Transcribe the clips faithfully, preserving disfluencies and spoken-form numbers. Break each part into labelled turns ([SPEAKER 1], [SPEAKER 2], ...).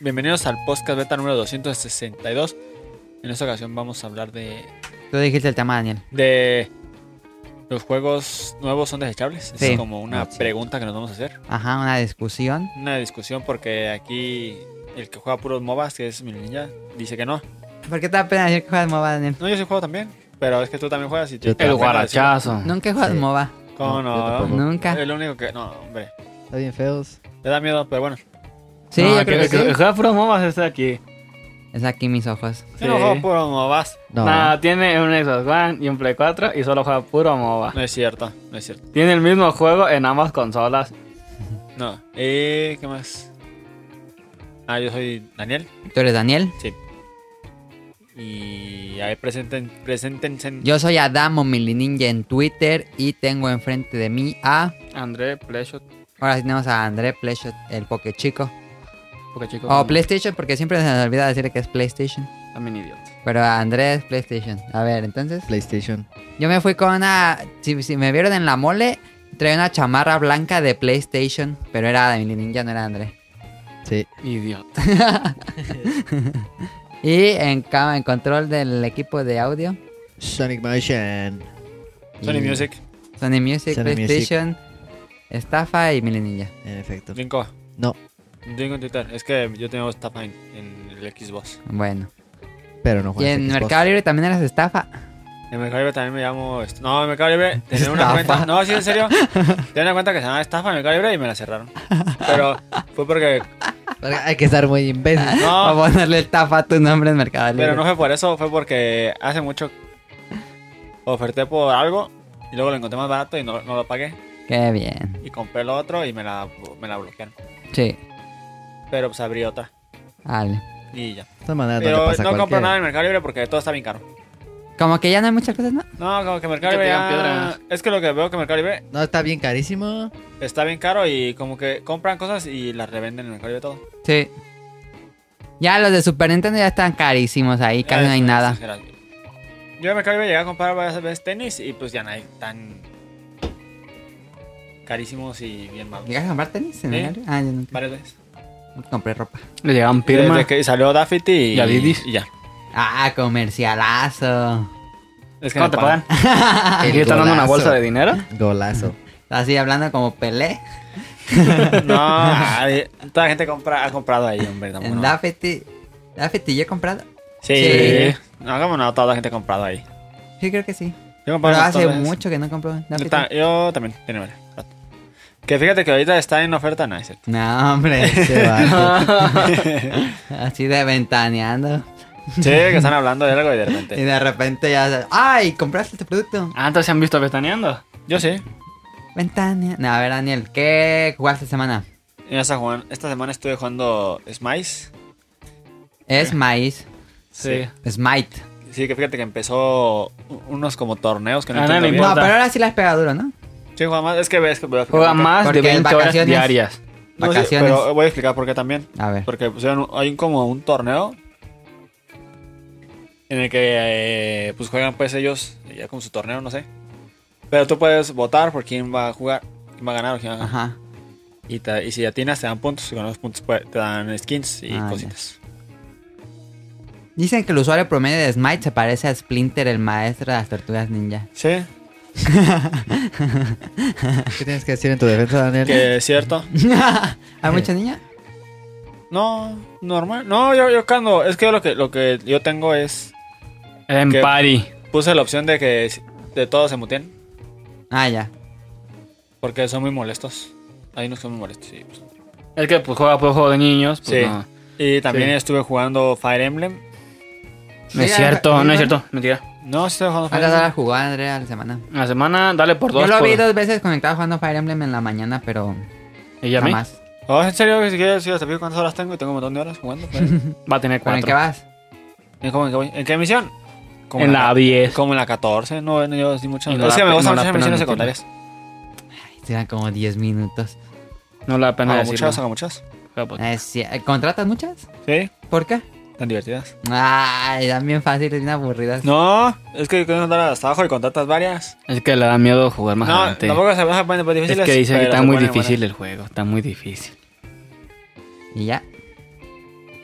[SPEAKER 1] Bienvenidos al podcast beta número doscientos sesenta y dos. En esta ocasión vamos a hablar de...
[SPEAKER 2] Tú dijiste el tema, Daniel.
[SPEAKER 1] De... ¿Los juegos nuevos son desechables?
[SPEAKER 2] Sí.
[SPEAKER 1] Es como una
[SPEAKER 3] Ah, sí.
[SPEAKER 1] pregunta que nos vamos a hacer.
[SPEAKER 2] Ajá, una discusión.
[SPEAKER 1] Una discusión porque aquí el que juega puros MOBAs, que es mi niña, dice que no.
[SPEAKER 2] ¿Por qué te da pena decir que juegas MOBA, Daniel?
[SPEAKER 1] No, yo sí juego también, pero es que tú también juegas y...
[SPEAKER 3] Yo
[SPEAKER 1] te da
[SPEAKER 3] también.
[SPEAKER 1] pena
[SPEAKER 3] El
[SPEAKER 1] decirlo.
[SPEAKER 2] Nunca he jugado
[SPEAKER 3] Sí.
[SPEAKER 2] MOBA.
[SPEAKER 1] ¿Cómo
[SPEAKER 3] No, yo
[SPEAKER 1] no?
[SPEAKER 3] tampoco.
[SPEAKER 2] Nunca.
[SPEAKER 1] Es lo único que... No, hombre.
[SPEAKER 3] Está bien feos.
[SPEAKER 1] Me da miedo, pero bueno.
[SPEAKER 2] Sí,
[SPEAKER 4] No,
[SPEAKER 2] yo creo
[SPEAKER 4] que,
[SPEAKER 2] que,
[SPEAKER 4] que-
[SPEAKER 2] sí.
[SPEAKER 4] que juega puros MOBAs está aquí.
[SPEAKER 2] Es aquí mis ojos.
[SPEAKER 1] Yo no
[SPEAKER 4] Sí.
[SPEAKER 1] juego puros MOBAs.
[SPEAKER 3] No.
[SPEAKER 4] Nah, tiene un Xbox One y un Play cuatro y solo juega puro MOBA.
[SPEAKER 1] No es cierto, no es cierto.
[SPEAKER 4] Tiene el mismo juego en ambas consolas.
[SPEAKER 1] No. Eh, ¿qué más? Ah, yo soy Daniel.
[SPEAKER 2] ¿Tú eres Daniel?
[SPEAKER 1] Sí. Y ahí presenten, preséntense.
[SPEAKER 2] Yo soy Adamo Mili Ninja en Twitter y tengo enfrente de mí a...
[SPEAKER 4] André, Playshot,
[SPEAKER 2] Ahora sí tenemos a André Pleshot, el Poké Chico.
[SPEAKER 4] porque chico.
[SPEAKER 2] O PlayStation, porque siempre se nos olvida decir que es PlayStation.
[SPEAKER 4] También idiota.
[SPEAKER 2] Pero a André es PlayStation. A ver, entonces...
[SPEAKER 3] PlayStation.
[SPEAKER 2] Yo me fui con una... Si, si me vieron en la mole, traía una chamarra blanca de PlayStation. Pero era de Mili Ninja, no era de André.
[SPEAKER 3] Sí.
[SPEAKER 4] Idiota.
[SPEAKER 2] Y en, ca- en control del equipo de audio...
[SPEAKER 3] Sonic Motion.
[SPEAKER 1] Sony
[SPEAKER 2] y-
[SPEAKER 1] Music.
[SPEAKER 2] Sony Music,
[SPEAKER 3] Sony
[SPEAKER 2] PlayStation, Estafa y Mili Ninja.
[SPEAKER 3] En efecto.
[SPEAKER 1] Cinco.
[SPEAKER 3] No,
[SPEAKER 1] Cinco en Twitter. Es que yo tengo estafa en, en el Xbox.
[SPEAKER 2] Bueno.
[SPEAKER 3] pero no
[SPEAKER 2] Y
[SPEAKER 3] juegas
[SPEAKER 2] en
[SPEAKER 3] Xbox.
[SPEAKER 2] Mercado Libre también eras Estafa.
[SPEAKER 1] En Mercado Libre también me llamo... est- No, en Mercado Libre tenía una
[SPEAKER 2] Estafa.
[SPEAKER 1] cuenta... No, sí, en serio. Tenía una cuenta que se llamaba Estafa en Mercado Libre y me la cerraron. Pero fue porque...
[SPEAKER 3] Porque hay que estar muy imbécil.
[SPEAKER 2] Va a
[SPEAKER 1] No,
[SPEAKER 2] ponerle Estafa a tu nombre en Mercado Libre.
[SPEAKER 1] pero no fue por eso. Fue porque hace mucho oferté por algo y luego lo encontré más barato y no, no lo pagué.
[SPEAKER 2] Qué bien.
[SPEAKER 1] Y compré lo otro y me la, me la bloquearon.
[SPEAKER 2] Sí.
[SPEAKER 1] Pero pues abrí otra
[SPEAKER 2] Vale.
[SPEAKER 1] y ya.
[SPEAKER 3] De todas maneras, no
[SPEAKER 1] Pero
[SPEAKER 3] le
[SPEAKER 1] no,
[SPEAKER 3] pasa a
[SPEAKER 1] compro
[SPEAKER 3] cualquiera.
[SPEAKER 1] nada en Mercado Libre porque todo está bien caro.
[SPEAKER 2] Como que ya no hay muchas cosas, ¿no?
[SPEAKER 1] No, como que Mercado
[SPEAKER 4] Que te
[SPEAKER 1] Libre
[SPEAKER 4] digan
[SPEAKER 1] ya-
[SPEAKER 4] piedras.
[SPEAKER 1] Es que lo que veo que Mercado Libre
[SPEAKER 3] No, está bien carísimo.
[SPEAKER 1] está bien caro y como que compran cosas y las revenden en Mercado Libre todo.
[SPEAKER 2] Sí. Ya los de Super Nintendo ya están carísimos ahí, casi no hay
[SPEAKER 1] Es
[SPEAKER 2] nada.
[SPEAKER 1] exagerado. Yo en Mercado Libre llegué a comprar varias veces tenis y pues ya no hay tan carísimos y bien malos.
[SPEAKER 2] ¿Llegas a comprar tenis en
[SPEAKER 1] Sí.
[SPEAKER 2] Mercado Libre? Ah, yo nunca.
[SPEAKER 1] Varias veces.
[SPEAKER 2] Nunca compré ropa.
[SPEAKER 4] Le llegaban firma.
[SPEAKER 1] Desde que salió Daffy y,
[SPEAKER 4] Y Adidas.
[SPEAKER 1] y ya.
[SPEAKER 2] Ah, comercialazo.
[SPEAKER 1] Es que
[SPEAKER 4] ¿Cómo
[SPEAKER 1] me
[SPEAKER 4] te
[SPEAKER 1] pagan.
[SPEAKER 4] pagan?
[SPEAKER 3] El
[SPEAKER 4] ¿Y están dando una
[SPEAKER 3] golazo.
[SPEAKER 4] bolsa de dinero?
[SPEAKER 3] Golazo.
[SPEAKER 2] Así hablando como Pelé.
[SPEAKER 1] No, ay, toda la gente compra, ha comprado ahí, hombre.
[SPEAKER 2] En
[SPEAKER 1] tampoco no.
[SPEAKER 2] Daffy. Daffy, ¿yo he comprado?
[SPEAKER 1] Sí.
[SPEAKER 2] Sí.
[SPEAKER 1] No, como no, toda la gente ha comprado ahí.
[SPEAKER 2] Sí, creo que sí.
[SPEAKER 1] Yo, compré
[SPEAKER 2] Pero
[SPEAKER 1] un
[SPEAKER 2] hace
[SPEAKER 1] montón de veces.
[SPEAKER 2] mucho que no compro Daffy.
[SPEAKER 1] Yo, ta- yo también, tiene varias. Que fíjate que ahorita está en oferta, no, es cierto.
[SPEAKER 2] No, hombre.
[SPEAKER 3] Qué vato.
[SPEAKER 2] Así de ventaneando.
[SPEAKER 1] Sí, que están hablando de algo y de
[SPEAKER 2] Y
[SPEAKER 1] repente.
[SPEAKER 2] de repente ya... ¡Ay! ¿Compraste este producto?
[SPEAKER 4] Ah, entonces se han visto ventaneando.
[SPEAKER 1] Yo sí.
[SPEAKER 2] Ventanea. No, a ver, Daniel, ¿qué jugaste esta semana?
[SPEAKER 1] Y esta, jugan- esta semana estuve jugando Smice.
[SPEAKER 2] Es maíz.
[SPEAKER 4] Sí.
[SPEAKER 2] Smite.
[SPEAKER 1] Sí, que fíjate que empezó u- unos como torneos que no
[SPEAKER 4] Ah,
[SPEAKER 1] entiendo
[SPEAKER 4] no le
[SPEAKER 1] bien.
[SPEAKER 2] No,
[SPEAKER 4] importa.
[SPEAKER 2] pero ahora sí la has pegado duro, ¿no?
[SPEAKER 1] Sí, juega más. Es que ves que voy a explicar
[SPEAKER 4] Juega
[SPEAKER 1] por qué.
[SPEAKER 4] más
[SPEAKER 2] Porque
[SPEAKER 4] de
[SPEAKER 2] en
[SPEAKER 4] veinte horas
[SPEAKER 2] vacaciones-
[SPEAKER 4] diarias.
[SPEAKER 1] No, sí,
[SPEAKER 2] Vacaciones.
[SPEAKER 1] pero voy a explicar por qué también.
[SPEAKER 2] A ver.
[SPEAKER 1] Porque pusieron, hay un- como un torneo en el que eh, pues juegan pues ellos, ya con su torneo, no sé. Pero tú puedes votar por quién va a jugar, quién va a ganar o quién va a ganar.
[SPEAKER 2] Ajá.
[SPEAKER 1] Y, te- y si atinas te dan puntos, y con los puntos pues, te dan skins y
[SPEAKER 2] Ah,
[SPEAKER 1] cositas.
[SPEAKER 2] Dicen que el usuario promedio de Smite se parece a Splinter, el maestro de las tortugas ninja.
[SPEAKER 1] Sí,
[SPEAKER 3] ¿Qué tienes que decir en tu defensa, Daniel?
[SPEAKER 1] que es cierto.
[SPEAKER 2] ¿Hay mucha niña?
[SPEAKER 1] No, normal. No, yo, yo cuando, es que lo que lo que yo tengo es
[SPEAKER 4] En
[SPEAKER 1] ¿Qué?
[SPEAKER 4] party.
[SPEAKER 1] puse la opción de que s- de todos se muteen
[SPEAKER 2] Ah, ya.
[SPEAKER 1] porque son muy molestos. Hay unos que son muy molestos, sí. Pues.
[SPEAKER 4] Es que pues juega por juego de niños. Pues
[SPEAKER 1] Sí.
[SPEAKER 4] no.
[SPEAKER 1] Y también
[SPEAKER 4] Sí.
[SPEAKER 1] estuve jugando Fire Emblem.
[SPEAKER 4] No es
[SPEAKER 2] Sí,
[SPEAKER 4] cierto,
[SPEAKER 2] sí,
[SPEAKER 4] no es
[SPEAKER 2] sí.
[SPEAKER 4] cierto. Mentira.
[SPEAKER 1] No, sí estuve jugando Fire
[SPEAKER 2] ¿Cuántas
[SPEAKER 1] Emblem.
[SPEAKER 2] horas jugó Andrea a la semana?
[SPEAKER 4] La semana, dale por dos.
[SPEAKER 2] Yo lo
[SPEAKER 4] por-
[SPEAKER 2] vi dos veces conectado jugando Fire Emblem en la mañana, pero
[SPEAKER 4] ¿Y a mí?
[SPEAKER 2] jamás.
[SPEAKER 1] Oh, en serio, si quieres, si te pido cuántas horas tengo y tengo un montón de horas jugando. Fire Emblem.
[SPEAKER 4] Va a tener
[SPEAKER 2] ¿Pero en
[SPEAKER 4] cuatro.
[SPEAKER 2] qué vas?
[SPEAKER 1] ¿En, cómo- en qué voy? ¿En qué misión? Como
[SPEAKER 4] En la
[SPEAKER 1] ca-
[SPEAKER 4] diez.
[SPEAKER 1] Como en la catorce, no, no yo sí muchas.
[SPEAKER 4] Y no
[SPEAKER 1] Es
[SPEAKER 4] la
[SPEAKER 1] que me
[SPEAKER 4] pe-
[SPEAKER 1] gustan
[SPEAKER 4] no la
[SPEAKER 1] muchas
[SPEAKER 4] pena
[SPEAKER 1] misiones
[SPEAKER 4] admitirlo.
[SPEAKER 1] secundarias.
[SPEAKER 2] Serán como diez minutos.
[SPEAKER 4] No le da pena
[SPEAKER 1] Hago
[SPEAKER 4] decirlo.
[SPEAKER 1] muchas, hago muchas.
[SPEAKER 4] Juega por-
[SPEAKER 2] Eh, sí, ¿contratas muchas?
[SPEAKER 1] Sí,
[SPEAKER 2] ¿Por qué?
[SPEAKER 1] tan divertidas.
[SPEAKER 2] Ay, dan bien fáciles, bien aburridas.
[SPEAKER 1] No, es que tienes que andar hasta abajo y contratas varias.
[SPEAKER 4] Es que le da miedo jugar más
[SPEAKER 1] No,
[SPEAKER 4] adelante.
[SPEAKER 1] tampoco se van a poner
[SPEAKER 4] Es
[SPEAKER 1] difíciles.
[SPEAKER 4] que dice que
[SPEAKER 1] pero
[SPEAKER 4] está
[SPEAKER 1] se
[SPEAKER 4] muy
[SPEAKER 1] ponen
[SPEAKER 4] difícil
[SPEAKER 1] buenas.
[SPEAKER 4] el juego. Está muy difícil.
[SPEAKER 2] Y ya.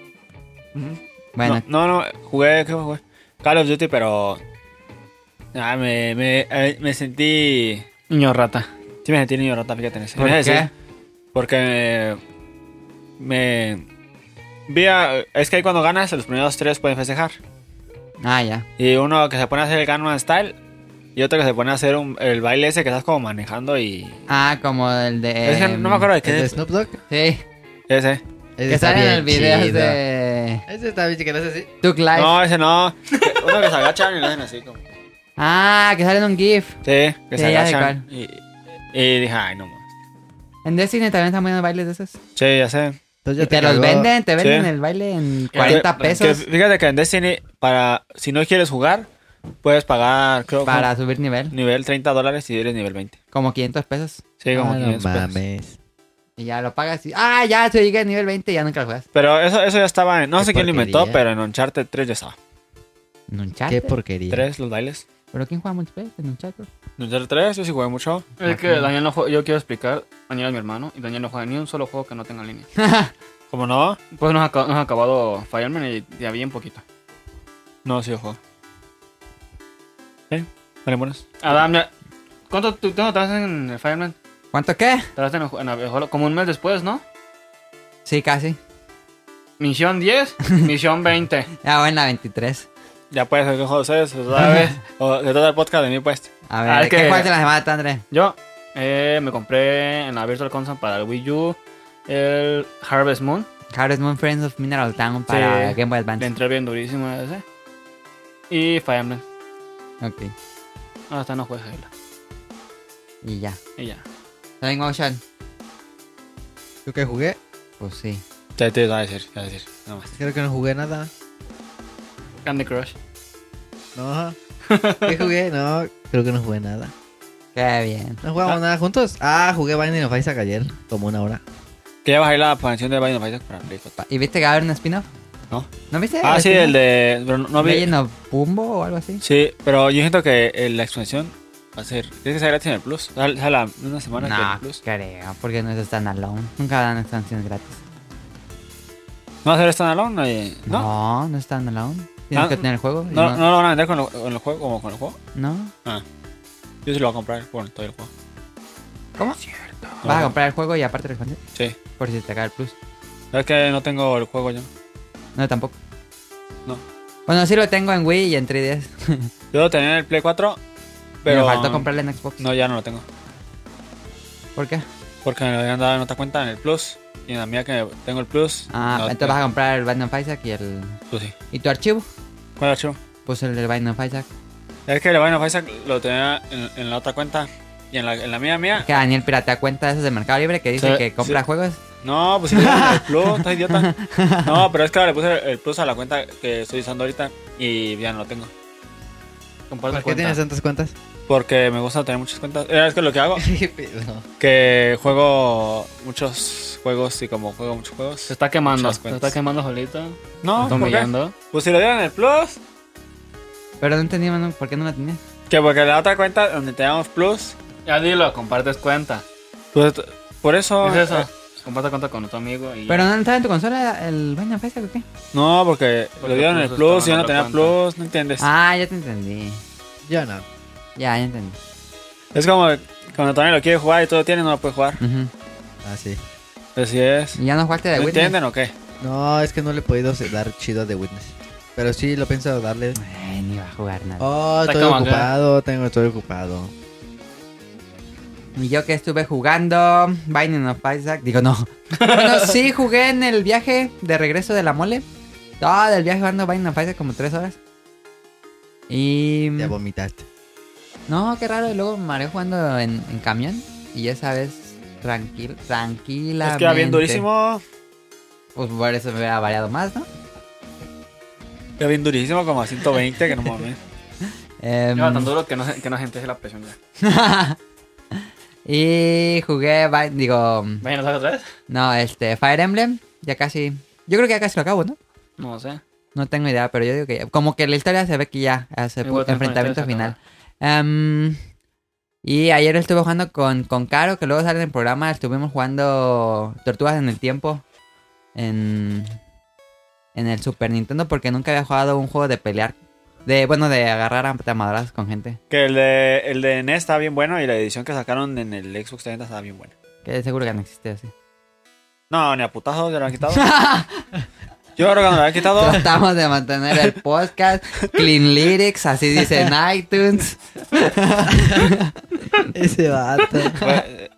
[SPEAKER 4] Ujú.
[SPEAKER 2] Bueno,
[SPEAKER 1] No, no, no, jugué, ¿qué jugué? Call of Duty, pero... Ah, me, me, eh, me sentí...
[SPEAKER 4] Niño rata.
[SPEAKER 1] Sí me sentí niño rata, fíjate en ese.
[SPEAKER 2] ¿por
[SPEAKER 1] en ese
[SPEAKER 2] qué?
[SPEAKER 1] sí, porque me... me vi a- es que ahí cuando ganas, los primeros tres pueden festejar.
[SPEAKER 2] Ah, ya.
[SPEAKER 1] Y uno que se pone a hacer el Gangnam Style y otro que se pone a hacer un- el baile ese que estás como manejando y...
[SPEAKER 2] Ah, como el de...
[SPEAKER 1] es que no me acuerdo de
[SPEAKER 3] ¿Es de
[SPEAKER 1] qué.
[SPEAKER 3] Snoop Dogg?
[SPEAKER 2] Sí,
[SPEAKER 1] Ese.
[SPEAKER 3] Ese
[SPEAKER 2] que
[SPEAKER 3] está
[SPEAKER 2] sale en
[SPEAKER 3] bien
[SPEAKER 2] el video
[SPEAKER 3] chido.
[SPEAKER 2] de...
[SPEAKER 3] Ese está bien, que no sé si...
[SPEAKER 2] Tuk Life.
[SPEAKER 1] No, ese no. Uno que se agachan y lo hacen así como...
[SPEAKER 2] Ah, que sale en un GIF.
[SPEAKER 1] Sí, que
[SPEAKER 2] Sí,
[SPEAKER 1] se
[SPEAKER 2] ya sé
[SPEAKER 1] agachan. Y, y dije, ay, no más.
[SPEAKER 2] En Destiny también están poniendo bailes de esos.
[SPEAKER 1] Sí, ya sé.
[SPEAKER 3] Entonces ya
[SPEAKER 2] Y te los
[SPEAKER 3] cagó.
[SPEAKER 2] venden, te venden
[SPEAKER 1] Sí.
[SPEAKER 2] el baile en cuarenta
[SPEAKER 1] Que-
[SPEAKER 2] pesos
[SPEAKER 1] que fíjate que en Destiny, para si no quieres jugar, puedes pagar, creo,
[SPEAKER 2] para subir nivel.
[SPEAKER 1] nivel treinta dólares y eres nivel veinte.
[SPEAKER 2] Como quinientos pesos.
[SPEAKER 1] Sí, como
[SPEAKER 3] Ah, no
[SPEAKER 1] quinientos pesos.
[SPEAKER 3] mames.
[SPEAKER 2] Y ya lo pagas y... Ah, ya, se llegué a nivel veinte y ya nunca lo juegas.
[SPEAKER 1] Pero eso, eso ya estaba en... No
[SPEAKER 3] Qué
[SPEAKER 1] sé quién lo inventó,
[SPEAKER 3] porquería.
[SPEAKER 1] pero en Uncharted tres ya estaba.
[SPEAKER 2] En un chat.
[SPEAKER 3] Qué porquería.
[SPEAKER 1] tres los bailes.
[SPEAKER 2] ¿Pero quién juega multiplayer en un chat?
[SPEAKER 1] En Uncharted tres yo sí jugué mucho.
[SPEAKER 4] Es que Daniel no juega, yo quiero explicar, Daniel es mi hermano, y Daniel no juega ni un solo juego que no tenga línea.
[SPEAKER 1] ¿Cómo no?
[SPEAKER 4] Pues nos ha, aca- nos ha acabado Fireman y ya bien poquito.
[SPEAKER 1] No, sí yo juego. ¿Sí? Vale, buenos.
[SPEAKER 4] Adam, ya- ¿cuánto tú tú no te haces en el Fireman?
[SPEAKER 2] ¿Cuánto qué?
[SPEAKER 4] Te haces en el, ju- en el juego como un mes después, ¿no?
[SPEAKER 2] Sí, casi.
[SPEAKER 4] Misión diez, misión veinte.
[SPEAKER 2] Ya voy en la veintitrés.
[SPEAKER 1] Ya puedes ver qué juegos es. O sea, o de todo el podcast de mí, pues.
[SPEAKER 2] A ver,
[SPEAKER 4] Ah, es
[SPEAKER 2] ¿qué
[SPEAKER 4] que-
[SPEAKER 2] jugaste la semana, André?
[SPEAKER 4] Yo eh, me compré en la Virtual Console para el Wii U el Harvest Moon.
[SPEAKER 2] Harvest Moon Friends of Mineral Town para
[SPEAKER 4] Sí.
[SPEAKER 2] Game Boy
[SPEAKER 4] Le
[SPEAKER 2] Advance.
[SPEAKER 4] entré bien durísimo a ese. Y Fire Emblem.
[SPEAKER 2] Ok.
[SPEAKER 4] Ah, hasta no juegas Halo.
[SPEAKER 2] Y ya.
[SPEAKER 4] Y ya.
[SPEAKER 2] Sonic Motion.
[SPEAKER 3] ¿Yo qué jugué?
[SPEAKER 2] Pues sí.
[SPEAKER 1] Te, te iba a decir, te iba a decir. Nada más.
[SPEAKER 3] Creo que no jugué nada.
[SPEAKER 4] Candy Crush.
[SPEAKER 3] No. ¿Qué jugué? No, creo que no jugué nada.
[SPEAKER 2] Qué bien.
[SPEAKER 3] ¿No jugamos nada juntos? Ah, jugué Binding of Isaac ayer, como una hora.
[SPEAKER 1] Que ya bajé la expansión de Binding of Isaac para Play cuatro.
[SPEAKER 2] ¿Y viste que va a haber un spin-off?
[SPEAKER 1] ¿No?
[SPEAKER 2] ¿No viste?
[SPEAKER 1] Ah, sí,
[SPEAKER 2] spin-off?
[SPEAKER 1] el de... Pero no, no vi...
[SPEAKER 2] Legend of Pumbo o algo así.
[SPEAKER 1] Sí, pero yo siento que eh, la expansión va a ser... Tiene que ser gratis en el Plus. Sale sale la una semana que en el
[SPEAKER 2] No,
[SPEAKER 1] Plus.
[SPEAKER 2] creo, porque no es standalone. Nunca dan expansiones gratis.
[SPEAKER 1] ¿No va a ser standalone? Eh, ¿No?
[SPEAKER 2] No, no es standalone. Tienes
[SPEAKER 1] Ah,
[SPEAKER 2] que tener el juego. y
[SPEAKER 1] ¿No,
[SPEAKER 2] no,
[SPEAKER 1] no lo van a vender con, lo- con el juego como con el juego?
[SPEAKER 2] ¿No?
[SPEAKER 1] Ah. Yo sí lo voy a comprar con todo el juego.
[SPEAKER 2] ¿Cómo? Vas a comprar el juego y aparte la expansión.
[SPEAKER 1] Sí.
[SPEAKER 2] Por si te cae el plus.
[SPEAKER 1] Es que no tengo el juego yo.
[SPEAKER 2] No, tampoco.
[SPEAKER 1] No.
[SPEAKER 2] Bueno, sí lo tengo en Wii y en tres D S.
[SPEAKER 1] Yo lo tenía en el Play cuatro, pero...
[SPEAKER 2] Me faltó comprarle en Xbox.
[SPEAKER 1] No, ya no lo tengo.
[SPEAKER 2] ¿Por qué?
[SPEAKER 1] Porque me lo habían dado en otra cuenta en el Plus. Y en la mía que tengo el Plus...
[SPEAKER 2] Ah,
[SPEAKER 1] no,
[SPEAKER 2] entonces vas a comprar el Binding of Isaac y el...
[SPEAKER 1] Pues sí.
[SPEAKER 2] ¿Y tu archivo?
[SPEAKER 1] ¿Cuál archivo?
[SPEAKER 2] Pues el del Binding of Isaac.
[SPEAKER 1] Es que el Binding of Isaac lo tenía en, en la otra cuenta. Y en la, en la mía, mía...
[SPEAKER 2] Que Daniel piratea cuenta de esos de Mercado Libre que dice
[SPEAKER 1] Sí,
[SPEAKER 2] que compra
[SPEAKER 1] sí.
[SPEAKER 2] juegos.
[SPEAKER 1] No, pues si le dieron el Plus, estás idiota. No, pero es que ahora le puse el, el Plus a la cuenta que estoy usando ahorita. Y ya no lo tengo.
[SPEAKER 4] Comparte
[SPEAKER 3] ¿Por qué
[SPEAKER 4] cuenta.
[SPEAKER 3] tienes tantas cuentas?
[SPEAKER 1] Porque me gusta tener muchas cuentas. Eh, Es que lo que hago...
[SPEAKER 3] No.
[SPEAKER 1] Que juego muchos juegos y como juego muchos juegos...
[SPEAKER 4] Se está quemando.
[SPEAKER 1] Muchas
[SPEAKER 4] Se
[SPEAKER 1] cuentas.
[SPEAKER 4] está quemando solito.
[SPEAKER 1] No,
[SPEAKER 4] Se está
[SPEAKER 1] ¿por qué?
[SPEAKER 4] humillando.
[SPEAKER 1] Pues si lo dieron en el Plus...
[SPEAKER 2] Pero no entendí, mano, ¿por qué no la tenías?
[SPEAKER 1] Que porque la otra cuenta donde teníamos Plus...
[SPEAKER 4] Ya dilo, compartes cuenta.
[SPEAKER 1] Pues por eso...
[SPEAKER 4] ¿Qué es eso?
[SPEAKER 1] eh,
[SPEAKER 4] Comparte cuenta con tu amigo y...
[SPEAKER 2] ¿Pero no estaba en tu consola el Binding of Isaac o qué?
[SPEAKER 1] No, porque,
[SPEAKER 4] Porque
[SPEAKER 1] lo dieron en el
[SPEAKER 4] Plus
[SPEAKER 1] Plus
[SPEAKER 4] estaba
[SPEAKER 1] y yo
[SPEAKER 4] en
[SPEAKER 1] no
[SPEAKER 4] otra
[SPEAKER 1] tenía
[SPEAKER 4] cuenta.
[SPEAKER 1] Plus, ¿no entiendes?
[SPEAKER 2] Ah, ya te entendí.
[SPEAKER 3] Yo no.
[SPEAKER 2] Ya, ya entendí.
[SPEAKER 1] Es como cuando Tony lo quiere jugar y todo lo tiene, no lo puede jugar.
[SPEAKER 2] Ujú.
[SPEAKER 3] Ah, sí.
[SPEAKER 1] Así es.
[SPEAKER 2] ¿Y ya no jugaste de
[SPEAKER 1] ¿No
[SPEAKER 2] Witness?
[SPEAKER 1] entienden o qué?
[SPEAKER 3] No, es que no le he podido dar chido de Witness. Pero sí lo pienso darle.
[SPEAKER 2] Ay, ni va a jugar nada.
[SPEAKER 3] Oh,
[SPEAKER 4] Está
[SPEAKER 3] estoy
[SPEAKER 4] como que-
[SPEAKER 3] ocupado, tengo, estoy ocupado.
[SPEAKER 2] Y yo que estuve jugando Binding of Isaac, digo no. Bueno, sí, jugué en el viaje de regreso de la mole. Todo el viaje jugando Binding of Isaac como tres horas. Y...
[SPEAKER 3] Ya vomitaste.
[SPEAKER 2] No, qué raro. Y luego me mareé jugando en, en camión. Y esa vez tranquil, tranquila.
[SPEAKER 1] Es que era bien durísimo.
[SPEAKER 2] Pues por eso me hubiera variado más, ¿no?
[SPEAKER 1] Era bien durísimo, como a ciento veinte, que no mames.
[SPEAKER 2] Em,
[SPEAKER 4] Lleva tan duro que no, se- que no sientes la presión ya.
[SPEAKER 2] y jugué, Bi- digo,
[SPEAKER 4] ¿Vayan a otra vez?
[SPEAKER 2] no, este, Fire Emblem. Ya casi, yo creo que ya casi lo acabo, ¿no?
[SPEAKER 4] No sé.
[SPEAKER 2] No tengo idea, pero yo digo que ya- como que la historia se ve que ya hace
[SPEAKER 4] Igual que
[SPEAKER 2] enfrentamiento
[SPEAKER 4] con la historia
[SPEAKER 2] final. Em, y ayer estuve jugando con, con Caro, que luego sale en el programa. Estuvimos jugando Tortugas en el Tiempo en, en el Super Nintendo porque nunca había jugado un juego de pelear. De, bueno, de agarrar a madrazos con gente.
[SPEAKER 1] Que el de, el de N E S estaba bien bueno y la edición que sacaron en el Xbox trescientos estaba bien buena.
[SPEAKER 2] Que seguro que no existe así.
[SPEAKER 1] No, ni a putazos ya lo han quitado. Yo creo que no lo han quitado.
[SPEAKER 2] Tratamos de mantener el podcast clean lyrics, así dice en iTunes.
[SPEAKER 3] Ese vato.
[SPEAKER 1] Pues, eh,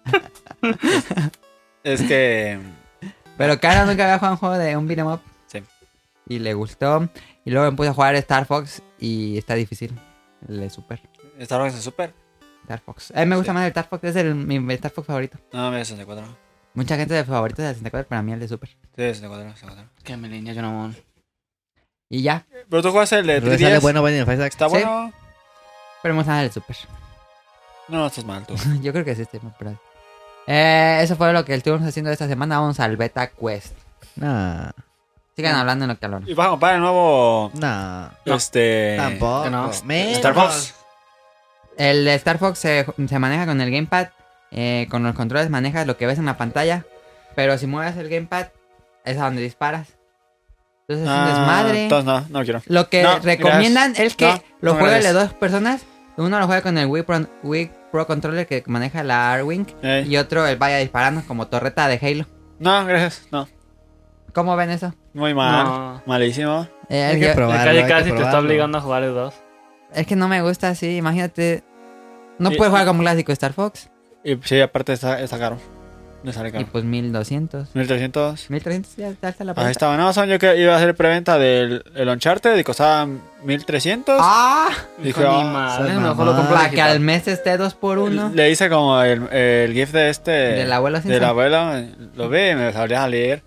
[SPEAKER 1] es que...
[SPEAKER 2] Pero Cara nunca había jugado un juego de un beat'em up.
[SPEAKER 1] Sí.
[SPEAKER 2] Y le gustó. Y luego me puse a jugar Star Fox y está difícil. El de Super.
[SPEAKER 1] Star Wars es super.
[SPEAKER 2] Star Fox. A mí me gusta
[SPEAKER 1] Sí.
[SPEAKER 2] más el Star Fox, es el, mi Star Fox favorito.
[SPEAKER 1] No, mira, sesenta y cuatro.
[SPEAKER 2] Mucha gente de favorito del sesenta y cuatro, pero a mí el de Super.
[SPEAKER 1] Sí, sesenta y cuatro, sesenta y cuatro.
[SPEAKER 4] Que me línea yo no.
[SPEAKER 2] Y ya.
[SPEAKER 1] Pero tú juegas el de
[SPEAKER 3] Pero
[SPEAKER 1] tres
[SPEAKER 3] sale
[SPEAKER 1] D S.
[SPEAKER 3] bueno Binding of Isaac.
[SPEAKER 1] Está
[SPEAKER 2] Sí.
[SPEAKER 1] bueno.
[SPEAKER 2] Pero me gusta más el Super.
[SPEAKER 1] No, estás mal tú.
[SPEAKER 2] Yo creo que sí estoy mal, pero... Eh, eso fue lo que estuvimos haciendo esta semana. Vamos al Beta Quest.
[SPEAKER 3] Nah.
[SPEAKER 2] Sigan hablando en lo que hablan.
[SPEAKER 1] Y vas a comprar el nuevo...
[SPEAKER 3] Nah.
[SPEAKER 4] No.
[SPEAKER 1] Este...
[SPEAKER 3] Tampoco.
[SPEAKER 4] que no.
[SPEAKER 3] Menos.
[SPEAKER 1] Star Fox.
[SPEAKER 2] El de Star Fox se, se maneja con el gamepad. Eh, con los controles manejas lo que ves en la pantalla. Pero si mueves el gamepad, es a donde disparas. Entonces es un
[SPEAKER 1] Ah,
[SPEAKER 2] desmadre.
[SPEAKER 1] entonces no, no quiero.
[SPEAKER 2] Lo que
[SPEAKER 1] No,
[SPEAKER 2] recomiendan es que
[SPEAKER 1] No,
[SPEAKER 2] lo
[SPEAKER 1] no
[SPEAKER 2] juegue de
[SPEAKER 1] gracias.
[SPEAKER 2] dos personas. Uno lo juega con el Wii Pro, Wii Pro Controller que maneja la Arwing.
[SPEAKER 1] Eh,
[SPEAKER 2] Y otro él vaya disparando como torreta de Halo.
[SPEAKER 1] No, gracias. No.
[SPEAKER 2] ¿Cómo ven eso?
[SPEAKER 1] Muy mal.
[SPEAKER 4] No.
[SPEAKER 1] Malísimo.
[SPEAKER 2] Eh,
[SPEAKER 3] Hay que
[SPEAKER 2] yo-
[SPEAKER 3] probarlo,
[SPEAKER 4] Casi
[SPEAKER 3] hay que
[SPEAKER 4] casi te está
[SPEAKER 3] probarlo.
[SPEAKER 4] obligando a jugar el dos.
[SPEAKER 2] es que no me gusta así. Imagínate. No
[SPEAKER 1] Y-
[SPEAKER 2] puedes jugar como clásico Star Fox.
[SPEAKER 1] Y sí, aparte está, está caro. Me sale
[SPEAKER 2] Y
[SPEAKER 1] caro.
[SPEAKER 2] pues mil doscientos.
[SPEAKER 1] mil trescientos.
[SPEAKER 2] mil trescientos ya ya está la
[SPEAKER 1] Ahí
[SPEAKER 2] preventa.
[SPEAKER 1] estaba en Amazon. Yo que iba a hacer preventa del el Uncharted y costaba mil trescientos.
[SPEAKER 2] ¡Ah!
[SPEAKER 1] Dije,
[SPEAKER 4] Hijo de
[SPEAKER 1] ah,
[SPEAKER 4] mi madre,
[SPEAKER 3] soy
[SPEAKER 4] mejor
[SPEAKER 3] mamá.
[SPEAKER 4] lo compro
[SPEAKER 2] Para que
[SPEAKER 4] digital.
[SPEAKER 2] al mes esté dos por uno.
[SPEAKER 1] Le hice como el, el GIF de este.
[SPEAKER 2] Del abuelo Simpson.
[SPEAKER 1] Del abuelo. Lo vi y me sabría salir.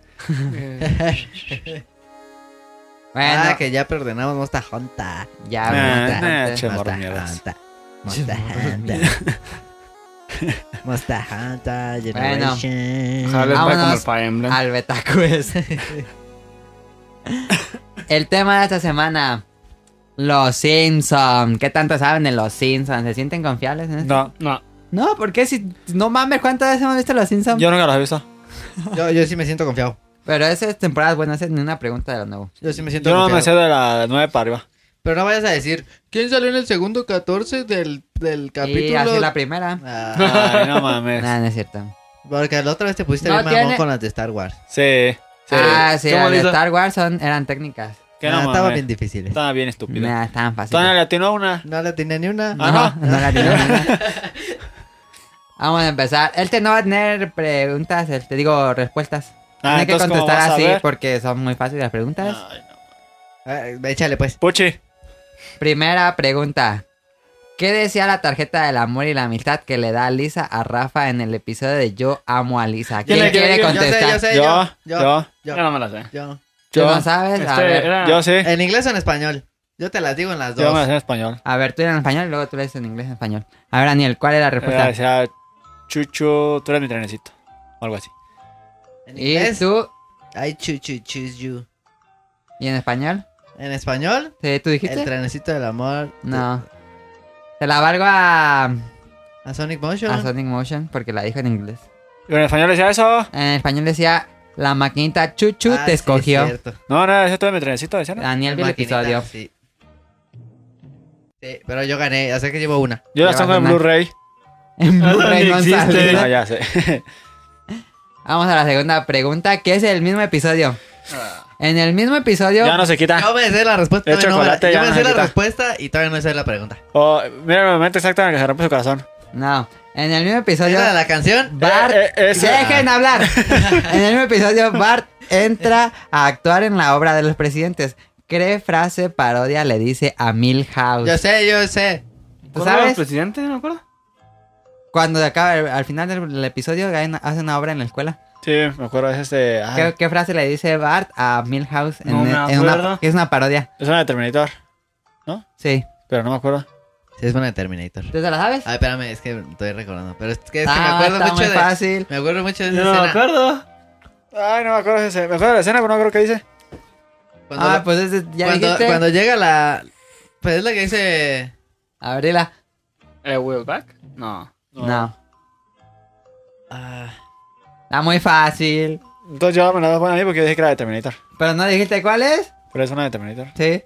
[SPEAKER 2] Bueno,
[SPEAKER 3] Ah, que ya preordenamos Monster Hunter.
[SPEAKER 2] ya,
[SPEAKER 1] Nah,
[SPEAKER 2] Monster
[SPEAKER 1] nah,
[SPEAKER 2] Hunter.
[SPEAKER 1] che, morro
[SPEAKER 3] Monster
[SPEAKER 1] mierdas.
[SPEAKER 3] Hunter. Monster Hunter. Monster Hunter Generation.
[SPEAKER 4] Ojalá les vaya como el
[SPEAKER 2] Vámonos
[SPEAKER 4] Fire Emblem.
[SPEAKER 2] al Beta Quest. El tema de esta semana. Los Simpsons. ¿Qué tanto saben de los Simpsons? ¿Se sienten confiables en esto?
[SPEAKER 1] No,
[SPEAKER 4] No,
[SPEAKER 2] No, ¿por qué? Si, no mames, ¿cuántas veces hemos visto los Simpsons?
[SPEAKER 1] yo nunca los he visto.
[SPEAKER 3] Yo, yo sí me siento confiado.
[SPEAKER 2] Pero esa es temporada buena, esa es ni una pregunta de lo nuevo.
[SPEAKER 3] Yo sí me siento
[SPEAKER 1] Yo no
[SPEAKER 3] confiado.
[SPEAKER 1] me sé de la nueve para arriba.
[SPEAKER 3] Pero no vayas a decir, ¿quién salió en el segundo catorce del, del
[SPEAKER 2] Y
[SPEAKER 3] capítulo?
[SPEAKER 2] así la primera.
[SPEAKER 3] Ah,
[SPEAKER 1] Ay, no mames.
[SPEAKER 2] Nah, no es cierto.
[SPEAKER 3] porque la otra vez te pusiste
[SPEAKER 2] No
[SPEAKER 3] bien mamón
[SPEAKER 2] tiene-
[SPEAKER 3] con las de Star Wars.
[SPEAKER 1] Sí. Sí.
[SPEAKER 2] Ah, sí,
[SPEAKER 4] ¿Cómo
[SPEAKER 2] las
[SPEAKER 4] le
[SPEAKER 2] de
[SPEAKER 4] hizo?
[SPEAKER 2] Star Wars son, eran técnicas.
[SPEAKER 1] Que
[SPEAKER 3] Ah,
[SPEAKER 1] no
[SPEAKER 3] estaba
[SPEAKER 1] mames.
[SPEAKER 3] bien difíciles.
[SPEAKER 1] Estaba bien estúpido.
[SPEAKER 2] Nah, estaban
[SPEAKER 1] Todavía
[SPEAKER 2] fáciles.
[SPEAKER 1] le atinó una.
[SPEAKER 3] No le tenía ni una.
[SPEAKER 2] No,
[SPEAKER 1] Ajá.
[SPEAKER 2] no la tenía ni una. Vamos a empezar. Este no va a tener preguntas, el- te digo respuestas.
[SPEAKER 1] Ah,
[SPEAKER 2] Tiene que
[SPEAKER 1] entonces, ¿cómo
[SPEAKER 2] contestar
[SPEAKER 1] vas a
[SPEAKER 2] así
[SPEAKER 1] ver?
[SPEAKER 2] porque son muy fáciles las preguntas.
[SPEAKER 1] Ay, no.
[SPEAKER 3] Ah, échale pues.
[SPEAKER 1] Puchi.
[SPEAKER 2] Primera pregunta. ¿Qué decía la tarjeta del amor y la amistad que le da Lisa a Rafa en el episodio de Yo amo a Lisa? ¿Quién
[SPEAKER 4] Yo le-
[SPEAKER 2] quiere
[SPEAKER 4] yo- yo
[SPEAKER 3] Yo sé,
[SPEAKER 2] contestar?
[SPEAKER 3] yo sé,
[SPEAKER 1] Yo,
[SPEAKER 3] yo.
[SPEAKER 1] yo,
[SPEAKER 3] Yo.
[SPEAKER 4] yo
[SPEAKER 3] Yo.
[SPEAKER 4] no me la sé.
[SPEAKER 3] Yo.
[SPEAKER 2] ¿Tú
[SPEAKER 1] yo,
[SPEAKER 2] no sabes? A
[SPEAKER 4] Este,
[SPEAKER 2] ver,
[SPEAKER 4] era-
[SPEAKER 1] yo sí.
[SPEAKER 3] ¿En inglés o en español? Yo te las digo en las
[SPEAKER 1] Yo me
[SPEAKER 3] dos.
[SPEAKER 1] la sé en español.
[SPEAKER 2] a ver, tú eres en español y luego tú lees en inglés en español. A ver, Daniel, ¿cuál es la
[SPEAKER 1] Era,
[SPEAKER 2] respuesta?
[SPEAKER 1] decía, Chucho, tú eres mi trenecito. O algo así.
[SPEAKER 3] En
[SPEAKER 2] ¿Y
[SPEAKER 3] inglés,
[SPEAKER 2] tú?
[SPEAKER 3] I choo choo choose you.
[SPEAKER 2] ¿Y en español?
[SPEAKER 3] En español,
[SPEAKER 2] ¿Sí, ¿Tú dijiste?
[SPEAKER 3] el trenecito del amor.
[SPEAKER 2] No. Te la valgo a,
[SPEAKER 3] A Sonic Motion.
[SPEAKER 2] a Sonic Motion porque la dijo en inglés.
[SPEAKER 1] ¿Y en español decía eso?
[SPEAKER 2] En español decía, la maquinita Chuchu
[SPEAKER 3] Ah,
[SPEAKER 2] te
[SPEAKER 3] sí,
[SPEAKER 2] escogió.
[SPEAKER 3] es cierto.
[SPEAKER 1] No, no, decía tú eres mi trenecito, decía, ¿no?
[SPEAKER 2] Daniel vio el
[SPEAKER 3] Maquinita,
[SPEAKER 2] episodio.
[SPEAKER 3] Sí. Sí, pero yo gané, así que llevo una.
[SPEAKER 1] Yo las
[SPEAKER 2] Ya
[SPEAKER 1] tengo
[SPEAKER 2] vas
[SPEAKER 1] en
[SPEAKER 2] a ganar.
[SPEAKER 1] Blu-ray.
[SPEAKER 2] En Blu-ray no han
[SPEAKER 4] existe.
[SPEAKER 2] salido.
[SPEAKER 1] Ah, ya sé.
[SPEAKER 2] Vamos a la segunda pregunta, que es el mismo episodio. En el mismo episodio...
[SPEAKER 1] Ya no se quita.
[SPEAKER 3] Yo me sé la respuesta.
[SPEAKER 1] El
[SPEAKER 3] todavía no me la-
[SPEAKER 1] chocolate
[SPEAKER 3] yo
[SPEAKER 1] ya
[SPEAKER 3] me
[SPEAKER 1] no
[SPEAKER 3] sé
[SPEAKER 1] se
[SPEAKER 3] la
[SPEAKER 1] quita.
[SPEAKER 3] respuesta y todavía no sé la pregunta.
[SPEAKER 1] Oh, mira el momento exacto en el que se rompe su corazón.
[SPEAKER 2] No, en el mismo episodio...
[SPEAKER 3] ¿Era la canción?
[SPEAKER 2] Bart...
[SPEAKER 1] Eh, eh, ese-
[SPEAKER 2] ¡Dejen hablar! En el mismo episodio, Bart entra a actuar en la obra de los presidentes. ¿Qué frase parodia le dice a Milhouse?
[SPEAKER 3] Yo sé, yo sé.
[SPEAKER 2] ¿Tú
[SPEAKER 4] ¿Cuál era el
[SPEAKER 2] sabes?
[SPEAKER 4] presidente? No me acuerdo.
[SPEAKER 2] Cuando acaba, al final del del episodio, hay una- hace una obra en la escuela.
[SPEAKER 1] Sí, me acuerdo, es este... ah,
[SPEAKER 2] ¿Qué, qué frase le dice Bart a Milhouse? En,
[SPEAKER 4] No me
[SPEAKER 2] en una,
[SPEAKER 4] acuerdo.
[SPEAKER 2] que es una parodia.
[SPEAKER 1] Es una de Terminator,
[SPEAKER 2] Sí.
[SPEAKER 1] pero no me acuerdo.
[SPEAKER 3] Sí, es buena de Terminator.
[SPEAKER 2] ¿Tú te la sabes?
[SPEAKER 3] Ay, espérame, es que estoy recordando. Pero es que, es que
[SPEAKER 2] Ah,
[SPEAKER 3] me acuerdo
[SPEAKER 2] está
[SPEAKER 3] mucho
[SPEAKER 2] muy
[SPEAKER 3] de.
[SPEAKER 2] fácil.
[SPEAKER 3] Me acuerdo mucho de esa
[SPEAKER 4] Yo no me
[SPEAKER 3] escena.
[SPEAKER 4] acuerdo.
[SPEAKER 1] Ay, no me acuerdo de ese. Me acuerdo de la escena, pero no creo que dice.
[SPEAKER 3] Cuando,
[SPEAKER 2] Ah,
[SPEAKER 3] la-
[SPEAKER 2] pues ese, ya
[SPEAKER 3] cuando,
[SPEAKER 2] dijiste.
[SPEAKER 3] cuando llega la. Pues es la que dice.
[SPEAKER 2] A ver, dila.
[SPEAKER 4] ¿Eh, Will Back? No.
[SPEAKER 2] No.
[SPEAKER 3] Ah,
[SPEAKER 2] Está muy fácil.
[SPEAKER 1] Entonces yo me la doy a mí porque yo dije que era de Terminator.
[SPEAKER 2] Pero no dijiste cuál es.
[SPEAKER 1] Pero es una de Terminator.
[SPEAKER 2] Sí.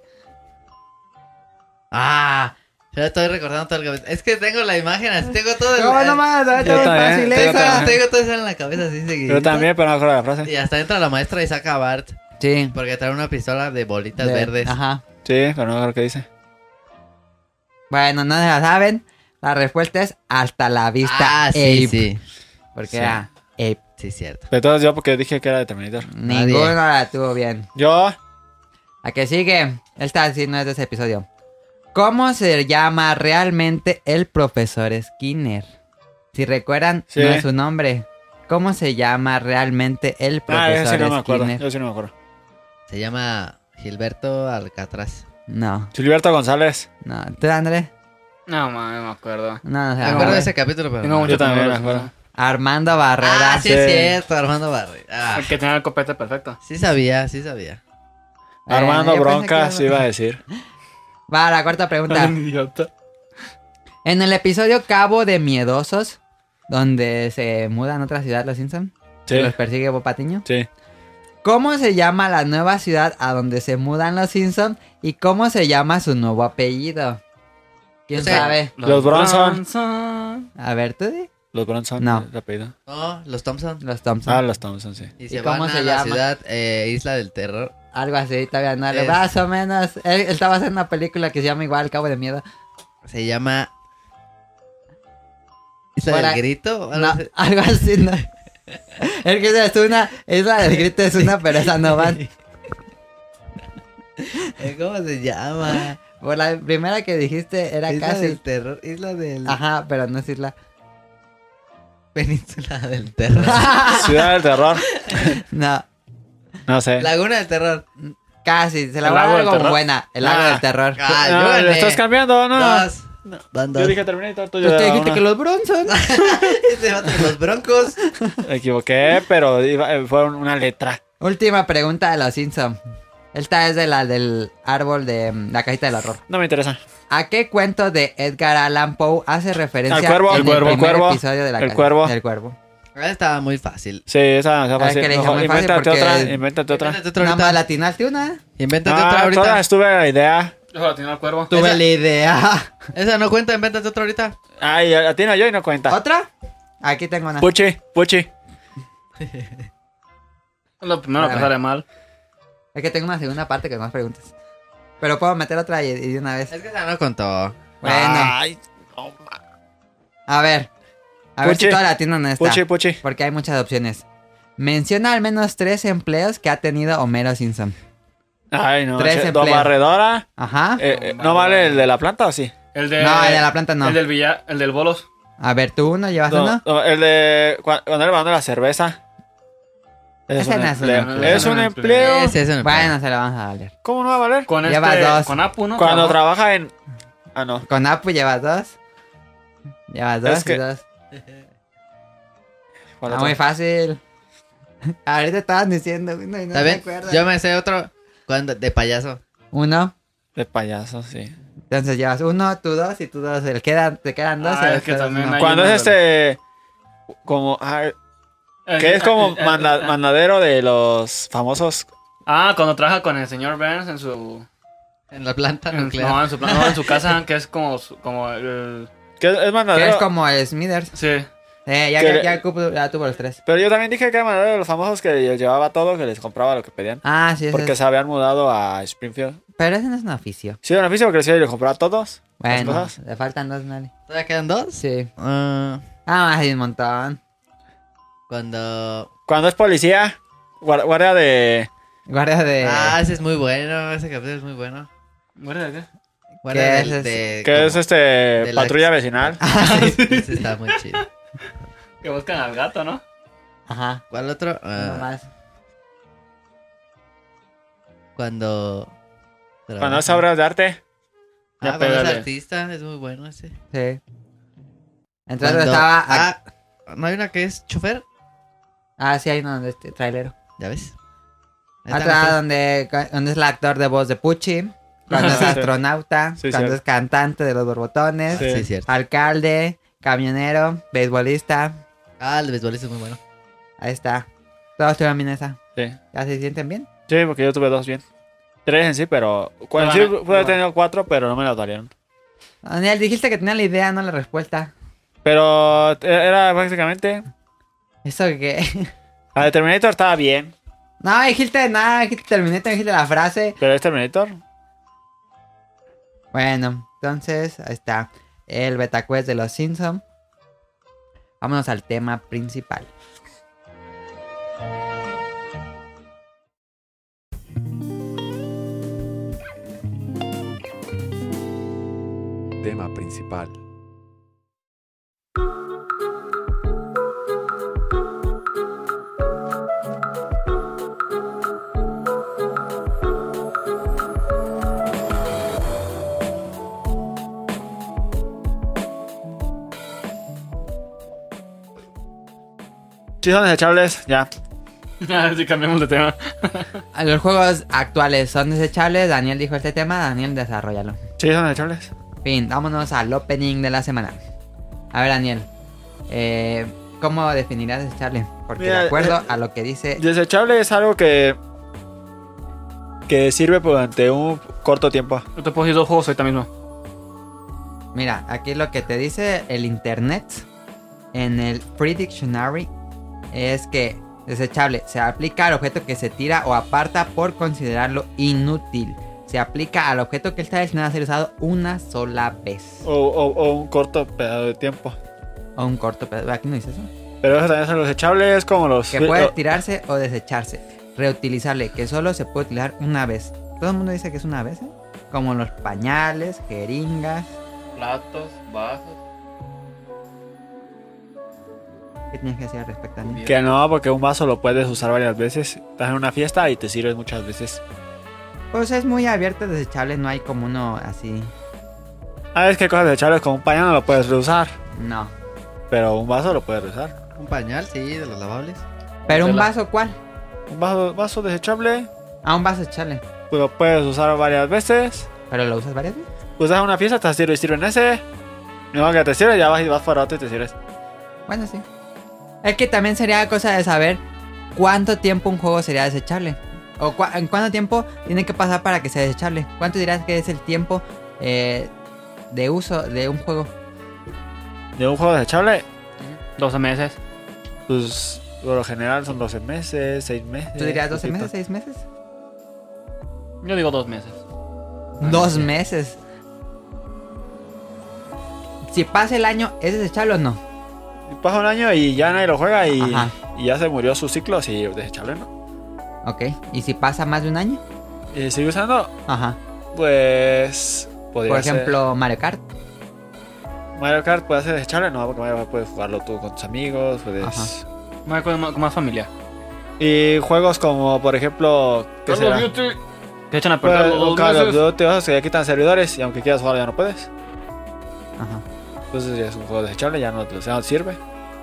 [SPEAKER 3] Ah, yo estoy recordando todo el capítulo. Es que tengo la imagen así, tengo todo el...
[SPEAKER 2] No, no más, no,
[SPEAKER 1] Yo
[SPEAKER 2] no,
[SPEAKER 1] también,
[SPEAKER 2] fácil
[SPEAKER 1] yo
[SPEAKER 3] Tengo,
[SPEAKER 2] esa.
[SPEAKER 1] también.
[SPEAKER 3] tengo todo eso en la cabeza así seguidito.
[SPEAKER 1] Yo también, pero no me acuerdo de la frase.
[SPEAKER 3] Y hasta entra la maestra y saca a Bart.
[SPEAKER 2] Sí.
[SPEAKER 3] Porque trae una pistola de bolitas
[SPEAKER 2] De-
[SPEAKER 3] verdes.
[SPEAKER 2] Ajá.
[SPEAKER 1] Sí, pero no me acuerdo qué dice.
[SPEAKER 2] Bueno, no se la saben. La respuesta es hasta la vista.
[SPEAKER 3] Ah, sí,
[SPEAKER 2] Ape.
[SPEAKER 3] sí.
[SPEAKER 2] Porque
[SPEAKER 3] Sí.
[SPEAKER 2] era Ape.
[SPEAKER 3] Sí, cierto.
[SPEAKER 1] Pero entonces yo porque dije que era de Terminator.
[SPEAKER 2] Ninguno la tuvo bien.
[SPEAKER 1] Yo,
[SPEAKER 2] ¿A que sigue? Esta sí no es de ese episodio. ¿Cómo se llama realmente el profesor Skinner? Si recuerdan,
[SPEAKER 1] Sí.
[SPEAKER 2] no es su nombre. ¿Cómo se llama realmente el
[SPEAKER 1] ah,
[SPEAKER 2] profesor
[SPEAKER 1] yo sí no me acuerdo.
[SPEAKER 2] Skinner?
[SPEAKER 1] Yo sí no me acuerdo.
[SPEAKER 3] Se llama Gilberto Alcatraz.
[SPEAKER 2] No,
[SPEAKER 1] Gilberto González.
[SPEAKER 2] no. ¿Tú, André?
[SPEAKER 4] No, man, no me acuerdo.
[SPEAKER 2] No, no se
[SPEAKER 3] Me
[SPEAKER 2] llama.
[SPEAKER 3] acuerdo de
[SPEAKER 2] güey.
[SPEAKER 3] ese capítulo, pero...
[SPEAKER 4] Tengo
[SPEAKER 3] no.
[SPEAKER 4] mucho
[SPEAKER 1] Yo también
[SPEAKER 4] que no
[SPEAKER 1] me
[SPEAKER 4] lo-
[SPEAKER 1] acuerdo.
[SPEAKER 2] Armando Barrera.
[SPEAKER 3] Ah, sí,
[SPEAKER 1] Sí.
[SPEAKER 3] es cierto, Armando Barri. Ah,
[SPEAKER 4] El que tenía el copete perfecto.
[SPEAKER 3] sí sabía, sí sabía.
[SPEAKER 1] Armando
[SPEAKER 2] Eh, yo pensé
[SPEAKER 1] Bronca,
[SPEAKER 2] que-
[SPEAKER 1] sí iba a decir.
[SPEAKER 2] Va, la cuarta pregunta.
[SPEAKER 4] Idiota.
[SPEAKER 2] En el episodio Cabo de Miedosos, donde se mudan a otra ciudad los Simpson,
[SPEAKER 1] Sí,
[SPEAKER 2] los persigue Bob Patiño.
[SPEAKER 1] sí.
[SPEAKER 2] ¿Cómo se llama la nueva ciudad a donde se mudan los Simpson y cómo se llama su nuevo apellido? ¿Quién
[SPEAKER 3] O sea,
[SPEAKER 2] sabe?
[SPEAKER 1] Los Bronson.
[SPEAKER 4] Bronson.
[SPEAKER 2] A ver, tú di.
[SPEAKER 1] Los Bronson.
[SPEAKER 2] No.
[SPEAKER 1] ¿El apellido?
[SPEAKER 3] No, los Thompson.
[SPEAKER 2] Los Thompson.
[SPEAKER 1] Ah, los Thompson, sí.
[SPEAKER 3] Y
[SPEAKER 2] ¿Y
[SPEAKER 3] se
[SPEAKER 2] cómo
[SPEAKER 3] van
[SPEAKER 2] se
[SPEAKER 3] a la
[SPEAKER 2] llama?
[SPEAKER 3] ciudad eh, Isla del Terror.
[SPEAKER 2] Algo así, todavía no.
[SPEAKER 3] Es-
[SPEAKER 2] Más o menos. Él, él estaba haciendo una película que se llama igual Cabo de Miedo.
[SPEAKER 3] Se llama... ¿Isla
[SPEAKER 2] Por
[SPEAKER 3] del
[SPEAKER 2] ahí-
[SPEAKER 3] Grito?
[SPEAKER 2] No, algo así, no. El que es una, es la del grito es una, pero esa no van.
[SPEAKER 3] Eh, ¿Cómo se llama?
[SPEAKER 2] Por la primera que dijiste era
[SPEAKER 3] Isla
[SPEAKER 2] casi.
[SPEAKER 3] del Terror. Isla del...
[SPEAKER 2] Ajá, pero no es isla.
[SPEAKER 3] Península del Terror.
[SPEAKER 1] Ciudad del Terror.
[SPEAKER 2] No,
[SPEAKER 1] No sé.
[SPEAKER 3] Laguna del Terror.
[SPEAKER 2] casi. Se la
[SPEAKER 4] El
[SPEAKER 2] voy a
[SPEAKER 4] lago
[SPEAKER 2] dar
[SPEAKER 4] del
[SPEAKER 2] como
[SPEAKER 4] terror.
[SPEAKER 2] buena. El lago
[SPEAKER 1] Ah.
[SPEAKER 2] del terror.
[SPEAKER 3] Ah, yo
[SPEAKER 1] no,
[SPEAKER 3] gané.
[SPEAKER 1] le estás cambiando, no.
[SPEAKER 3] Dos. Van dos.
[SPEAKER 1] Yo dije Terminator, tú
[SPEAKER 2] Pues
[SPEAKER 1] ya
[SPEAKER 2] te
[SPEAKER 1] da
[SPEAKER 2] dijiste
[SPEAKER 1] una.
[SPEAKER 2] que los Bronson.
[SPEAKER 3] Este vato de los Broncos.
[SPEAKER 1] Me equivoqué, pero iba- eh, fue una letra.
[SPEAKER 2] Última pregunta de los Simpson. Esta es de la del árbol de mm, la cajita del horror.
[SPEAKER 1] No me interesa.
[SPEAKER 2] ¿A qué cuento de Edgar Allan Poe hace referencia
[SPEAKER 1] Al cuervo,
[SPEAKER 2] en
[SPEAKER 1] el cuervo,
[SPEAKER 2] el
[SPEAKER 1] el
[SPEAKER 2] primer
[SPEAKER 1] cuervo,
[SPEAKER 2] episodio de la
[SPEAKER 1] el
[SPEAKER 2] ca-
[SPEAKER 1] cuervo.
[SPEAKER 2] del cuervo?
[SPEAKER 3] Ah, estaba muy fácil.
[SPEAKER 1] Sí, esa está
[SPEAKER 2] Ah,
[SPEAKER 1] fácil.
[SPEAKER 2] que le dije
[SPEAKER 1] Mejor,
[SPEAKER 2] muy fácil
[SPEAKER 1] invéntate
[SPEAKER 2] porque-
[SPEAKER 1] otra, invéntate otra.
[SPEAKER 3] Invéntate otra
[SPEAKER 2] Nada más
[SPEAKER 3] ahorita.
[SPEAKER 2] latinaste una.
[SPEAKER 3] Invéntate otra
[SPEAKER 1] Ah,
[SPEAKER 3] ahorita.
[SPEAKER 1] todas tuve la idea.
[SPEAKER 4] Yo la tenía al cuervo.
[SPEAKER 2] Tuve
[SPEAKER 3] Esa-
[SPEAKER 2] la idea.
[SPEAKER 3] Esa no cuenta, invéntate otra ahorita.
[SPEAKER 1] Ay, a ti no, yo y no cuenta.
[SPEAKER 2] ¿Otra? Aquí tengo una.
[SPEAKER 1] Puchi, Puchi.
[SPEAKER 4] Lo primero que
[SPEAKER 2] Espérame.
[SPEAKER 4] sale mal.
[SPEAKER 2] Es que tengo una segunda parte que más preguntas. Pero puedo meter otra y, y de una vez.
[SPEAKER 3] Es que esa no contó.
[SPEAKER 2] Bueno,
[SPEAKER 1] Ay, no, ma-
[SPEAKER 2] a ver. A ver
[SPEAKER 1] Puchi.
[SPEAKER 2] si toda la tienda no está.
[SPEAKER 1] Puchi, Puchi.
[SPEAKER 2] Porque hay muchas opciones. Menciona al menos tres empleos que ha tenido Homero Simpson.
[SPEAKER 1] Ay, no.
[SPEAKER 2] Tres
[SPEAKER 1] che,
[SPEAKER 2] empleos.
[SPEAKER 1] Dos barredora.
[SPEAKER 2] Ajá.
[SPEAKER 1] Eh, eh, ¿No vale el de la planta o sí?
[SPEAKER 4] El de...
[SPEAKER 2] No, el de la planta no.
[SPEAKER 4] El del villa... El del bolos.
[SPEAKER 2] A ver, tú uno, llevas
[SPEAKER 1] No,
[SPEAKER 2] uno.
[SPEAKER 1] no, el de cu- cuando le mandó la cerveza. Ese
[SPEAKER 2] Ese
[SPEAKER 1] un
[SPEAKER 2] no es un
[SPEAKER 1] empleo.
[SPEAKER 2] empleo.
[SPEAKER 1] Es un
[SPEAKER 4] Ese
[SPEAKER 1] empleo.
[SPEAKER 3] Ese es un
[SPEAKER 2] Bueno, se lo vamos a valer.
[SPEAKER 1] ¿Cómo no va a valer?
[SPEAKER 4] Con
[SPEAKER 2] Llevas
[SPEAKER 4] este...
[SPEAKER 2] dos.
[SPEAKER 4] Con Apu, ¿no?
[SPEAKER 1] Cuando
[SPEAKER 4] Trabajó.
[SPEAKER 1] trabaja en... Ah, no.
[SPEAKER 2] Con Apu llevas dos. Llevas dos
[SPEAKER 1] Es que-
[SPEAKER 2] y dos.
[SPEAKER 1] ¿Cuál
[SPEAKER 2] Está
[SPEAKER 1] otro?
[SPEAKER 2] muy fácil. Ahorita estaban diciendo uno y no
[SPEAKER 3] ¿Está
[SPEAKER 2] me
[SPEAKER 3] bien?
[SPEAKER 2] acuerdo.
[SPEAKER 3] Yo me sé otro. Cuando, de payaso.
[SPEAKER 2] Uno.
[SPEAKER 1] De payaso, sí.
[SPEAKER 2] Entonces llevas uno, tú dos y tú dos. El quedan, te quedan dos.
[SPEAKER 4] Ah,
[SPEAKER 2] y
[SPEAKER 4] es que
[SPEAKER 2] después
[SPEAKER 4] también
[SPEAKER 2] uno.
[SPEAKER 4] hay-
[SPEAKER 1] Cuando
[SPEAKER 4] uno
[SPEAKER 1] es este... Como... ah,
[SPEAKER 4] El-
[SPEAKER 1] que es como
[SPEAKER 4] el- el-
[SPEAKER 1] manda-
[SPEAKER 4] el-
[SPEAKER 1] mandadero de los famosos...
[SPEAKER 4] Ah, cuando trabaja con el señor Burns en su...
[SPEAKER 3] En la planta
[SPEAKER 4] en-
[SPEAKER 3] nuclear.
[SPEAKER 4] no, en su, plan- no, en su casa, que es como, su- como el...
[SPEAKER 1] Que es, es
[SPEAKER 2] Que
[SPEAKER 1] mandadero...
[SPEAKER 2] es como Smithers.
[SPEAKER 4] Sí.
[SPEAKER 2] Eh, ya,
[SPEAKER 1] Que
[SPEAKER 2] ya,
[SPEAKER 1] le-
[SPEAKER 2] ya, cupo- ya tuvo los tres.
[SPEAKER 1] Pero yo también dije que era mandadero de los famosos que les llevaba todo, que les compraba lo que pedían.
[SPEAKER 2] Ah, sí, ese
[SPEAKER 1] Porque
[SPEAKER 2] es.
[SPEAKER 1] se habían mudado a Springfield.
[SPEAKER 2] Pero ese no es un oficio.
[SPEAKER 1] Sí, era un oficio porque les iba y les compraba a todos. las
[SPEAKER 2] Bueno,
[SPEAKER 1] cosas.
[SPEAKER 2] le faltan dos, Nali.
[SPEAKER 3] ¿Todavía quedan dos?
[SPEAKER 2] Sí.
[SPEAKER 3] Ah,
[SPEAKER 2] Ah, más hay un montón.
[SPEAKER 3] cuando...
[SPEAKER 1] Cuando es policía, guar- guardia de...
[SPEAKER 2] Guardia de...
[SPEAKER 3] Ah, ese es muy bueno. Ese capítulo es muy bueno.
[SPEAKER 4] ¿Muere de qué?
[SPEAKER 3] Guardia
[SPEAKER 2] ¿Qué
[SPEAKER 3] del-
[SPEAKER 2] es ese?
[SPEAKER 3] de...
[SPEAKER 1] Que es
[SPEAKER 3] como-
[SPEAKER 1] este...
[SPEAKER 3] de la-
[SPEAKER 1] patrulla vecinal.
[SPEAKER 3] Ese está muy chido.
[SPEAKER 4] Que buscan al gato, ¿no?
[SPEAKER 2] Ajá.
[SPEAKER 3] ¿Cuál otro? Ah,
[SPEAKER 2] Uno más.
[SPEAKER 3] cuando...
[SPEAKER 1] Cuando es obras de arte.
[SPEAKER 3] Ah,
[SPEAKER 4] Ya
[SPEAKER 3] cuando es
[SPEAKER 4] pégale.
[SPEAKER 3] artista. Es muy bueno ese.
[SPEAKER 2] Sí. Entonces
[SPEAKER 3] Cuando-
[SPEAKER 2] estaba... Ah,
[SPEAKER 3] Ah, ¿no hay una que es chofer?
[SPEAKER 2] ah, sí, hay uno donde este trailero.
[SPEAKER 3] ¿Ya ves? Ahí están
[SPEAKER 2] Otra
[SPEAKER 3] las tres.
[SPEAKER 2] donde, donde es el actor de voz de Pucci. Cuando es
[SPEAKER 1] Sí.
[SPEAKER 2] astronauta.
[SPEAKER 1] Sí,
[SPEAKER 2] cuando
[SPEAKER 1] cierto.
[SPEAKER 2] es cantante de los borbotones.
[SPEAKER 1] Sí.
[SPEAKER 3] Sí, cierto.
[SPEAKER 2] Alcalde. Camionero. Beisbolista.
[SPEAKER 3] Ah, el beisbolista es muy bueno.
[SPEAKER 2] Ahí está. Todos tuvieron bien esa.
[SPEAKER 1] Sí.
[SPEAKER 2] ¿Ya se sienten bien?
[SPEAKER 1] Sí, porque yo tuve dos bien. Tres en sí, pero... En
[SPEAKER 4] van
[SPEAKER 1] sí
[SPEAKER 4] a-
[SPEAKER 1] pude
[SPEAKER 4] no
[SPEAKER 1] haber
[SPEAKER 4] van.
[SPEAKER 1] tenido cuatro, pero no me las valieron.
[SPEAKER 2] Daniel, dijiste que tenía la idea, no la respuesta.
[SPEAKER 1] Pero eh, era básicamente...
[SPEAKER 2] ¿Eso qué?
[SPEAKER 1] La de Terminator estaba bien.
[SPEAKER 2] No, dijiste nada, dijiste Terminator, dijiste la frase.
[SPEAKER 1] Pero es Terminator.
[SPEAKER 2] Bueno, entonces, ahí está. El betaquest de los Simpsons. Vámonos al tema principal.
[SPEAKER 5] Tema principal.
[SPEAKER 1] Sí, son desechables, ya.
[SPEAKER 4] Sí, cambiamos de tema.
[SPEAKER 2] Los juegos actuales son desechables. Daniel dijo este tema, Daniel, desarrollalo.
[SPEAKER 1] Sí, son desechables.
[SPEAKER 2] Fin, vámonos al opening de la semana. A ver, Daniel. Eh, ¿Cómo definirías desechable? Porque
[SPEAKER 1] Mira,
[SPEAKER 2] de acuerdo
[SPEAKER 1] eh,
[SPEAKER 2] a lo que dice...
[SPEAKER 1] Desechable es algo que... Que sirve durante un corto tiempo.
[SPEAKER 4] Yo te puedo decir dos juegos ahorita mismo.
[SPEAKER 2] Mira, aquí lo que te dice el internet en el Free Dictionary es que desechable se aplica al objeto que se tira o aparta por considerarlo inútil. Se aplica al objeto que está destinado a ser usado una sola vez.
[SPEAKER 1] O, o, o un corto pedazo de tiempo.
[SPEAKER 2] O un corto pedazo. Aquí no dice eso.
[SPEAKER 1] Pero eso también son los desechables, como los...
[SPEAKER 2] Que puede
[SPEAKER 1] o-
[SPEAKER 2] tirarse o desecharse. Reutilizable, que solo se puede utilizar una vez. Todo el mundo dice que es una vez, ¿eh? Como los pañales, jeringas.
[SPEAKER 4] Platos, vasos.
[SPEAKER 2] ¿Qué tienes que decir al respecto, Daniel?
[SPEAKER 1] Que no, porque un vaso lo puedes usar varias veces. Estás en una fiesta y te sirves muchas veces.
[SPEAKER 2] Pues es muy abierto, desechable, no hay como uno así.
[SPEAKER 1] Ah, es que cosas desechables como un pañal no lo puedes reusar.
[SPEAKER 2] No.
[SPEAKER 1] Pero un vaso lo puedes reusar.
[SPEAKER 3] Un pañal, sí, de los lavables.
[SPEAKER 2] ¿Pero un
[SPEAKER 4] Tela.
[SPEAKER 2] vaso cuál?
[SPEAKER 1] Un vaso, vaso desechable,
[SPEAKER 2] Ah, un vaso desechable.
[SPEAKER 1] pues lo puedes usar varias veces.
[SPEAKER 2] ¿Pero lo usas varias veces?
[SPEAKER 1] Pues das una fiesta, te sirves y sirven ese. Y luego que te sirves, ya vas y vas para otro y te sirves.
[SPEAKER 2] Bueno, sí. Es que también sería cosa de saber cuánto tiempo un juego sería desechable. O cua- en cuánto tiempo tiene que pasar para que sea desechable. ¿Cuánto dirás que es el tiempo eh, de uso de un juego?
[SPEAKER 1] De un juego desechable,
[SPEAKER 4] doce meses.
[SPEAKER 1] pues por lo general son doce meses, seis meses.
[SPEAKER 2] ¿Tú dirías doce
[SPEAKER 1] poquito.
[SPEAKER 2] meses, seis meses?
[SPEAKER 4] Yo digo dos meses.
[SPEAKER 2] Dos meses. Si pasa el año, ¿es desechable o no?
[SPEAKER 1] Y pasa un año y ya nadie lo juega y,
[SPEAKER 2] Ajá.
[SPEAKER 1] y ya se murió su ciclo, sí, desechable, ¿no?
[SPEAKER 2] Ok. ¿Y si pasa más de un año?
[SPEAKER 1] Y sigue usando,
[SPEAKER 2] Ajá.
[SPEAKER 1] pues... podría
[SPEAKER 2] Por
[SPEAKER 1] ser-
[SPEAKER 2] ejemplo, Mario Kart.
[SPEAKER 1] Mario Kart puede ser desechable, no, porque Mario Kart puedes jugarlo tú con tus amigos, puedes...
[SPEAKER 2] Ajá.
[SPEAKER 4] Más, con, con más familia.
[SPEAKER 1] Y juegos como, por ejemplo, ¿qué
[SPEAKER 4] Call of
[SPEAKER 1] será?
[SPEAKER 4] Duty. Te echan a
[SPEAKER 1] Pues,
[SPEAKER 4] perder los
[SPEAKER 1] un
[SPEAKER 4] dos
[SPEAKER 1] Call of
[SPEAKER 4] meses.
[SPEAKER 1] Duty, esos que ya quitan servidores y aunque quieras jugar ya no puedes.
[SPEAKER 2] Ajá.
[SPEAKER 1] Entonces ya es un juego desechable, ya no, te- ya no te sirve.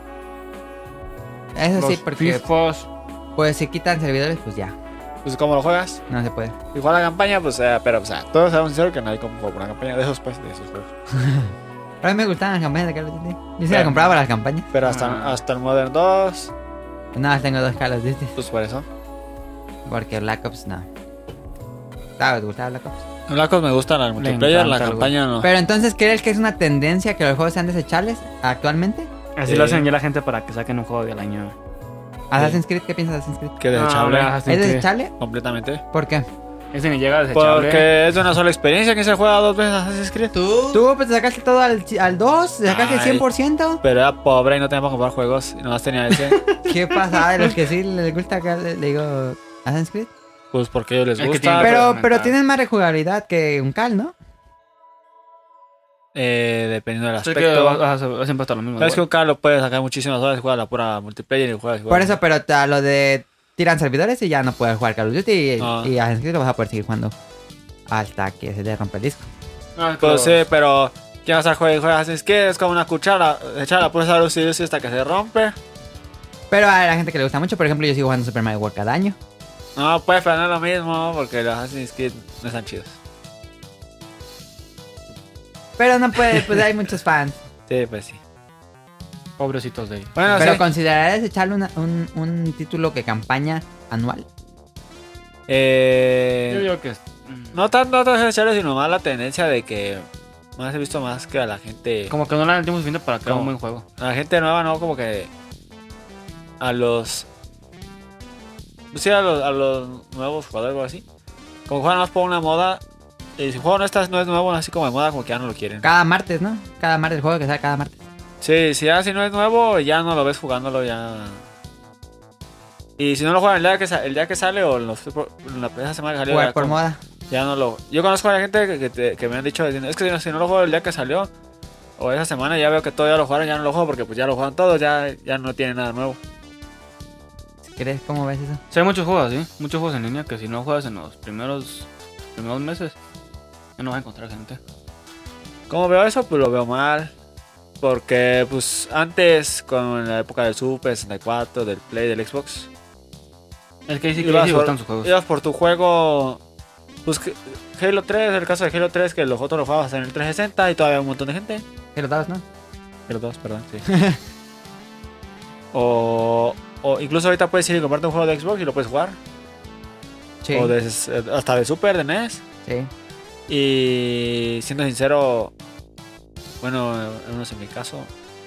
[SPEAKER 2] Eso sí,
[SPEAKER 4] Los
[SPEAKER 2] porque
[SPEAKER 4] Fifas.
[SPEAKER 2] pues si quitan servidores, pues ya.
[SPEAKER 1] Pues ¿cómo lo juegas?
[SPEAKER 2] No se puede.
[SPEAKER 1] Y jugar la campaña, pues, eh, pero, o sea, todos sabemos sincero que no hay como jugar una campaña de esos, pues, de esos juegos.
[SPEAKER 2] Pero a mí me gustaban las campañas de Call of Duty. Yo sí
[SPEAKER 1] Pero-
[SPEAKER 2] la compraba para las campañas.
[SPEAKER 1] Pero hasta,
[SPEAKER 4] Ah.
[SPEAKER 1] hasta el Modern dos,
[SPEAKER 2] Nada más tengo dos Call of Duty.
[SPEAKER 1] pues por eso.
[SPEAKER 2] Porque Black Ops no. ¿Te gustaba Black Ops?
[SPEAKER 1] Black Ops me gusta la multiplayer, la
[SPEAKER 4] encanta el
[SPEAKER 1] campaña no.
[SPEAKER 2] Pero entonces, ¿crees que es una tendencia que los juegos sean desechables actualmente?
[SPEAKER 4] Así
[SPEAKER 1] Sí.
[SPEAKER 4] lo hacen ya la gente para que saquen un juego del año.
[SPEAKER 2] Assassin's Creed, ¿qué piensas de Assassin's Creed?
[SPEAKER 1] Que desechable,
[SPEAKER 4] Ah,
[SPEAKER 2] ¿Es desechable?
[SPEAKER 1] completamente.
[SPEAKER 2] ¿Por qué?
[SPEAKER 4] Ese ni llega a desechable.
[SPEAKER 1] Porque es de una sola experiencia que se juega dos veces Assassin's Creed.
[SPEAKER 3] ¿Tú?
[SPEAKER 2] Tú, pues te sacaste todo al, al dos, te sacaste el
[SPEAKER 1] Ay.
[SPEAKER 2] cien por ciento.
[SPEAKER 1] Pero era pobre y no tenía para comprar juegos. Y nomás tenía ese.
[SPEAKER 2] ¿Qué pasa? De los que sí les gusta acá, le le digo Assassin's Creed.
[SPEAKER 1] Pues porque a ellos les
[SPEAKER 4] Es que
[SPEAKER 1] gusta.
[SPEAKER 4] tiene-
[SPEAKER 2] Pero,
[SPEAKER 4] aumentar.
[SPEAKER 2] pero tienen más rejugabilidad que un Cal, ¿no?
[SPEAKER 1] Eh, dependiendo del
[SPEAKER 4] Así
[SPEAKER 1] aspecto.
[SPEAKER 4] que vas- vas a- siempre está lo mismo.
[SPEAKER 1] Sabes que
[SPEAKER 4] igual.
[SPEAKER 1] un carro lo puedes sacar muchísimas horas y juega la pura multiplayer y juegas.
[SPEAKER 2] Por eso, pero a lo de tiran servidores y ya no puedes jugar Call of Duty y,
[SPEAKER 1] Ah.
[SPEAKER 2] y Assassin's Creed lo vas a poder seguir jugando hasta que se te rompa el disco.
[SPEAKER 4] No, es que
[SPEAKER 1] Pues
[SPEAKER 4] los-
[SPEAKER 1] sí, pero ¿quién vas a jugar? Juegas Assassin's Creed, es como una cuchara. Echar la pura luz y luz hasta que se rompe.
[SPEAKER 2] Pero a la gente que le gusta mucho, por ejemplo, yo sigo jugando Super Mario World cada año.
[SPEAKER 1] No, pues, pero no es lo mismo porque los Assassin's Creed no están chidos.
[SPEAKER 2] Pero no puede, pues hay muchos fans.
[SPEAKER 1] Sí, pues sí.
[SPEAKER 4] Pobrecitos de ellos.
[SPEAKER 1] Bueno,
[SPEAKER 2] Pero
[SPEAKER 1] sí.
[SPEAKER 2] ¿considerarías echarle una- un, un título que campaña anual?
[SPEAKER 1] Eh,
[SPEAKER 4] Yo digo que... mm,
[SPEAKER 1] No tanto otras echarle, sino más la tendencia de que más he visto más que a la gente.
[SPEAKER 4] Como que no le dan el tiempo suficiente para crear
[SPEAKER 1] ¿Cómo?
[SPEAKER 4] un buen juego.
[SPEAKER 1] A la gente nueva, ¿no? Como que a los. Sí, a los, a los nuevos jugadores o algo así. Como juegan más por una moda. Y si el juego no, está, no es nuevo, así como de moda, como que ya no lo quieren.
[SPEAKER 2] Cada martes, ¿no? Cada martes, el juego que sale cada martes.
[SPEAKER 1] Sí, si ya si no es nuevo, ya no lo ves jugándolo, ya. Y si no lo juegan el día que, sa- el día que sale o en, los, en la esa semana que salió,
[SPEAKER 2] Jugar
[SPEAKER 1] ya,
[SPEAKER 2] por
[SPEAKER 1] como-
[SPEAKER 2] moda.
[SPEAKER 1] ya no lo. Yo conozco a la gente que, que, te- que me han dicho, diciendo, es que si no, si no lo juego el día que salió o esa semana, ya veo que todos ya lo jugaron, ya no lo juego porque pues ya lo jugaron todos, ya, ya no tiene nada nuevo.
[SPEAKER 2] ¿Crees cómo ves eso?
[SPEAKER 4] Sí, hay muchos juegos, ¿sí? Muchos juegos en línea que si no juegas en los primeros, primeros meses, ya no vas a encontrar gente.
[SPEAKER 1] ¿Cómo veo eso? Pues lo veo mal. Porque pues antes, con la época del Super sesenta y cuatro, del Play, del Xbox,
[SPEAKER 4] Es que ahí sí que
[SPEAKER 1] ibas,
[SPEAKER 4] sí
[SPEAKER 1] por,
[SPEAKER 4] gustan sus juegos.
[SPEAKER 1] ibas por tu juego. Pues que- Halo tres, el caso de Halo tres, que los otros lo jugabas en el trescientos sesenta y todavía hay un montón de gente.
[SPEAKER 2] Halo dos, ¿no?
[SPEAKER 1] Halo dos, perdón, sí. o, o incluso ahorita puedes ir y comprarte un juego de Xbox y lo puedes jugar.
[SPEAKER 2] Sí.
[SPEAKER 1] O de, hasta de Super, de N E S.
[SPEAKER 2] Sí.
[SPEAKER 1] Y siendo sincero, bueno, al menos en mi caso,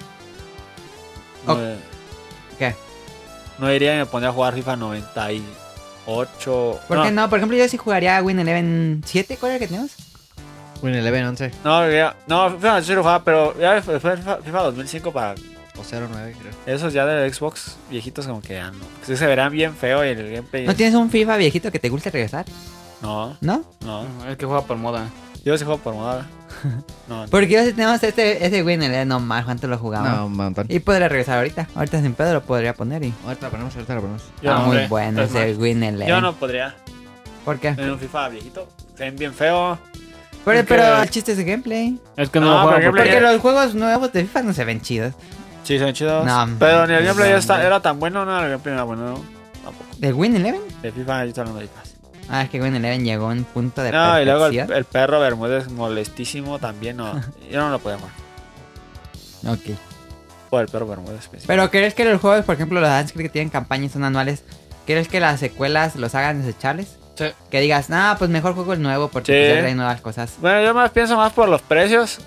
[SPEAKER 1] no,
[SPEAKER 2] Ok. ¿Qué?
[SPEAKER 1] no iría y me pondría a jugar FIFA noventa y ocho.
[SPEAKER 2] ¿Por qué no? Por ejemplo, yo sí jugaría Win Eleven siete. ¿Cuál era que tenemos?
[SPEAKER 3] Win Eleven once
[SPEAKER 1] No, ya- no, FIFA sí lo jugaba, pero ya fue FIFA, FIFA dos mil cinco para
[SPEAKER 3] o cero nueve creo.
[SPEAKER 1] esos ya de Xbox viejitos como que ya no. Sí se verán bien feo y el gameplay.
[SPEAKER 2] ¿No
[SPEAKER 1] es-
[SPEAKER 2] tienes un FIFA viejito que te guste regresar?
[SPEAKER 1] No,
[SPEAKER 2] ¿No?
[SPEAKER 1] no.
[SPEAKER 4] No, es que juega por moda.
[SPEAKER 1] Yo sí juego por moda. No, no.
[SPEAKER 2] Porque yo sí tenemos este, ese Win Eleven. No más, ¿cuánto lo jugamos?
[SPEAKER 3] No, un montón.
[SPEAKER 2] Y podría regresar ahorita. Ahorita sin pedo lo podría poner y...
[SPEAKER 3] Ahorita lo ponemos, ahorita lo ponemos.
[SPEAKER 1] Yo
[SPEAKER 2] ah,
[SPEAKER 1] no,
[SPEAKER 2] muy
[SPEAKER 1] hombre.
[SPEAKER 2] bueno
[SPEAKER 4] Es
[SPEAKER 2] ese
[SPEAKER 4] más,
[SPEAKER 2] Win Eleven.
[SPEAKER 1] Yo no podría
[SPEAKER 2] ¿Por qué?
[SPEAKER 1] en un FIFA viejito. Se ven bien feo.
[SPEAKER 2] Pero,
[SPEAKER 1] es que-
[SPEAKER 2] pero el chiste es el gameplay.
[SPEAKER 4] Es que no,
[SPEAKER 1] No,
[SPEAKER 4] lo juega
[SPEAKER 1] pero
[SPEAKER 4] por
[SPEAKER 1] gameplay-
[SPEAKER 2] Porque los juegos nuevos de FIFA no se ven chidos.
[SPEAKER 1] Sí, se ven chidos.
[SPEAKER 2] No,
[SPEAKER 1] pero ni el gameplay
[SPEAKER 2] no,
[SPEAKER 1] está-
[SPEAKER 2] hombre.
[SPEAKER 1] era tan bueno, no, el gameplay era bueno, no. Tampoco.
[SPEAKER 2] ¿De Win Eleven?
[SPEAKER 1] De FIFA, yo estoy hablando de FIFA.
[SPEAKER 2] Ah, es que Win Eleven llegó a un punto de
[SPEAKER 1] No, y luego el,
[SPEAKER 2] perfección.
[SPEAKER 1] el perro Bermúdez molestísimo también, no. Yo no lo podía jugar.
[SPEAKER 2] Ok.
[SPEAKER 1] O el perro Bermúdez específico.
[SPEAKER 2] Pero ¿crees que los juegos, por ejemplo, los Assassin's Creed que tienen campañas son anuales? ¿Crees que las secuelas los hagan desechables?
[SPEAKER 4] Sí.
[SPEAKER 2] Que digas, nah, pues mejor juego el nuevo porque
[SPEAKER 1] Sí.
[SPEAKER 2] pues, ya trae nuevas cosas.
[SPEAKER 1] Bueno, yo más pienso más por los precios.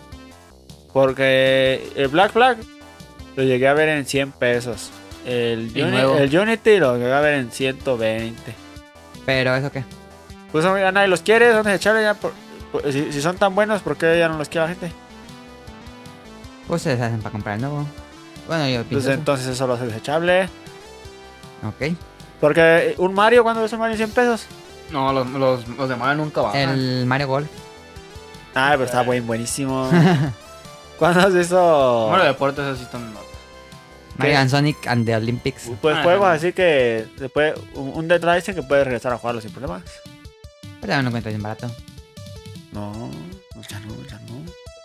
[SPEAKER 1] Porque el Black Flag lo llegué a ver en cien pesos. El,
[SPEAKER 4] Y
[SPEAKER 1] Uni-
[SPEAKER 4] nuevo.
[SPEAKER 1] el Unity lo llegué a ver en ciento veinte.
[SPEAKER 2] Pero ¿eso qué?
[SPEAKER 1] Pues ya nadie los quiere, son desechables ya. Por, por- si, si son tan buenos, ¿por qué ya no los quiere la gente?
[SPEAKER 2] Pues se hacen para comprar el nuevo. Bueno, yo
[SPEAKER 1] Pues
[SPEAKER 2] pienso eso.
[SPEAKER 1] entonces eso lo hace desechable.
[SPEAKER 2] Ok.
[SPEAKER 1] Porque un Mario, ¿cuándo ves un Mario en cien pesos?
[SPEAKER 4] No, los, los, los de Mario nunca bajan.
[SPEAKER 2] El Mario Golf.
[SPEAKER 1] Ah, pero está buen, buenísimo. ¿Cuándo has visto?
[SPEAKER 4] Mario Deportes así están...
[SPEAKER 2] Mario and Sonic and the Olympics.
[SPEAKER 1] Pues
[SPEAKER 4] Ah,
[SPEAKER 1] juegos
[SPEAKER 4] no.
[SPEAKER 1] así que después un, un Dead Rising que puedes regresar a jugarlo sin problemas.
[SPEAKER 2] Pero también lo encuentro bien barato.
[SPEAKER 1] No, ya no, ya no.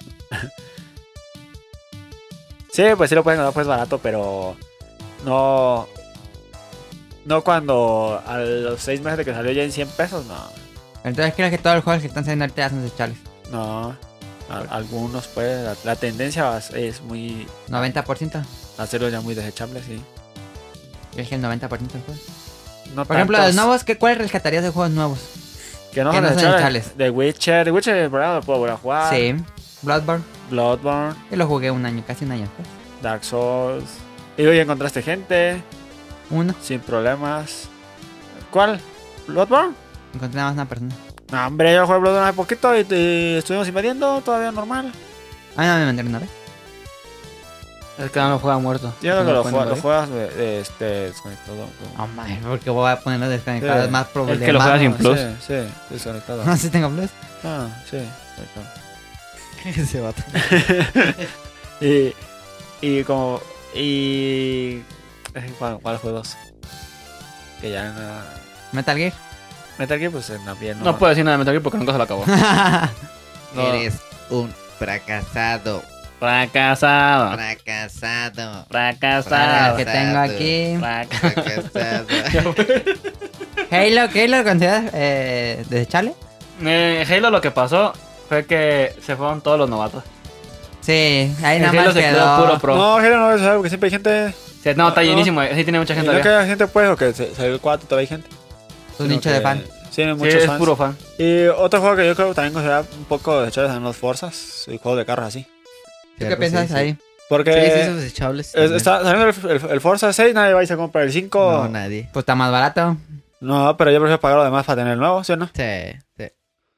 [SPEAKER 1] Sí, pues sí lo puedes encontrar pues barato, pero no. No cuando a los seis meses de que salió ya en cien pesos, no.
[SPEAKER 2] Entonces creo que todos los juegos que están saliendo ahorita ya son desechables.
[SPEAKER 1] No. A- algunos pues, la, la tendencia es, es muy.
[SPEAKER 2] noventa por ciento.
[SPEAKER 1] Hacerlos ya muy desechables, sí.
[SPEAKER 2] Creo que el noventa por ciento del juego.
[SPEAKER 1] No
[SPEAKER 2] Por ejemplo,
[SPEAKER 1] tantos
[SPEAKER 2] los nuevos, ¿qué, ¿cuáles rescatarías de juegos nuevos?
[SPEAKER 1] que no
[SPEAKER 2] que
[SPEAKER 1] son
[SPEAKER 2] no son
[SPEAKER 1] desechables.
[SPEAKER 2] desechables.
[SPEAKER 1] The Witcher, The Witcher, el programa lo puedo volver a jugar.
[SPEAKER 2] Sí. Bloodborne.
[SPEAKER 1] Bloodborne,
[SPEAKER 2] Yo lo jugué un año, casi un año después.
[SPEAKER 1] Dark Souls. Y hoy encontraste gente
[SPEAKER 2] Uno.
[SPEAKER 1] sin problemas. ¿Cuál? ¿Bloodborne?
[SPEAKER 2] Encontré nada más una persona.
[SPEAKER 1] No, hombre, yo jugué Bloodborne hace poquito y, y estuvimos invadiendo, todavía normal.
[SPEAKER 2] Ah, no, me mandaron una vez.
[SPEAKER 4] Es que no lo juega muerto.
[SPEAKER 1] Yo creo
[SPEAKER 4] No
[SPEAKER 1] que lo,
[SPEAKER 4] pueden
[SPEAKER 1] juega- lo
[SPEAKER 4] invadir.
[SPEAKER 1] juegas de, de este desconectado. como-
[SPEAKER 2] Oh, my, porque voy a ponerlos desconectados
[SPEAKER 1] Sí.
[SPEAKER 2] más
[SPEAKER 4] que
[SPEAKER 2] problemas.
[SPEAKER 4] lo juega sin plus.
[SPEAKER 1] Sí, sí, desconectado.
[SPEAKER 2] No sé si tengo plus.
[SPEAKER 1] Ah, sí, desconectado.
[SPEAKER 3] Ese vato.
[SPEAKER 1] y, y como. Y. ¿Cuál, cuál juegos? Que ya no.
[SPEAKER 2] Metal Gear.
[SPEAKER 1] Metal Gear, pues también no.
[SPEAKER 4] No puedo decir nada de Metal Gear porque nunca se lo acabó. No.
[SPEAKER 3] Eres un fracasado.
[SPEAKER 4] Fracasado.
[SPEAKER 3] Fracasado.
[SPEAKER 4] Fracasado.
[SPEAKER 2] que tengo aquí.
[SPEAKER 4] Fraca-
[SPEAKER 3] Fracasado.
[SPEAKER 2] Halo, ¿qué lo consideras eh, desechable?
[SPEAKER 4] Eh, Halo lo que pasó fue que se fueron todos los novatos.
[SPEAKER 2] Sí, ahí
[SPEAKER 4] El
[SPEAKER 2] nada
[SPEAKER 4] Halo
[SPEAKER 2] más
[SPEAKER 4] se quedó
[SPEAKER 2] quedó.
[SPEAKER 4] puro pro.
[SPEAKER 1] No, Halo no es algo que siempre hay gente.
[SPEAKER 4] O sea, no, está
[SPEAKER 1] No,
[SPEAKER 4] llenísimo. Sí, tiene mucha
[SPEAKER 1] Y
[SPEAKER 4] gente
[SPEAKER 1] no que
[SPEAKER 4] todavía.
[SPEAKER 1] haya gente, pues, o que se- salió el cuatro, todavía hay gente.
[SPEAKER 2] Un
[SPEAKER 1] Sino
[SPEAKER 2] nicho de
[SPEAKER 1] que
[SPEAKER 2] fan.
[SPEAKER 1] Sí, hay
[SPEAKER 4] Sí,
[SPEAKER 1] muchos
[SPEAKER 4] es
[SPEAKER 1] fans.
[SPEAKER 4] puro fan.
[SPEAKER 1] Y otro juego que yo creo que también considera un poco desechables son los Forzas y juegos de carros así.
[SPEAKER 2] ¿Tú
[SPEAKER 3] Cierto,
[SPEAKER 2] qué piensas
[SPEAKER 3] sí, sí.
[SPEAKER 2] ahí?
[SPEAKER 1] Porque
[SPEAKER 3] Sí, sí, esos desechables.
[SPEAKER 1] es-
[SPEAKER 3] también.
[SPEAKER 1] está saliendo el, el- el Forza seis, nadie va y se compra el cinco.
[SPEAKER 3] No, nadie.
[SPEAKER 2] Pues está más barato.
[SPEAKER 1] No, pero yo prefiero pagar lo demás para tener el nuevo, ¿sí o no?
[SPEAKER 3] Sí, sí.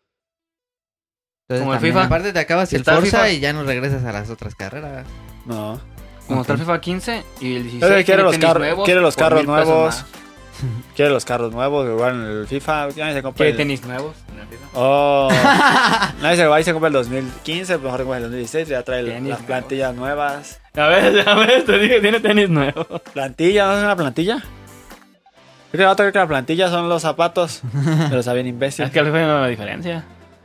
[SPEAKER 2] Entonces,
[SPEAKER 4] Como el
[SPEAKER 2] también-
[SPEAKER 4] FIFA.
[SPEAKER 3] Aparte te acabas el
[SPEAKER 4] Está el
[SPEAKER 3] Forza
[SPEAKER 4] FIFA.
[SPEAKER 3] y ya no regresas a las otras carreras.
[SPEAKER 1] No.
[SPEAKER 4] Como está el
[SPEAKER 2] Ok.
[SPEAKER 4] FIFA quince y el dieciséis.
[SPEAKER 1] Es que quiere
[SPEAKER 4] tiene
[SPEAKER 1] los,
[SPEAKER 4] tenis
[SPEAKER 1] carros
[SPEAKER 4] nuevos
[SPEAKER 1] quiere los
[SPEAKER 4] por
[SPEAKER 1] carros
[SPEAKER 4] mil pesos
[SPEAKER 1] nuevos.
[SPEAKER 4] más.
[SPEAKER 1] Quiere los carros nuevos, igual en el FIFA. Ya nadie se compra
[SPEAKER 4] Quiere
[SPEAKER 1] el...
[SPEAKER 4] tenis nuevos en el FIFA.
[SPEAKER 1] Oh. Nadie se va y se compra el dos mil quince, mejor compra el dos mil dieciséis, ya trae el-
[SPEAKER 4] Tenis
[SPEAKER 1] las
[SPEAKER 4] nuevos.
[SPEAKER 1] plantillas nuevas.
[SPEAKER 4] A ver, a ver, te dije, tiene tenis nuevos.
[SPEAKER 1] ¿Plantilla? ¿No es una plantilla? Yo creo que la plantilla son los zapatos. Pero está bien imbécil.
[SPEAKER 4] Es que al FIFA no hay la diferencia.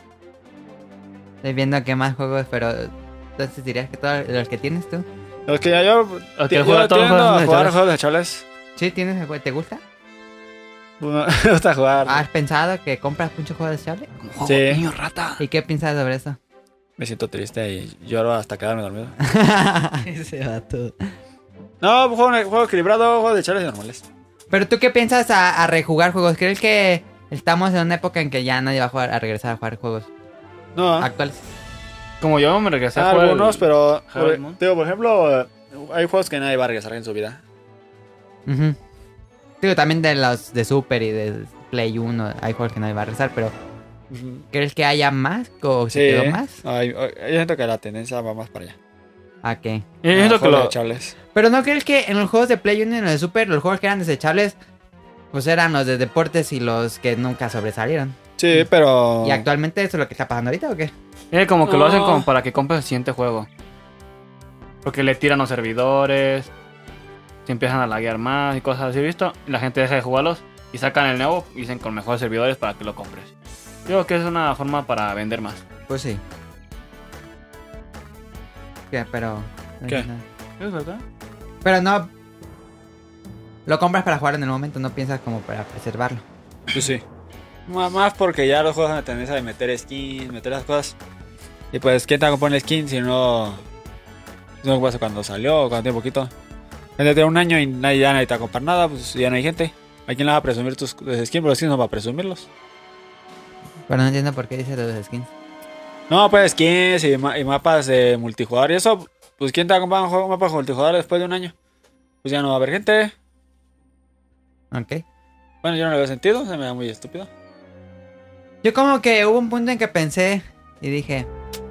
[SPEAKER 2] Estoy viendo qué más juegos, pero entonces dirías que todos los que tienes tú.
[SPEAKER 1] Los que ya yo,
[SPEAKER 4] Los que
[SPEAKER 1] yo
[SPEAKER 4] juega todos los
[SPEAKER 1] tiendo
[SPEAKER 4] juegos
[SPEAKER 1] a jugar
[SPEAKER 4] desechables.
[SPEAKER 1] juegos desechables.
[SPEAKER 2] ¿Sí tienes el juego? ¿Te gusta?
[SPEAKER 1] Me gusta jugar.
[SPEAKER 2] ¿Has pensado que compras muchos juegos desechables?
[SPEAKER 4] Como juego,
[SPEAKER 1] Sí.
[SPEAKER 4] niño rata.
[SPEAKER 2] ¿Y qué piensas sobre eso?
[SPEAKER 1] Me siento triste y lloro hasta quedarme dormido.
[SPEAKER 3] Ese vato.
[SPEAKER 1] No, juego, juego equilibrado, juegos desechables y normales.
[SPEAKER 2] Pero tú qué piensas a, a rejugar juegos? ¿Crees que estamos en una época en que ya nadie va a jugar, a regresar a jugar juegos
[SPEAKER 1] No,
[SPEAKER 2] actuales?
[SPEAKER 4] Como yo me regresé a
[SPEAKER 1] ah,
[SPEAKER 4] jugar
[SPEAKER 1] algunos,
[SPEAKER 4] el-
[SPEAKER 1] pero
[SPEAKER 4] Harvest
[SPEAKER 1] por,
[SPEAKER 4] Moon.
[SPEAKER 1] digo, por ejemplo, eh, hay juegos que nadie va a regresar en su vida.
[SPEAKER 2] Ujú. Digo, también de los de Super y de Play uno hay juegos que nadie va a regresar, pero ¿crees que haya más o se
[SPEAKER 1] Sí,
[SPEAKER 2] quedó más?
[SPEAKER 1] hay, hay gente que la tendencia va más para allá.
[SPEAKER 2] ¿A qué?
[SPEAKER 4] Y es
[SPEAKER 1] Ah,
[SPEAKER 4] lo que
[SPEAKER 1] juegos
[SPEAKER 4] lo...
[SPEAKER 1] desechables.
[SPEAKER 2] Pero ¿no crees que en los juegos de Play uno y en los de Super, los juegos que eran desechables, pues eran los de deportes y los que nunca sobresalieron?
[SPEAKER 1] Sí, pero...
[SPEAKER 2] ¿Y actualmente eso es lo que está pasando ahorita o qué?
[SPEAKER 4] Es como que lo hacen
[SPEAKER 1] No.
[SPEAKER 4] como para que compres el siguiente juego. Porque le tiran los servidores, se empiezan a laguear más y cosas así, ¿visto? Y la gente deja de jugarlos y sacan el nuevo y dicen con mejores servidores para que lo compres. Yo creo que es una forma para vender más.
[SPEAKER 2] Pues sí. ¿Qué? Pero...
[SPEAKER 1] ¿Qué?
[SPEAKER 2] no.
[SPEAKER 4] ¿Es verdad?
[SPEAKER 2] Pero no... Lo compras para jugar en el momento, no piensas como para preservarlo.
[SPEAKER 1] Pues sí. Má- Más porque ya los juegos tienen la tendencia de meter skins, meter las cosas. Y pues, ¿quién te va a comprar el skin si no... Si no pasa cuando salió o cuando tiene poquito? Gente tiene un año y nadie, ya nadie te va a comprar nada, pues ya no hay gente. ¿A quién le va a presumir tus tus skins? Pero los skins no va a presumirlos.
[SPEAKER 2] Pero no entiendo por qué dices los skins.
[SPEAKER 1] No, pues skins y, ma- y mapas de multijugador y eso. Pues, ¿quién te va a comprar un juego, un mapa multijugador después de un año? Pues ya no va a haber gente.
[SPEAKER 2] Ok.
[SPEAKER 1] Bueno, yo no le veo sentido, se me da muy estúpido.
[SPEAKER 2] Yo como que hubo un punto en que pensé y dije...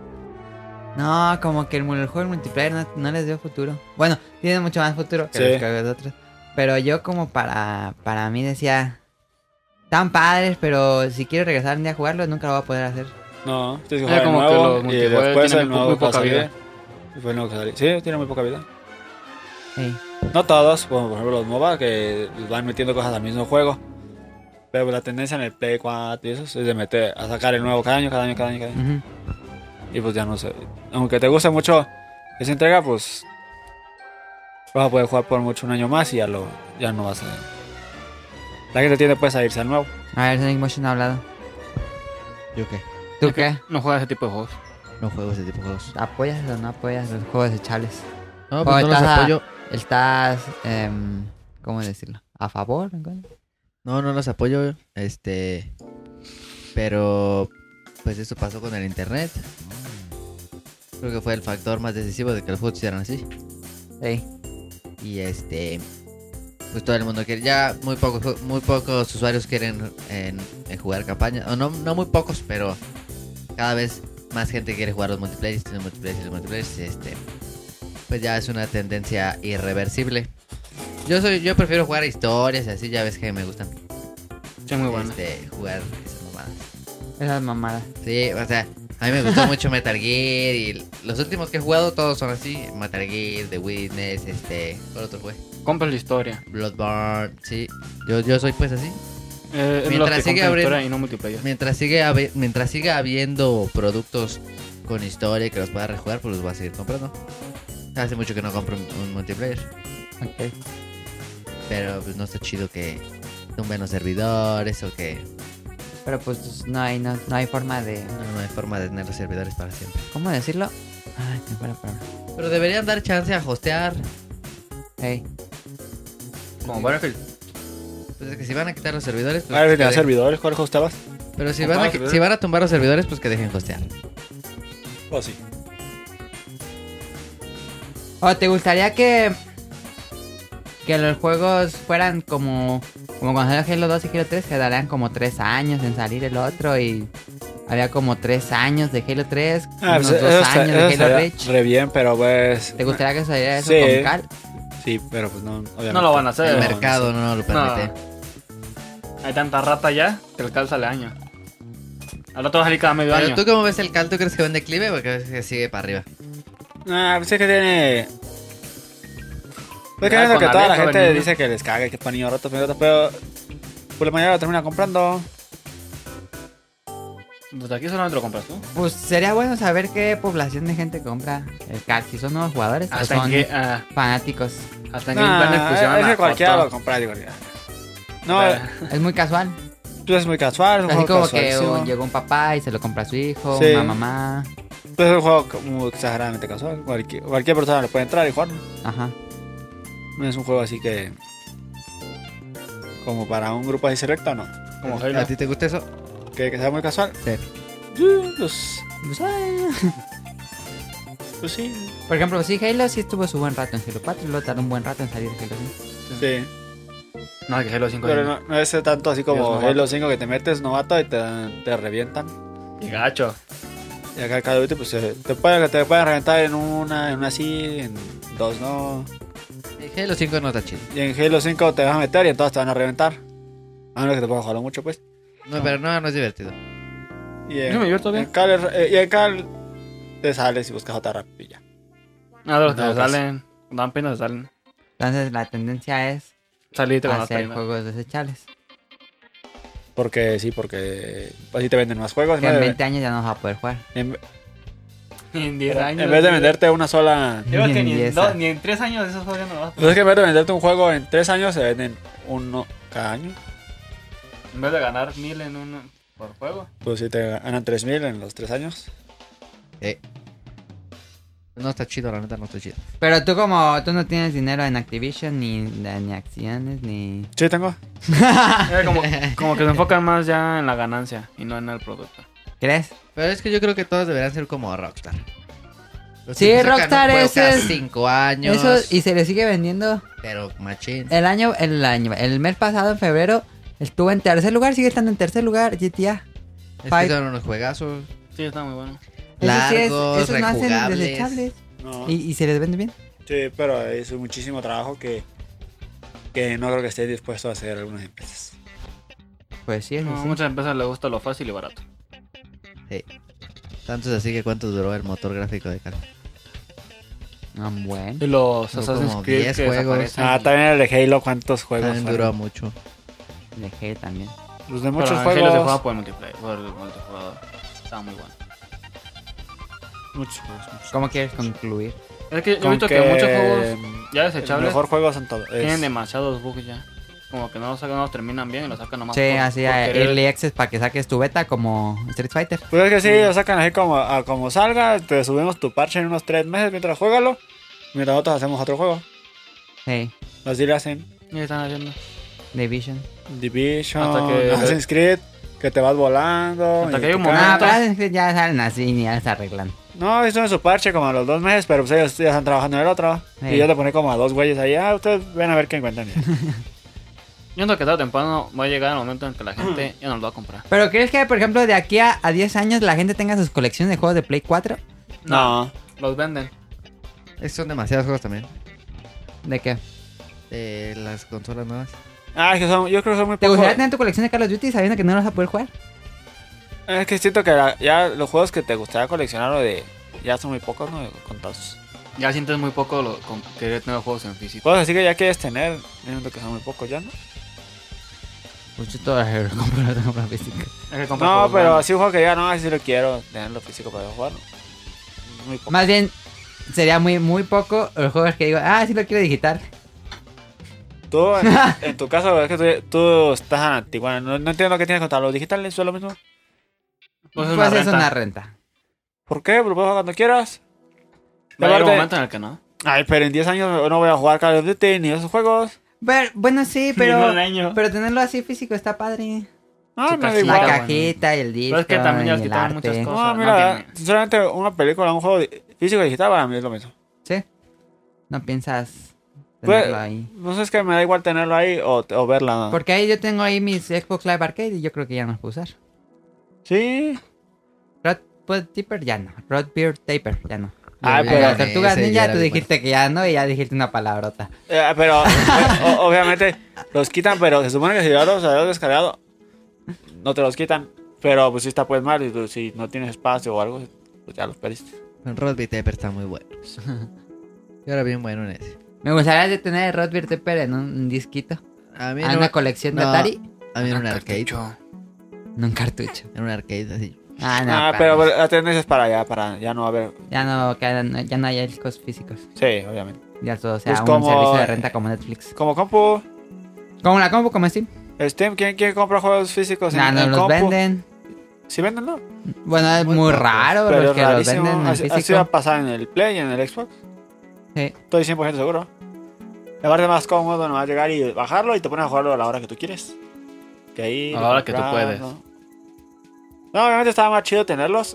[SPEAKER 2] No, como que el, mul- el juego multiplayer no, no les dio futuro. Bueno, tiene mucho más futuro que
[SPEAKER 1] Sí.
[SPEAKER 2] los que los otros. Pero yo como para, para mí decía... Tan padres, pero si quiero regresar un día a jugarlo nunca lo voy a poder hacer.
[SPEAKER 1] No, tienes que
[SPEAKER 4] Eh,
[SPEAKER 1] jugar el
[SPEAKER 4] como que
[SPEAKER 1] nuevo
[SPEAKER 4] los
[SPEAKER 1] y
[SPEAKER 4] multijugadores
[SPEAKER 1] después
[SPEAKER 4] tienen
[SPEAKER 1] el
[SPEAKER 4] muy-
[SPEAKER 1] nuevo
[SPEAKER 4] muy
[SPEAKER 1] que va a
[SPEAKER 4] poca
[SPEAKER 1] salir.
[SPEAKER 4] vida.
[SPEAKER 1] Y después el nuevo que va a salir. Sí, tiene muy poca vida.
[SPEAKER 2] Sí.
[SPEAKER 1] No todos, como por ejemplo los MOBA, que van metiendo cosas al mismo juego. Pero la tendencia en el Play cuatro y eso es de meter, a sacar el nuevo cada año, cada año, cada año, cada año.
[SPEAKER 2] Ujú.
[SPEAKER 1] Y pues ya no sé. Aunque te guste mucho esa entrega, pues vas a poder jugar por mucho un año más y ya, lo, ya no vas a... La gente tiende pues a irse al nuevo.
[SPEAKER 2] A ver, Sonic Motion ha hablado.
[SPEAKER 3] ¿Yo qué?
[SPEAKER 2] ¿Tú
[SPEAKER 4] Es que
[SPEAKER 2] qué?
[SPEAKER 4] No juega ese tipo de juegos.
[SPEAKER 3] No juego ese tipo de juegos.
[SPEAKER 2] ¿Apoyas o no apoyas los juegos desechables?
[SPEAKER 3] No,
[SPEAKER 2] O
[SPEAKER 3] pues no los
[SPEAKER 2] estás a-
[SPEAKER 3] apoyo.
[SPEAKER 2] ¿Estás... em, ¿cómo decirlo? ¿A favor? ¿En contra?
[SPEAKER 3] No, no los apoyo. Este. Pero. Pues eso pasó con el internet. Creo que fue el factor más decisivo de que los juegos se hicieran así.
[SPEAKER 2] Sí.
[SPEAKER 3] Y este. Pues todo el mundo quiere. Ya muy pocos, muy pocos usuarios quieren en, en jugar campaña. O no, no muy pocos, pero cada vez más gente quiere jugar los multiplayers. Los multiplayers y los multiplayers. Este. Pues ya es una tendencia irreversible. Yo soy, yo prefiero jugar historias y así, ya ves que me gustan.
[SPEAKER 4] Sí, muy bueno.
[SPEAKER 3] Este, jugar esas mamadas.
[SPEAKER 2] Esas mamadas.
[SPEAKER 3] Sí, o sea, a mí me gustó mucho Metal Gear y los últimos que he jugado todos son así. Metal Gear, The Witness, este, ¿cuál otro fue?
[SPEAKER 4] Compras la historia.
[SPEAKER 3] Bloodborne, sí. Yo, yo soy pues así.
[SPEAKER 4] Eh, es
[SPEAKER 3] Mientras
[SPEAKER 4] lo que
[SPEAKER 3] sigue
[SPEAKER 4] compra
[SPEAKER 3] abriendo-
[SPEAKER 4] historia y no multiplayer.
[SPEAKER 3] Mientras sigue, habi- mientras siga habiendo productos con historia que los pueda rejugar, pues los voy a seguir comprando. Hace mucho que no compro un, un multiplayer.
[SPEAKER 2] Ok.
[SPEAKER 3] Pero pues no está chido que tumben los servidores o que
[SPEAKER 2] Pero pues no hay, no, no hay forma de...
[SPEAKER 3] no, no hay forma de tener los servidores para siempre.
[SPEAKER 2] ¿Cómo decirlo? Ay, se me fue la palabra.
[SPEAKER 3] Pero deberían dar chance a hostear.
[SPEAKER 2] Hey.
[SPEAKER 4] Como Battlefield.
[SPEAKER 3] Pues es que si van a quitar los servidores, pues
[SPEAKER 1] A ver,
[SPEAKER 3] que
[SPEAKER 1] tenía
[SPEAKER 3] dejen-
[SPEAKER 1] servidores, ¿cuál hostabas?
[SPEAKER 3] Pero si
[SPEAKER 4] Ojalá
[SPEAKER 3] van, a,
[SPEAKER 4] que-
[SPEAKER 3] si van a tumbar los servidores, pues que dejen hostear.
[SPEAKER 1] Pues sí.
[SPEAKER 2] ¿O te gustaría que que los juegos fueran como como cuando salió Halo dos y Halo tres, que darían como tres años en salir el otro y había como tres años de Halo tres,
[SPEAKER 1] Ah,
[SPEAKER 2] unos
[SPEAKER 1] pues
[SPEAKER 2] dos
[SPEAKER 1] eso, está-
[SPEAKER 2] años
[SPEAKER 1] eso
[SPEAKER 2] de Halo
[SPEAKER 1] estaría
[SPEAKER 2] Reach?
[SPEAKER 1] re bien, pero pues...
[SPEAKER 2] ¿Te gustaría que saliera eso
[SPEAKER 1] Sí.
[SPEAKER 2] con Cal?
[SPEAKER 1] Sí, pero pues no, obviamente.
[SPEAKER 4] No lo van a hacer.
[SPEAKER 3] El
[SPEAKER 1] No,
[SPEAKER 3] mercado no, lo permite.
[SPEAKER 4] No. Hay tanta rata ya que el cal sale año. Al otro va a salir cada medio
[SPEAKER 3] Pero
[SPEAKER 4] año.
[SPEAKER 3] tú cómo ves el cal, ¿tú crees que va en declive o crees que sigue para arriba?
[SPEAKER 1] Ah, pues es que tiene... Pues que
[SPEAKER 4] Ya,
[SPEAKER 1] es lo
[SPEAKER 4] con
[SPEAKER 1] que
[SPEAKER 4] la
[SPEAKER 1] toda la
[SPEAKER 4] letra
[SPEAKER 1] gente
[SPEAKER 4] del niño.
[SPEAKER 1] dice que les caga, que es para niños rotos, pero, pero pues la mayoría lo termina comprando.
[SPEAKER 4] Pues aquí solamente lo compras tú.
[SPEAKER 2] Pues sería bueno saber qué población de gente compra el Cal, si son nuevos jugadores o
[SPEAKER 4] Hasta en,
[SPEAKER 2] son
[SPEAKER 4] que, ah,
[SPEAKER 2] fanáticos.
[SPEAKER 4] hasta en Game Planet
[SPEAKER 1] Nah,
[SPEAKER 4] pusieron
[SPEAKER 1] es que
[SPEAKER 4] la
[SPEAKER 1] cualquiera
[SPEAKER 4] foto.
[SPEAKER 1] lo compra, digo. ya. No,
[SPEAKER 4] Eh,
[SPEAKER 2] Es muy casual.
[SPEAKER 1] pues es muy casual, es un
[SPEAKER 2] Así
[SPEAKER 1] juego
[SPEAKER 2] como que
[SPEAKER 1] casualísimo.
[SPEAKER 2] uh, llegó un papá y se lo compra a su hijo,
[SPEAKER 1] Sí.
[SPEAKER 2] una mamá.
[SPEAKER 1] Pues es un juego muy exageradamente casual. Cualquier, cualquier persona le puede entrar y jugarlo.
[SPEAKER 2] Ajá.
[SPEAKER 1] No es un juego así que... Como para un grupo así selecto, no.
[SPEAKER 4] Como Halo.
[SPEAKER 3] ¿A ti te gusta eso?
[SPEAKER 1] Que, que sea muy casual.
[SPEAKER 3] Sí.
[SPEAKER 1] Sí, pues,
[SPEAKER 2] Pues, ah.
[SPEAKER 1] pues sí.
[SPEAKER 2] Por ejemplo, sí, Halo sí estuvo su buen rato en Halo cuatro y luego tardó un buen rato en salir de Halo cinco.
[SPEAKER 1] Sí.
[SPEAKER 4] No, que Halo cinco.
[SPEAKER 1] Pero no, no es tanto así como
[SPEAKER 4] Dios, novato.
[SPEAKER 1] Halo cinco que te metes novato y te, te revientan.
[SPEAKER 4] Qué gacho.
[SPEAKER 1] Y acá Call of Duty pues se- te pueden, te pueden reventar en una, en una sí, en dos no.
[SPEAKER 3] El Halo cinco no está chido.
[SPEAKER 1] Y en Halo cinco te vas a meter y en todas te van a reventar. A menos que te puedas jugarlo mucho pues.
[SPEAKER 3] No, pero no, no es divertido.
[SPEAKER 1] Y en,
[SPEAKER 4] Yo me divierto bien.
[SPEAKER 1] en Call, es- eh, y en Call te sales y buscas otra rapilla.
[SPEAKER 4] Ah, de los que
[SPEAKER 1] No,
[SPEAKER 4] se
[SPEAKER 1] pues.
[SPEAKER 4] salen. Dan pena se salen.
[SPEAKER 2] Entonces la tendencia es
[SPEAKER 4] Saliste con las
[SPEAKER 2] hacer
[SPEAKER 4] penas.
[SPEAKER 2] juegos desechables.
[SPEAKER 1] Porque sí, porque así te venden más juegos.
[SPEAKER 2] Que
[SPEAKER 1] En
[SPEAKER 2] en
[SPEAKER 1] vez de-
[SPEAKER 2] veinte años ya no vas a poder jugar.
[SPEAKER 1] en-
[SPEAKER 4] En diez años.
[SPEAKER 1] en vez de venderte una sola...
[SPEAKER 4] Yo creo que ni
[SPEAKER 2] Ni
[SPEAKER 4] en,
[SPEAKER 2] esa.
[SPEAKER 4] dos, ni en tres años esos juegos ya no lo vas a
[SPEAKER 1] Pues es que en vez de venderte un juego en tres años se venden uno cada año.
[SPEAKER 4] En vez de ganar mil en uno por juego.
[SPEAKER 1] Pues si te ganan tres mil en los tres años.
[SPEAKER 3] Eh. No está chido, la neta no está chido.
[SPEAKER 2] Pero tú como tú no tienes dinero en Activision ni, ni acciones ni...
[SPEAKER 1] Sí, tengo.
[SPEAKER 4] Eh, como, como que se enfocan más ya en la ganancia y no en el producto.
[SPEAKER 2] ¿Crees?
[SPEAKER 3] Pero es que yo creo que todos deberían ser como Rockstar. Los
[SPEAKER 2] Sí,
[SPEAKER 3] tipos sacan
[SPEAKER 2] Rockstar
[SPEAKER 3] un juego
[SPEAKER 2] es
[SPEAKER 3] cada
[SPEAKER 2] el-
[SPEAKER 3] cinco años.
[SPEAKER 2] Eso, y se le sigue vendiendo.
[SPEAKER 3] Pero machín.
[SPEAKER 2] El año, el año, el mes pasado en febrero estuvo en tercer lugar, sigue estando en tercer lugar G T A.
[SPEAKER 3] Es
[SPEAKER 2] Five.
[SPEAKER 3] que son unos juegazos.
[SPEAKER 4] Sí, está muy bueno.
[SPEAKER 2] Esos sí es-
[SPEAKER 3] Largos,
[SPEAKER 2] esos no hacen
[SPEAKER 3] rejugables.
[SPEAKER 2] desechables.
[SPEAKER 1] No.
[SPEAKER 2] Y, y se les vende bien.
[SPEAKER 1] Sí, pero es muchísimo trabajo que, que no creo que esté dispuesto a hacer algunas empresas.
[SPEAKER 2] Pues sí, eso
[SPEAKER 4] No, a
[SPEAKER 2] sí.
[SPEAKER 4] muchas empresas les gusta lo fácil y barato.
[SPEAKER 3] Sí. Tanto es así que cuánto duró el motor gráfico de Cal.
[SPEAKER 2] Ah, bueno.
[SPEAKER 4] Y los
[SPEAKER 3] Son
[SPEAKER 4] Assassin's
[SPEAKER 3] como
[SPEAKER 4] Creed
[SPEAKER 3] diez
[SPEAKER 4] que
[SPEAKER 3] juegos.
[SPEAKER 4] desaparecen.
[SPEAKER 1] Ah, también el de Halo, ¿cuántos juegos?
[SPEAKER 3] También
[SPEAKER 1] fueron?
[SPEAKER 3] duró mucho.
[SPEAKER 2] Dejé también.
[SPEAKER 1] Los de
[SPEAKER 4] Pero
[SPEAKER 1] muchos
[SPEAKER 4] en Halo se
[SPEAKER 1] juegos.
[SPEAKER 4] juega por el multiplayer, por el multijugador. Estaba muy bueno.
[SPEAKER 1] Muchos juegos. muchos.
[SPEAKER 2] ¿Cómo quieres concluir?
[SPEAKER 4] Es que yo he
[SPEAKER 1] Con
[SPEAKER 4] visto que, muchos juegos ya
[SPEAKER 1] El
[SPEAKER 4] desechables
[SPEAKER 1] mejor juego son todos. es-
[SPEAKER 4] tienen demasiados bugs ya. Como que no los sacan, no los terminan bien y los sacan nomás.
[SPEAKER 2] Sí,
[SPEAKER 4] por-
[SPEAKER 2] así
[SPEAKER 4] por
[SPEAKER 2] a
[SPEAKER 4] querer.
[SPEAKER 2] Early Access para que saques tu beta como Street Fighter.
[SPEAKER 1] Pues es que sí, lo sacan así como, a como salga. Te subimos tu parche en unos tres meses mientras juégalo. Mientras nosotros hacemos otro juego.
[SPEAKER 2] Hey,
[SPEAKER 1] Así le hacen.
[SPEAKER 4] ¿Y qué están haciendo?
[SPEAKER 2] Division.
[SPEAKER 1] Division,
[SPEAKER 4] Hasta que-
[SPEAKER 1] Assassin's Creed, que te vas volando.
[SPEAKER 4] Hasta
[SPEAKER 1] y
[SPEAKER 4] que hay
[SPEAKER 1] te
[SPEAKER 4] un
[SPEAKER 1] caes.
[SPEAKER 2] Ah,
[SPEAKER 4] momento-
[SPEAKER 2] pero Assassin's Creed ya salen así y ya se arreglan.
[SPEAKER 1] No, hizo en su parche como a los dos meses, pero pues ellos ya están trabajando en el otro.
[SPEAKER 2] Sí.
[SPEAKER 1] Y yo le ponía como a dos güeyes ahí. Ah, ustedes ven a ver qué encuentran.
[SPEAKER 4] Yo siento que tarde o temprano va a llegar el momento en que la gente ya no lo va a comprar.
[SPEAKER 2] ¿Pero crees que, por ejemplo, de aquí a, a diez años la gente tenga sus colecciones de juegos de Play cuatro?
[SPEAKER 1] No.
[SPEAKER 4] Los venden.
[SPEAKER 3] Es que son demasiados juegos también.
[SPEAKER 2] ¿De qué?
[SPEAKER 3] De las consolas nuevas.
[SPEAKER 1] Ah, es que son, yo creo que son muy
[SPEAKER 2] ¿Te
[SPEAKER 1] pocos.
[SPEAKER 2] gustaría tener tu colección de Call of Duty sabiendo que no los vas a poder jugar?
[SPEAKER 1] Es que siento que la- ya los juegos que te gustaría coleccionar o de ya son muy pocos, ¿no? Contados.
[SPEAKER 4] Ya sientes muy poco lo, con querer tener juegos en físico.
[SPEAKER 1] Juegos así que ya quieres tener, siento que son muy pocos ya, ¿no?
[SPEAKER 2] Pues yo todavía lo compro, lo tengo para física.
[SPEAKER 4] Es que compras
[SPEAKER 1] No,
[SPEAKER 4] juegos
[SPEAKER 1] pero
[SPEAKER 4] grandes.
[SPEAKER 1] así un juego que diga, no, así lo quiero, tenerlo físico para jugarlo. Muy poco.
[SPEAKER 2] Más bien, sería muy muy poco los juegos que digo, ah, sí lo quiero digital.
[SPEAKER 1] Tú, en, en tu caso, es que tú, tú estás a la antigua. No, no entiendo qué tienes contra los digitales, ¿es lo mismo?
[SPEAKER 4] Pues
[SPEAKER 2] Pues
[SPEAKER 4] es
[SPEAKER 2] es
[SPEAKER 4] una
[SPEAKER 2] una
[SPEAKER 4] renta.
[SPEAKER 2] renta.
[SPEAKER 1] ¿Por qué? Pues lo puedes jugar cuando quieras.
[SPEAKER 4] Va a haber un
[SPEAKER 1] Aparte-
[SPEAKER 4] momento en el que no.
[SPEAKER 1] Ay, pero en diez años no voy a jugar Call of Duty ni esos juegos.
[SPEAKER 2] Pero, bueno, sí,
[SPEAKER 4] Ni
[SPEAKER 2] pero,
[SPEAKER 4] un año.
[SPEAKER 2] pero tenerlo así físico está padre.
[SPEAKER 1] Ah,
[SPEAKER 4] Su
[SPEAKER 1] me da
[SPEAKER 4] cajita,
[SPEAKER 2] La
[SPEAKER 1] igual.
[SPEAKER 4] bueno.
[SPEAKER 2] cajita y el disco
[SPEAKER 4] Pero es que también ya
[SPEAKER 2] y
[SPEAKER 4] les
[SPEAKER 2] el
[SPEAKER 4] quitaron muchas
[SPEAKER 2] arte.
[SPEAKER 4] cosas.
[SPEAKER 1] No,
[SPEAKER 4] no
[SPEAKER 1] mira,
[SPEAKER 4] tiene.
[SPEAKER 1] sinceramente, una película, un juego de- físico y digital para mí es lo mismo.
[SPEAKER 2] ¿Sí? ¿No piensas
[SPEAKER 1] Pues,
[SPEAKER 2] tenerlo ahí?
[SPEAKER 1] no sé, es que me da igual tenerlo ahí o, o verla.
[SPEAKER 2] Porque ahí yo tengo ahí mis Xbox Live Arcade y yo creo que ya no los puedo usar.
[SPEAKER 1] Sí.
[SPEAKER 2] Rod Rod Tipper ya no. Rod Beer Taper ya no.
[SPEAKER 1] Ah,
[SPEAKER 2] Y
[SPEAKER 1] pero-
[SPEAKER 2] las Tortugas
[SPEAKER 3] ese ya
[SPEAKER 2] Ninja
[SPEAKER 3] era
[SPEAKER 2] tú
[SPEAKER 3] bien
[SPEAKER 2] dijiste que ya no y ya dijiste una palabrota.
[SPEAKER 1] Eh, pero, eh, o- obviamente, los quitan, pero se supone que si ya los habías descargado, no te los quitan. Pero pues si está pues mal y tú, si no tienes espacio o algo, pues ya los perdiste.
[SPEAKER 3] El Rod Taper está muy bueno. Yo era bien bueno en ese.
[SPEAKER 2] Me gustaría de tener Rod Beer Taper en un, un disquito.
[SPEAKER 3] A mí
[SPEAKER 2] En
[SPEAKER 3] no,
[SPEAKER 2] una colección de
[SPEAKER 3] no.
[SPEAKER 2] Atari.
[SPEAKER 3] a mí en un arcade.
[SPEAKER 4] Cartucho.
[SPEAKER 2] En un cartucho.
[SPEAKER 3] En un arcade así.
[SPEAKER 2] Ah, no.
[SPEAKER 1] Ah,
[SPEAKER 2] pa-
[SPEAKER 1] pero la tendencia es para allá, para ya no haber.
[SPEAKER 2] Ya no quedan, ya no hay discos físicos.
[SPEAKER 1] Sí, obviamente.
[SPEAKER 2] Ya todo sea
[SPEAKER 1] Pues
[SPEAKER 2] un
[SPEAKER 1] como-
[SPEAKER 2] servicio de renta como Netflix.
[SPEAKER 1] Como compu,
[SPEAKER 2] Como la compu, como Steam.
[SPEAKER 1] Steam, ¿quién, quién compra juegos físicos en,
[SPEAKER 2] Nah, no
[SPEAKER 1] en
[SPEAKER 2] los
[SPEAKER 1] compu?
[SPEAKER 2] venden.
[SPEAKER 1] Sí venden, ¿no?
[SPEAKER 2] Bueno, es
[SPEAKER 3] Muy
[SPEAKER 2] muy,
[SPEAKER 3] pocos,
[SPEAKER 2] raro
[SPEAKER 1] Pero
[SPEAKER 2] los
[SPEAKER 1] es
[SPEAKER 2] que los
[SPEAKER 1] rarísimo.
[SPEAKER 2] venden en
[SPEAKER 1] Así, así
[SPEAKER 2] físico.
[SPEAKER 1] va a pasar en el Play y en el Xbox.
[SPEAKER 2] Sí.
[SPEAKER 1] Estoy cien por ciento seguro. La parte más cómodo no va a llegar y bajarlo y te pones a jugarlo a la hora que tú quieres. Que ahí.
[SPEAKER 4] A la hora que tú
[SPEAKER 1] compras,
[SPEAKER 4] puedes.
[SPEAKER 1] ¿no? No, obviamente estaba más chido tenerlos.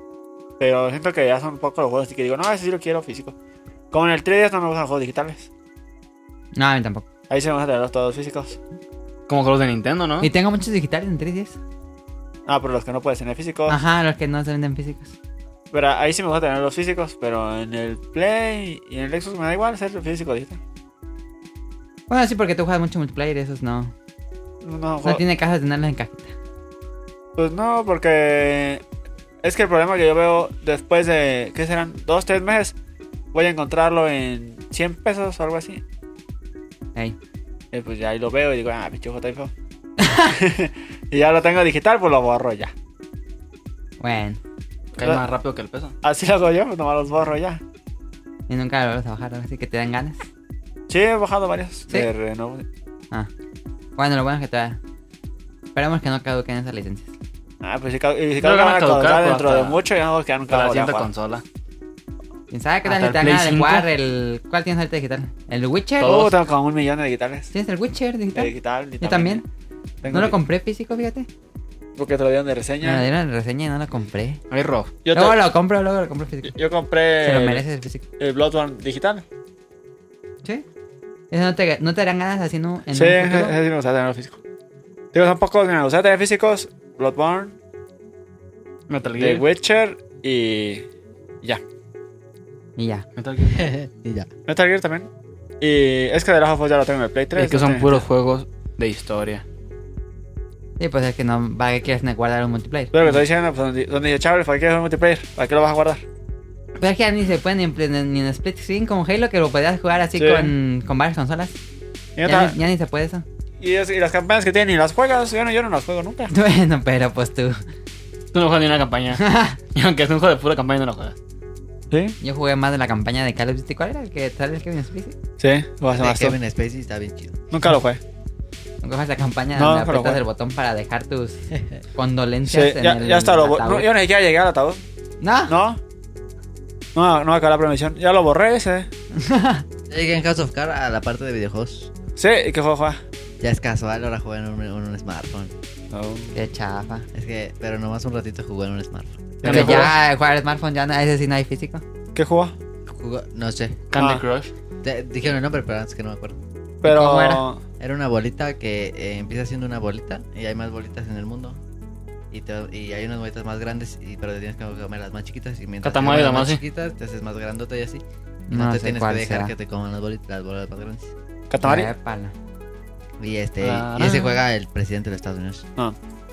[SPEAKER 1] Pero siento que ya son un poco los juegos así que digo, no, ese sí lo quiero físico. Como en el tres D S no me gustan los juegos digitales.
[SPEAKER 2] No, a mí tampoco.
[SPEAKER 1] Ahí se van a tenerlos todos físicos.
[SPEAKER 4] Como con los de Nintendo, ¿no?
[SPEAKER 2] Y tengo muchos digitales en tres D S.
[SPEAKER 1] Ah, pero los que no puedes tener físicos.
[SPEAKER 2] Ajá, los que no se venden físicos.
[SPEAKER 1] Pero ahí sí me gusta tener los físicos. Pero en el Play y en el Xbox me da igual ser físico o digital.
[SPEAKER 2] Bueno, sí, porque tú juegas mucho multiplayer, esos no.
[SPEAKER 1] No,
[SPEAKER 2] No
[SPEAKER 1] juego-
[SPEAKER 2] tiene caso de tenerlos en cajita.
[SPEAKER 1] Pues no, porque es que el problema que yo veo después de, ¿qué serán? Dos, tres meses, voy a encontrarlo en cien pesos o algo así.
[SPEAKER 2] Ey.
[SPEAKER 1] Y pues ya ahí lo veo y digo, ah, pinche juego está feo. Y ya lo tengo digital, pues lo borro ya.
[SPEAKER 2] Bueno.
[SPEAKER 4] Cae más rápido que el peso.
[SPEAKER 1] Así lo hago yo, pues nomás los borro ya.
[SPEAKER 2] Y nunca lo vas a bajar, así que te dan ganas.
[SPEAKER 1] Sí, he bajado varios
[SPEAKER 2] ¿Sí?
[SPEAKER 1] de Renovo.
[SPEAKER 2] Ah. Bueno, lo bueno es que todavía. Esperemos que no caduquen esas licencias.
[SPEAKER 1] Ah, pues si, ca- y si
[SPEAKER 4] Creo que
[SPEAKER 1] caducan
[SPEAKER 4] van a
[SPEAKER 1] a caducar
[SPEAKER 4] caducar, pues,
[SPEAKER 1] dentro
[SPEAKER 4] hasta-
[SPEAKER 1] de mucho, ya no quedan
[SPEAKER 4] Para la
[SPEAKER 1] cada
[SPEAKER 4] siguiente
[SPEAKER 1] jugar.
[SPEAKER 4] consola.
[SPEAKER 2] ¿Quién sabe qué tal
[SPEAKER 4] Hasta
[SPEAKER 2] si te
[SPEAKER 4] el
[SPEAKER 2] dan
[SPEAKER 4] Play
[SPEAKER 2] ganas de
[SPEAKER 4] cinco.
[SPEAKER 2] jugar el. ¿Cuál tienes ahorita digital? ¿El Witcher?
[SPEAKER 1] Uh, tengo como un millón de digitales.
[SPEAKER 2] ¿Tienes el Witcher
[SPEAKER 1] De
[SPEAKER 2] digital?
[SPEAKER 1] digital. y
[SPEAKER 2] Yo también.
[SPEAKER 1] Tengo
[SPEAKER 2] No lo
[SPEAKER 1] di-
[SPEAKER 2] compré físico, fíjate.
[SPEAKER 1] Porque te lo dieron de
[SPEAKER 2] Me lo
[SPEAKER 1] reseña.
[SPEAKER 2] dieron en reseña y no lo compré.
[SPEAKER 4] Ahí rojo.
[SPEAKER 1] Yo, te-
[SPEAKER 2] Luego lo compro, luego lo compro físico.
[SPEAKER 1] yo compré
[SPEAKER 2] Se lo
[SPEAKER 1] el-
[SPEAKER 2] mereces el físico.
[SPEAKER 1] el Bloodborne digital.
[SPEAKER 2] ¿Sí? ¿Eso no te, no te darán ganas así no, en
[SPEAKER 1] Sí,
[SPEAKER 2] un
[SPEAKER 1] ese
[SPEAKER 2] futuro?
[SPEAKER 1] ese sí me gusta tenerlo físico. Digo, son pocos que me gusta tener físicos. Bloodborne,
[SPEAKER 4] Metal
[SPEAKER 1] The
[SPEAKER 4] Gear.
[SPEAKER 1] Witcher y ya.
[SPEAKER 2] Y ya.
[SPEAKER 4] Metal Gear.
[SPEAKER 3] Y ya.
[SPEAKER 1] Metal Gear también. Y es que de Last of Us ya lo tengo en el Play tres.
[SPEAKER 4] Es que
[SPEAKER 1] no
[SPEAKER 4] son
[SPEAKER 1] tiene
[SPEAKER 4] puros
[SPEAKER 1] sentido.
[SPEAKER 4] juegos de historia.
[SPEAKER 2] Sí, pues es que no va que quieres guardar un multiplayer.
[SPEAKER 1] Pero lo que estoy diciendo, pues donde, donde dice Chávez, ¿para qué quieres un multiplayer? ¿Para qué lo vas a guardar?
[SPEAKER 2] Pero es que ya ni se puede ni en, ni en split screen como Halo, que lo podías jugar así
[SPEAKER 1] Sí.
[SPEAKER 2] con, con varias consolas.
[SPEAKER 1] Y,
[SPEAKER 2] Ya,
[SPEAKER 1] otra-
[SPEAKER 2] ni- ya ni se puede eso.
[SPEAKER 1] y es- y las campañas que tienen y las juegas, yo no, yo no las juego nunca.
[SPEAKER 2] Bueno, pero pues tú.
[SPEAKER 4] Tú no juegas ni una campaña. Y aunque es un juego de pura campaña, no lo juegas.
[SPEAKER 1] ¿Sí?
[SPEAKER 2] Yo jugué más de la campaña de Call of Duty. ¿Cuál era el que sale el Kevin Spacey?
[SPEAKER 1] Sí, lo hace
[SPEAKER 3] De
[SPEAKER 1] más tú.
[SPEAKER 3] Kevin Spacey está bien chido.
[SPEAKER 1] Nunca lo jugué.
[SPEAKER 2] ¿No coges la campaña
[SPEAKER 1] No,
[SPEAKER 2] donde
[SPEAKER 1] pero
[SPEAKER 2] aprietas
[SPEAKER 1] jugué.
[SPEAKER 2] el botón para dejar tus
[SPEAKER 1] Sí,
[SPEAKER 2] condolencias en
[SPEAKER 1] ya,
[SPEAKER 2] el
[SPEAKER 1] ya está lo
[SPEAKER 2] ataúd?
[SPEAKER 1] no, yo ni siquiera llegué al ataúd.
[SPEAKER 2] ¿No?
[SPEAKER 1] No. No, no acabé la premisión. Ya lo borré ese.
[SPEAKER 3] Ya llegué en House of Cards a la parte de videojuegos.
[SPEAKER 1] Sí, ¿y qué juego juega?
[SPEAKER 3] Ya es casual, ahora juego en un, en un smartphone.
[SPEAKER 2] Qué chafa.
[SPEAKER 3] Es que, pero nomás un ratito jugué en un smartphone.
[SPEAKER 1] ¿Ya
[SPEAKER 2] Pero
[SPEAKER 1] no
[SPEAKER 2] ya jugar al smartphone ya no, ese sí no hay físico.
[SPEAKER 1] ¿Qué juega?
[SPEAKER 3] Jugó- no sé.
[SPEAKER 4] Candy
[SPEAKER 1] Ah.
[SPEAKER 4] Crush.
[SPEAKER 3] Te- dijeron el nombre, pero antes que no me acuerdo.
[SPEAKER 1] Pero.
[SPEAKER 2] ¿Cómo era?
[SPEAKER 3] Era una bolita que eh, empieza siendo una bolita y hay más bolitas en el mundo. Y, te- y hay unas bolitas más grandes, y, pero te tienes que comer las más chiquitas. Y mientras te
[SPEAKER 4] Catamayo,
[SPEAKER 3] comes las más
[SPEAKER 4] nomás, sí.
[SPEAKER 3] chiquitas, te haces más grandote y así. Y no,
[SPEAKER 2] No
[SPEAKER 3] te
[SPEAKER 2] sé
[SPEAKER 3] tienes que
[SPEAKER 2] cuál
[SPEAKER 3] dejar
[SPEAKER 2] sea.
[SPEAKER 3] que te coman las bolitas, las bolas más grandes.
[SPEAKER 1] ¿Katamari?
[SPEAKER 2] Épala.
[SPEAKER 3] Y este
[SPEAKER 4] Ah.
[SPEAKER 3] y ese juega el presidente de los Estados Unidos.
[SPEAKER 1] No.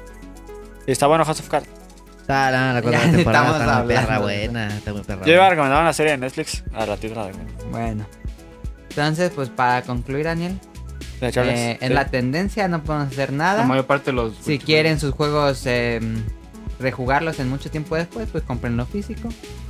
[SPEAKER 1] Y está bueno House of Cards.
[SPEAKER 3] Está la, la cuarta
[SPEAKER 2] Ya
[SPEAKER 3] temporada
[SPEAKER 2] estamos
[SPEAKER 3] está muy perra
[SPEAKER 2] hablando.
[SPEAKER 3] buena. Está muy perra
[SPEAKER 1] Yo iba a
[SPEAKER 3] buena.
[SPEAKER 1] recomendar una serie de Netflix. A ratito la de
[SPEAKER 2] Bueno. Entonces, pues para concluir, Daniel,
[SPEAKER 1] de Charles.
[SPEAKER 2] eh, en
[SPEAKER 1] Sí.
[SPEAKER 2] la tendencia no podemos hacer
[SPEAKER 4] La
[SPEAKER 2] nada.
[SPEAKER 4] mayor parte de los.
[SPEAKER 2] Si quieren sus juegos eh, rejugarlos en mucho tiempo después, pues comprenlo físico.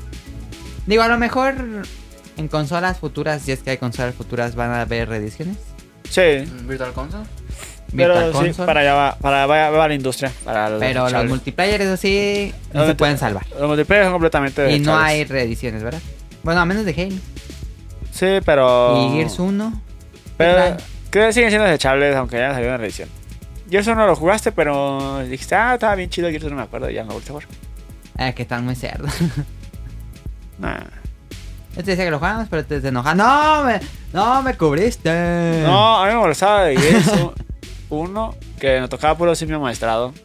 [SPEAKER 2] Digo, a lo mejor en consolas futuras, si es que hay consolas futuras, van a haber reediciones.
[SPEAKER 1] Sí.
[SPEAKER 4] Virtual Console.
[SPEAKER 1] Pero
[SPEAKER 2] Virtual
[SPEAKER 1] sí,
[SPEAKER 2] Console.
[SPEAKER 1] para allá va, para allá va la industria. Para los
[SPEAKER 2] Pero los
[SPEAKER 1] Charles.
[SPEAKER 2] multiplayer, eso sí, no
[SPEAKER 1] No,
[SPEAKER 2] se
[SPEAKER 1] te-
[SPEAKER 2] pueden salvar.
[SPEAKER 1] Los multiplayer son completamente de
[SPEAKER 2] Y no
[SPEAKER 1] Charles.
[SPEAKER 2] hay reediciones, ¿verdad? Bueno, a menos de Halo.
[SPEAKER 1] Sí, pero...
[SPEAKER 2] Y Gears uno.
[SPEAKER 1] Pero creo que siguen siendo desechables, aunque ya salió una revisión. Gears uno lo jugaste, pero dijiste, ah, estaba bien chido Gears uno, me acuerdo, y ya no lo volviste a jugar.
[SPEAKER 2] Ah, que están muy cerdos.
[SPEAKER 1] Nah.
[SPEAKER 2] Yo te decía que lo jugamos, pero te enojas. ¡No! Me, ¡No me cubriste!
[SPEAKER 1] No, a mí me molestaba de Gears uno, que me tocaba puro simio maestrado.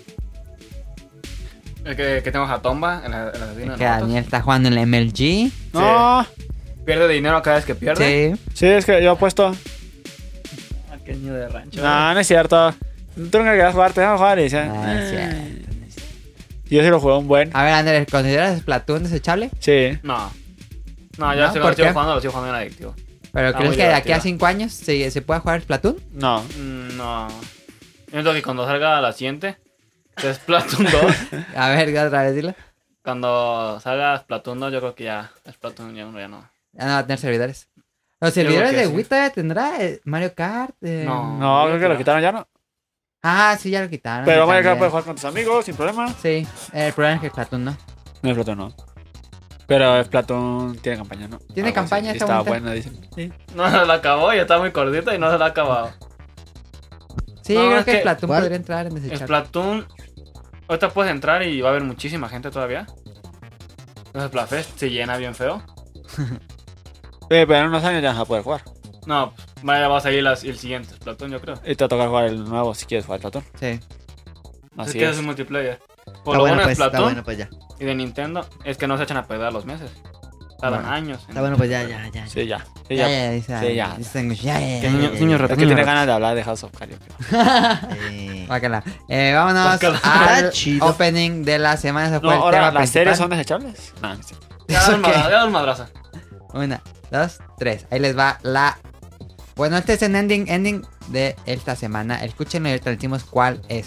[SPEAKER 4] El que, que tengo Jatomba, el, el asesino
[SPEAKER 2] Es
[SPEAKER 4] de
[SPEAKER 2] que
[SPEAKER 4] motos.
[SPEAKER 2] Daniel está jugando en el M L G.
[SPEAKER 1] No,
[SPEAKER 4] Pierde dinero cada vez que pierde.
[SPEAKER 2] Sí.
[SPEAKER 1] sí, es que yo apuesto.
[SPEAKER 4] Ah, qué niño de rancho.
[SPEAKER 1] No, no es cierto. Tú nunca querías jugar, te dejan jugar y dicen.
[SPEAKER 2] Ah, es
[SPEAKER 1] "Eh".
[SPEAKER 2] cierto, no es cierto.
[SPEAKER 1] Yo sí lo jugué un buen.
[SPEAKER 2] A ver, Andrés, ¿consideras Splatoon desechable?
[SPEAKER 1] Sí.
[SPEAKER 4] No. No, yo
[SPEAKER 2] ¿No?
[SPEAKER 4] sigo,
[SPEAKER 2] ¿Por
[SPEAKER 4] lo sigo
[SPEAKER 2] qué?
[SPEAKER 4] jugando, lo sigo jugando en adictivo.
[SPEAKER 2] ¿Pero
[SPEAKER 4] Está
[SPEAKER 2] crees
[SPEAKER 4] muy
[SPEAKER 2] que de aquí a
[SPEAKER 4] divertido.
[SPEAKER 2] cinco años se, se pueda jugar Splatoon?
[SPEAKER 1] No.
[SPEAKER 4] Mm, No. Yo siento que cuando salga la siguiente, que es Splatoon dos,
[SPEAKER 2] A ver, otra vez dilo.
[SPEAKER 4] cuando salga Splatoon dos, yo creo que ya Splatoon ya, ya no.
[SPEAKER 2] Ya no va a tener servidores. Los
[SPEAKER 4] Yo creo
[SPEAKER 2] servidores
[SPEAKER 4] que
[SPEAKER 2] de
[SPEAKER 4] sí.
[SPEAKER 2] Wii todavía tendrá eh, Mario Kart. eh.
[SPEAKER 4] No.
[SPEAKER 1] No, creo que lo quitaron ya, ¿no?
[SPEAKER 2] Ah, sí, ya lo quitaron.
[SPEAKER 1] Pero
[SPEAKER 2] sí,
[SPEAKER 1] Mario Kart
[SPEAKER 2] también.
[SPEAKER 1] puedes jugar con tus amigos sin problema.
[SPEAKER 2] Sí, el problema es que Splatoon no.
[SPEAKER 1] No, Splatoon no. Pero Splatoon tiene campaña, ¿no?
[SPEAKER 2] Tiene
[SPEAKER 1] Algo
[SPEAKER 2] campaña,
[SPEAKER 1] así.
[SPEAKER 2] está
[SPEAKER 1] Está
[SPEAKER 2] bonita.
[SPEAKER 1] buena, dicen. Sí.
[SPEAKER 4] No se la acabó y está muy cortita y no se la ha acabado.
[SPEAKER 2] Sí,
[SPEAKER 4] No,
[SPEAKER 2] yo creo
[SPEAKER 4] es
[SPEAKER 2] que,
[SPEAKER 4] que-
[SPEAKER 2] Splatoon
[SPEAKER 3] ¿cuál?
[SPEAKER 2] podría entrar en desechable.
[SPEAKER 4] Splatoon, ahorita puedes entrar y va a haber muchísima gente todavía. Entonces Splatfest se llena bien feo.
[SPEAKER 1] Sí, pero en unos años ya vas a poder jugar.
[SPEAKER 4] No, pues, vaya, va a salir las- el siguiente Splatoon, yo creo.
[SPEAKER 1] Y te va a tocar jugar el nuevo si quieres jugar Splatoon.
[SPEAKER 2] Sí.
[SPEAKER 4] Es
[SPEAKER 1] Así
[SPEAKER 4] que
[SPEAKER 1] es.
[SPEAKER 4] es un multiplayer. Por
[SPEAKER 3] Está
[SPEAKER 4] lo
[SPEAKER 3] bueno,
[SPEAKER 4] bueno de
[SPEAKER 3] pues, está
[SPEAKER 4] Splatoon
[SPEAKER 3] bueno, pues ya.
[SPEAKER 4] y de Nintendo es que no se echan a perder los meses. Tardan
[SPEAKER 3] Bueno,
[SPEAKER 4] años. en-
[SPEAKER 3] Está bueno, pues ya, ya, ya.
[SPEAKER 1] Sí, ya. Sí,
[SPEAKER 2] Ya,
[SPEAKER 1] ya.
[SPEAKER 2] ya, dice.
[SPEAKER 1] Sí, ya.
[SPEAKER 2] dice- ya, ya,
[SPEAKER 4] Que
[SPEAKER 2] ya,
[SPEAKER 4] niños,
[SPEAKER 2] ya,
[SPEAKER 4] niños
[SPEAKER 1] Es
[SPEAKER 4] retos,
[SPEAKER 1] que tiene
[SPEAKER 4] niños
[SPEAKER 1] ganas de hablar de House of Cards.
[SPEAKER 3] Eh,
[SPEAKER 2] Guácala. Eh, vámonos
[SPEAKER 4] Guácala.
[SPEAKER 2] al
[SPEAKER 3] Está chido.
[SPEAKER 2] opening de la semana. Ese
[SPEAKER 1] No,
[SPEAKER 2] fue el
[SPEAKER 1] ahora,
[SPEAKER 2] tema
[SPEAKER 1] ¿las series son
[SPEAKER 2] principal.
[SPEAKER 1] desechables? No, no sé.
[SPEAKER 4] Ya da un
[SPEAKER 2] ¿Eso qué?
[SPEAKER 4] madra- ya da un madrazo.
[SPEAKER 2] Una, dos, tres. Ahí les va la... Bueno, este es el ending, ending de esta semana. Escúchenlo y ahorita les decimos cuál es.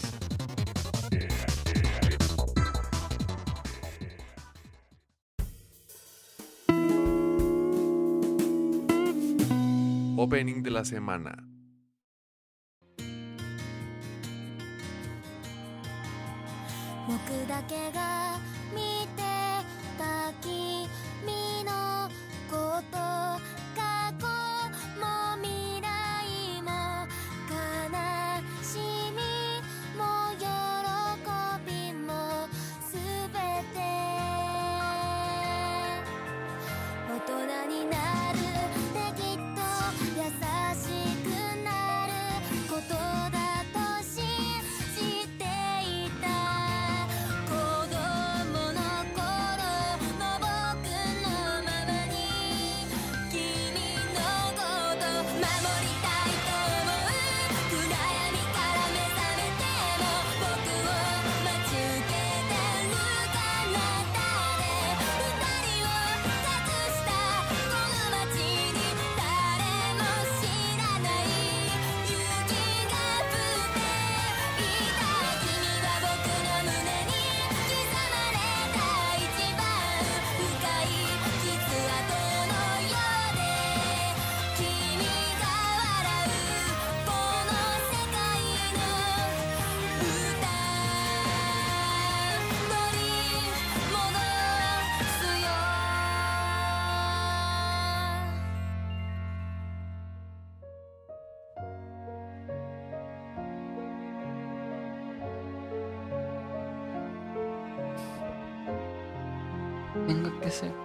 [SPEAKER 5] Opening de la semana.
[SPEAKER 6] 僕だけが見てた君のこと過去も未来も悲しみも喜びもすべて大人になるってきっと優しくなることだと信じていた子供の頃の僕のままに君のこと守りたいと思う暗闇から目覚めても僕を待ち受けてる彼方で二人を隠したこの街に誰も知らない雪が降っていた君は僕の胸に刻まれた一番深い傷跡のようで君が笑うこの世界の歌乗り戻すよ
[SPEAKER 4] Tengo que ser.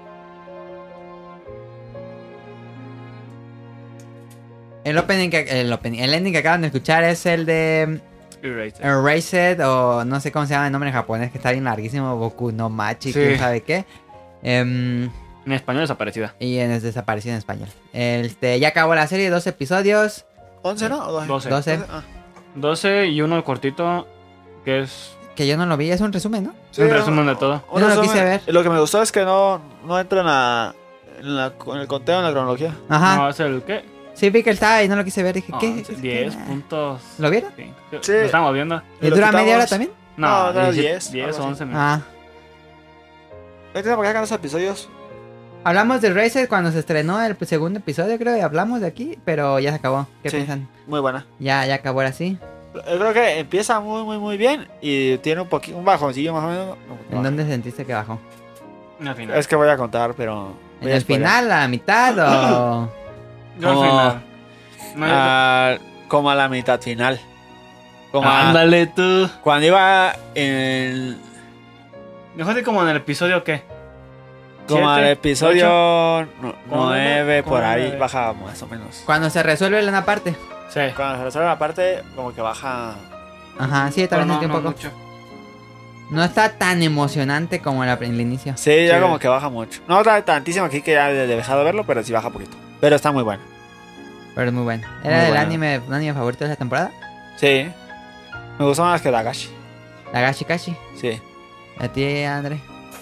[SPEAKER 2] El opening, que, el opening, el ending que acaban de escuchar es el de
[SPEAKER 4] Erased.
[SPEAKER 2] Erased, o no sé cómo se llama el nombre en japonés, que está bien larguísimo, Boku no Machi,
[SPEAKER 4] Sí.
[SPEAKER 2] quién sabe qué. Em,
[SPEAKER 4] En español desaparecida.
[SPEAKER 2] y en es desaparecido en español. Este, ya acabó la serie, dos episodios.
[SPEAKER 1] ¿once, no? ¿O doce?
[SPEAKER 4] doce.
[SPEAKER 2] doce.
[SPEAKER 1] Ah.
[SPEAKER 4] doce y uno cortito que es
[SPEAKER 2] Que yo no lo vi, es un resumen, ¿no?
[SPEAKER 1] Sí,
[SPEAKER 4] un resumen de todo.
[SPEAKER 1] un
[SPEAKER 2] Yo no lo
[SPEAKER 1] resumen.
[SPEAKER 2] quise ver.
[SPEAKER 1] Lo que me gustó es que no, no entran a, en, la, en el conteo, en la cronología.
[SPEAKER 2] Ajá.
[SPEAKER 4] No, es el ¿qué?
[SPEAKER 2] Sí, vi que él estaba y no lo quise ver. Dije,
[SPEAKER 4] Ah,
[SPEAKER 2] ¿qué?
[SPEAKER 4] diez
[SPEAKER 2] ¿Qué?
[SPEAKER 4] puntos.
[SPEAKER 2] ¿Lo vieron?
[SPEAKER 4] Sí.
[SPEAKER 1] Sí.
[SPEAKER 4] Lo estamos viendo.
[SPEAKER 2] ¿Y
[SPEAKER 1] lo
[SPEAKER 2] dura
[SPEAKER 1] quitamos.
[SPEAKER 2] media hora también?
[SPEAKER 4] No,
[SPEAKER 1] No, era
[SPEAKER 4] diecisiete,
[SPEAKER 1] diez,
[SPEAKER 4] diez
[SPEAKER 1] algo
[SPEAKER 4] o
[SPEAKER 1] así.
[SPEAKER 4] once minutos.
[SPEAKER 2] Ah.
[SPEAKER 1] No entiendo por qué sacan esos episodios.
[SPEAKER 2] Hablamos de Razer cuando se estrenó el segundo episodio, creo, y hablamos de aquí, pero ya se acabó. ¿Qué
[SPEAKER 1] Sí.
[SPEAKER 2] piensan?
[SPEAKER 1] Muy buena.
[SPEAKER 2] Ya, ya acabó ahora sí.
[SPEAKER 1] Yo creo que empieza muy, muy, muy bien y tiene un poquito, un bajoncillo más o menos.
[SPEAKER 2] ¿En dónde sentiste que bajó?
[SPEAKER 4] Al final.
[SPEAKER 1] Es que voy a contar, pero
[SPEAKER 2] ¿En el final, a la mitad o...?
[SPEAKER 4] Yo al
[SPEAKER 1] Como-
[SPEAKER 4] final. No, yo-
[SPEAKER 1] Ah, como a la mitad final. Como a-
[SPEAKER 4] Ándale tú.
[SPEAKER 1] cuando iba en...
[SPEAKER 4] Mejor de como en el episodio, ¿qué?
[SPEAKER 1] Como al
[SPEAKER 4] ¿Siete?
[SPEAKER 1] episodio no-
[SPEAKER 4] ¿Cómo
[SPEAKER 1] nueve,
[SPEAKER 4] ¿Cómo
[SPEAKER 1] por ahí,
[SPEAKER 4] nueve?
[SPEAKER 1] baja más o menos.
[SPEAKER 2] Cuando se resuelve una parte.
[SPEAKER 4] Sí.
[SPEAKER 1] Cuando se resuelve la parte, como que baja...
[SPEAKER 2] Ajá, sí,
[SPEAKER 4] Pero
[SPEAKER 2] tal vez
[SPEAKER 4] no,
[SPEAKER 2] sentí un
[SPEAKER 4] no
[SPEAKER 2] poco.
[SPEAKER 4] mucho.
[SPEAKER 2] No está tan emocionante como la- en el inicio.
[SPEAKER 1] Sí, ya
[SPEAKER 4] Sí.
[SPEAKER 1] como que baja mucho. No está tantísimo aquí que ya he dejado de verlo, pero sí baja poquito. Pero está muy bueno.
[SPEAKER 2] Pero es muy bueno. ¿Era
[SPEAKER 1] Muy
[SPEAKER 2] el
[SPEAKER 1] bueno.
[SPEAKER 2] anime, un anime favorito de la temporada?
[SPEAKER 1] Sí. Me gustó más que Dagashi.
[SPEAKER 2] Dagashi Kashi.
[SPEAKER 1] Sí.
[SPEAKER 2] ¿A ti, André?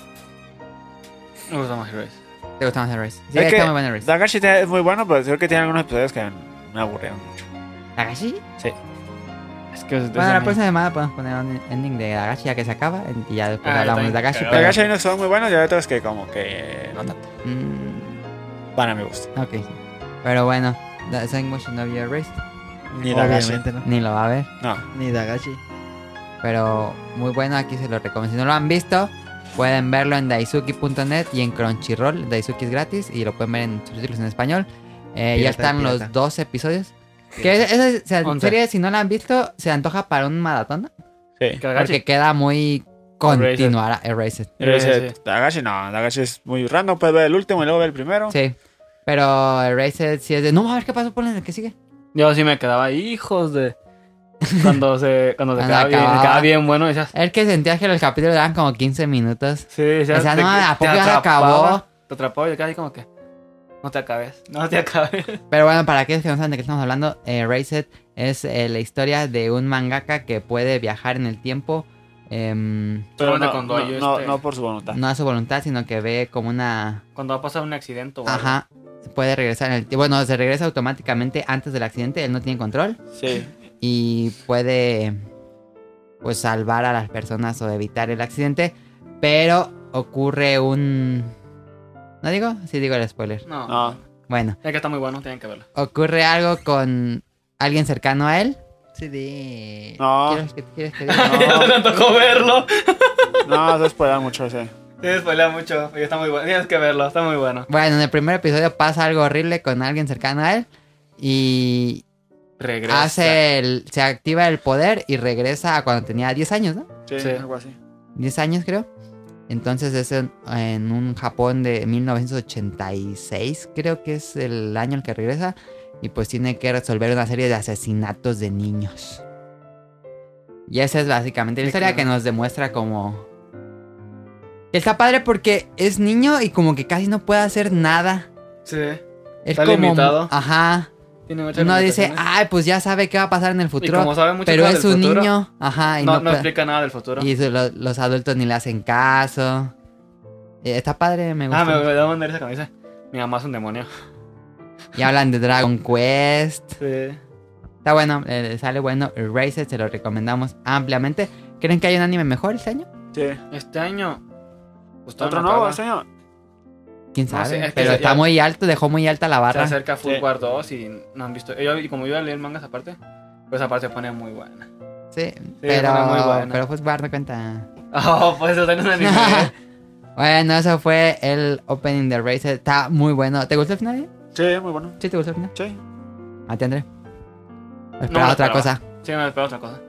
[SPEAKER 4] Me gusta más Heroes.
[SPEAKER 2] ¿Te gusta más el Race? Sí,
[SPEAKER 1] Es
[SPEAKER 2] está
[SPEAKER 1] que
[SPEAKER 2] muy bueno el Race.
[SPEAKER 1] Dagashi te- es muy bueno, pero creo que tiene algunos episodios que me aburrieron mucho.
[SPEAKER 2] ¿Dagashi?
[SPEAKER 1] Sí.
[SPEAKER 4] Es que es
[SPEAKER 2] Bueno, la
[SPEAKER 4] ese
[SPEAKER 2] próxima semana podemos poner un ending de Dagashi ya que se acaba y ya después
[SPEAKER 4] Ah,
[SPEAKER 2] hablamos de
[SPEAKER 4] está bien
[SPEAKER 2] Dagashi.
[SPEAKER 4] cagado.
[SPEAKER 2] Pero...
[SPEAKER 1] Dagashi hay unos que son muy buenos y hay otros que como que no tanto.
[SPEAKER 2] Mm,
[SPEAKER 1] Para mi gusto.
[SPEAKER 2] ok, sí. Pero bueno, Da- Sengoshi no vio Race.
[SPEAKER 1] Ni Dagashi.
[SPEAKER 3] Obviamente no.
[SPEAKER 2] Ni lo va a ver.
[SPEAKER 1] No.
[SPEAKER 3] Ni Dagashi.
[SPEAKER 2] Pero muy bueno, aquí se lo recomiendo. Si no lo han visto, pueden verlo en daisuki punto net y en Crunchyroll. Daisuki es gratis y lo pueden ver en subtítulos en español. Eh, ya
[SPEAKER 3] Pirata,
[SPEAKER 2] están
[SPEAKER 3] pirata.
[SPEAKER 2] los dos episodios. Que esa, esa- esa
[SPEAKER 4] Once.
[SPEAKER 2] serie, si no la han visto, se antoja para un maratón.
[SPEAKER 1] Sí.
[SPEAKER 4] Que Dagashi.
[SPEAKER 2] Porque queda muy continuada. Erased.
[SPEAKER 1] Erased.
[SPEAKER 4] Sí, sí.
[SPEAKER 1] Dagashi no. Dagashi es muy random. Puedes ver el último y luego ver el primero.
[SPEAKER 2] Sí. Pero Erased sí es de. No, a ver qué pasó, ponle el que sigue.
[SPEAKER 4] Yo sí me quedaba, hijos de. Cuando se, cuando se
[SPEAKER 2] Cuando
[SPEAKER 4] quedaba bien,
[SPEAKER 2] acababa.
[SPEAKER 4] quedaba bien bueno, decías.
[SPEAKER 2] El que sentía que los capítulos eran como quince minutos.
[SPEAKER 4] Sí, decías.
[SPEAKER 2] O sea,
[SPEAKER 4] de
[SPEAKER 2] no,
[SPEAKER 4] que
[SPEAKER 2] ¿a poco
[SPEAKER 4] te
[SPEAKER 2] ya se
[SPEAKER 4] atrapaba,
[SPEAKER 2] acabó?
[SPEAKER 4] Te atrapaba y te quedabas ahí como que. No te acabes, no te acabes.
[SPEAKER 2] Pero bueno, para aquellos que no saben de qué estamos hablando, eh, Erased es eh, la historia de un mangaka que puede viajar en el tiempo. em,
[SPEAKER 1] Pero
[SPEAKER 4] Solamente
[SPEAKER 1] no,
[SPEAKER 4] cuando
[SPEAKER 1] no,
[SPEAKER 4] hay
[SPEAKER 1] no,
[SPEAKER 4] este-
[SPEAKER 1] no por su voluntad.
[SPEAKER 2] no a su voluntad, sino que ve como una...
[SPEAKER 4] Cuando va a pasar un accidente o algo.
[SPEAKER 2] Ajá. Puede regresar en el tiempo. Bueno, se regresa automáticamente antes del accidente. Él no tiene control.
[SPEAKER 1] Sí.
[SPEAKER 2] Y puede pues salvar a las personas o evitar el accidente. Pero ocurre un... ¿No digo? Sí digo el spoiler.
[SPEAKER 4] No,
[SPEAKER 1] No.
[SPEAKER 2] Bueno,
[SPEAKER 4] es que está muy bueno, tienen que verlo.
[SPEAKER 2] ocurre algo con alguien cercano a él.
[SPEAKER 3] Sí, de...
[SPEAKER 1] No.
[SPEAKER 2] ¿Quieres que, quieres que diga?
[SPEAKER 1] No.
[SPEAKER 4] Me tocó verlo.
[SPEAKER 1] No, eso es spoiler mucho ese.
[SPEAKER 4] Tienes spoilea mucho, y está muy bueno. Tienes que verlo, está muy bueno.
[SPEAKER 2] Bueno, en el primer episodio pasa algo horrible con alguien cercano a él. Y
[SPEAKER 4] Regresa.
[SPEAKER 2] hace el, se activa el poder y regresa a cuando tenía diez años, ¿no?
[SPEAKER 1] Sí,
[SPEAKER 4] Sí.
[SPEAKER 1] algo así.
[SPEAKER 2] diez años creo. Entonces es en, en un Japón de mil novecientos ochenta y seis, creo que es el año en que regresa. Y pues tiene que resolver una serie de asesinatos de niños. Y esa es básicamente la historia que nos demuestra como... Está padre porque es niño y como que casi no puede hacer nada.
[SPEAKER 4] Sí.
[SPEAKER 2] Es
[SPEAKER 4] Está
[SPEAKER 2] como...
[SPEAKER 4] limitado.
[SPEAKER 2] Ajá.
[SPEAKER 4] Tiene muchas
[SPEAKER 2] Uno dice,
[SPEAKER 4] limitaciones.
[SPEAKER 2] ay, pues ya sabe qué va a pasar en el
[SPEAKER 4] Y
[SPEAKER 2] futuro.
[SPEAKER 4] como sabe mucho
[SPEAKER 2] Pero
[SPEAKER 4] cosas
[SPEAKER 2] es
[SPEAKER 4] del
[SPEAKER 2] un
[SPEAKER 4] futuro,
[SPEAKER 2] niño. Ajá. Y
[SPEAKER 4] no,
[SPEAKER 2] no,
[SPEAKER 4] no
[SPEAKER 2] puede-
[SPEAKER 4] explica nada del futuro.
[SPEAKER 2] y eso, lo- los adultos ni le hacen caso. Eh, está padre, me gusta.
[SPEAKER 4] Ah, me, me da una risa cuando dice, mi mamá es un demonio.
[SPEAKER 2] Y hablan de Dragon Quest.
[SPEAKER 4] Sí.
[SPEAKER 2] Está bueno, eh, sale bueno. Erased, se lo recomendamos ampliamente. ¿Creen que hay un anime mejor este año?
[SPEAKER 1] Sí.
[SPEAKER 4] Este año... pues, todavía
[SPEAKER 1] Otro
[SPEAKER 4] no
[SPEAKER 1] nuevo
[SPEAKER 4] acaba.
[SPEAKER 1] este año.
[SPEAKER 2] Quién
[SPEAKER 4] No
[SPEAKER 2] sabe.
[SPEAKER 4] sé, es que
[SPEAKER 2] pero
[SPEAKER 4] ya-
[SPEAKER 2] está muy alto, dejó muy alta la
[SPEAKER 4] Se
[SPEAKER 2] barra.
[SPEAKER 4] acerca Full
[SPEAKER 1] Sí.
[SPEAKER 4] War dos y no han visto... Yo, y como yo iba a leer mangas aparte, pues aparte se pone muy buena.
[SPEAKER 2] Sí,
[SPEAKER 4] pone
[SPEAKER 2] pero,
[SPEAKER 4] muy buena.
[SPEAKER 2] pero pues bar no cuenta.
[SPEAKER 4] Oh, pues eso está en un anime.
[SPEAKER 2] Bueno, eso fue el opening de Erased. Está muy bueno. ¿Te gustó el final?
[SPEAKER 1] Sí, muy bueno.
[SPEAKER 2] Sí, te gustó el final.
[SPEAKER 1] Sí.
[SPEAKER 2] ¿A ti, André?
[SPEAKER 4] No
[SPEAKER 2] Esperaba
[SPEAKER 4] me
[SPEAKER 2] otra
[SPEAKER 4] esperaba.
[SPEAKER 2] cosa.
[SPEAKER 4] Sí, me espero otra cosa.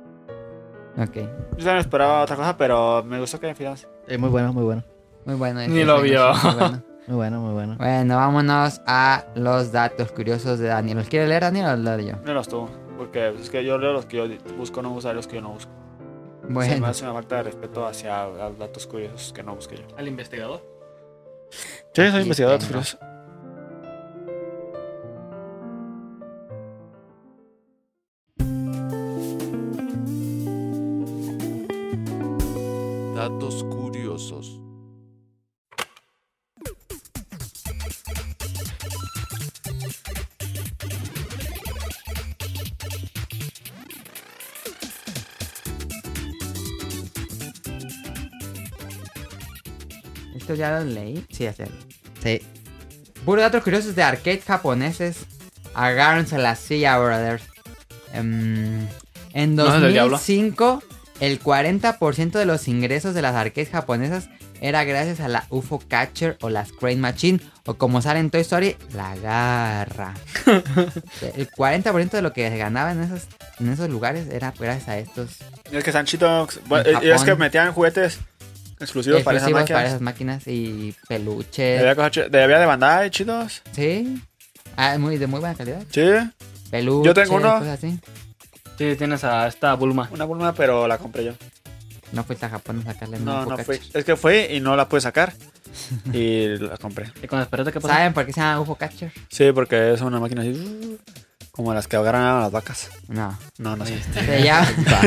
[SPEAKER 2] Ok.
[SPEAKER 1] Yo también esperaba otra cosa, pero me gustó que al final.
[SPEAKER 3] Eh, muy bueno, muy bueno.
[SPEAKER 2] Muy bueno.
[SPEAKER 4] Ni
[SPEAKER 2] este
[SPEAKER 4] lo
[SPEAKER 2] Sengoshi,
[SPEAKER 4] vio.
[SPEAKER 2] muy bueno.
[SPEAKER 3] Muy bueno, muy bueno.
[SPEAKER 2] Bueno, vámonos a los datos curiosos de Daniel. ¿Los quiere leer Daniel o los leo yo?
[SPEAKER 1] No los tuvo. Porque es que yo leo los que yo busco, no usar los que yo no busco. Se me
[SPEAKER 2] Bueno,
[SPEAKER 1] hace una falta de respeto hacia los datos curiosos que no busqué yo.
[SPEAKER 4] Al investigador.
[SPEAKER 1] Sí, soy
[SPEAKER 2] Aquí
[SPEAKER 1] investigador
[SPEAKER 2] tengo.
[SPEAKER 1] curioso.
[SPEAKER 5] Datos curiosos.
[SPEAKER 2] esto ya lo leí. Sí, ya sé.
[SPEAKER 3] Sí.
[SPEAKER 2] Puros datos curiosos de arcade japoneses. Agárrense la silla, brothers. Em, en
[SPEAKER 4] ¿No es del
[SPEAKER 2] dos mil cinco, el cuarenta por ciento de los ingresos de las arcades japonesas era gracias a la U F O Catcher o la Crane Machine, o como sale en Toy Story, la garra. El cuarenta por ciento de lo que se ganaba en esos, en esos lugares era gracias a estos
[SPEAKER 1] Es que están chidos. Bueno,
[SPEAKER 2] En
[SPEAKER 1] y es que
[SPEAKER 2] Japón.
[SPEAKER 1] metían juguetes exclusivos, para esas
[SPEAKER 2] exclusivos
[SPEAKER 1] máquinas.
[SPEAKER 2] para esas máquinas y peluches.
[SPEAKER 1] Había, cosas chidas. Había de Bandai chidos.
[SPEAKER 2] Sí. Ah, muy, de muy buena calidad.
[SPEAKER 1] Sí.
[SPEAKER 2] Peluches,
[SPEAKER 1] Yo tengo uno.
[SPEAKER 2] cosas así.
[SPEAKER 4] Sí, tienes a esta Bulma.
[SPEAKER 1] Una Bulma, pero la compré yo.
[SPEAKER 2] No fuiste a Japón a sacarle
[SPEAKER 1] No,
[SPEAKER 2] un
[SPEAKER 1] no
[SPEAKER 2] Catcher.
[SPEAKER 1] fui. Es que fui y no la pude sacar. Y la compré.
[SPEAKER 4] ¿Y con Esperanza qué pasó?
[SPEAKER 2] ¿Saben por qué se llama U F O Catcher?
[SPEAKER 1] Sí, porque es una máquina así. Como las que agarran a las vacas.
[SPEAKER 2] No.
[SPEAKER 1] No, no sé.
[SPEAKER 2] Se llama.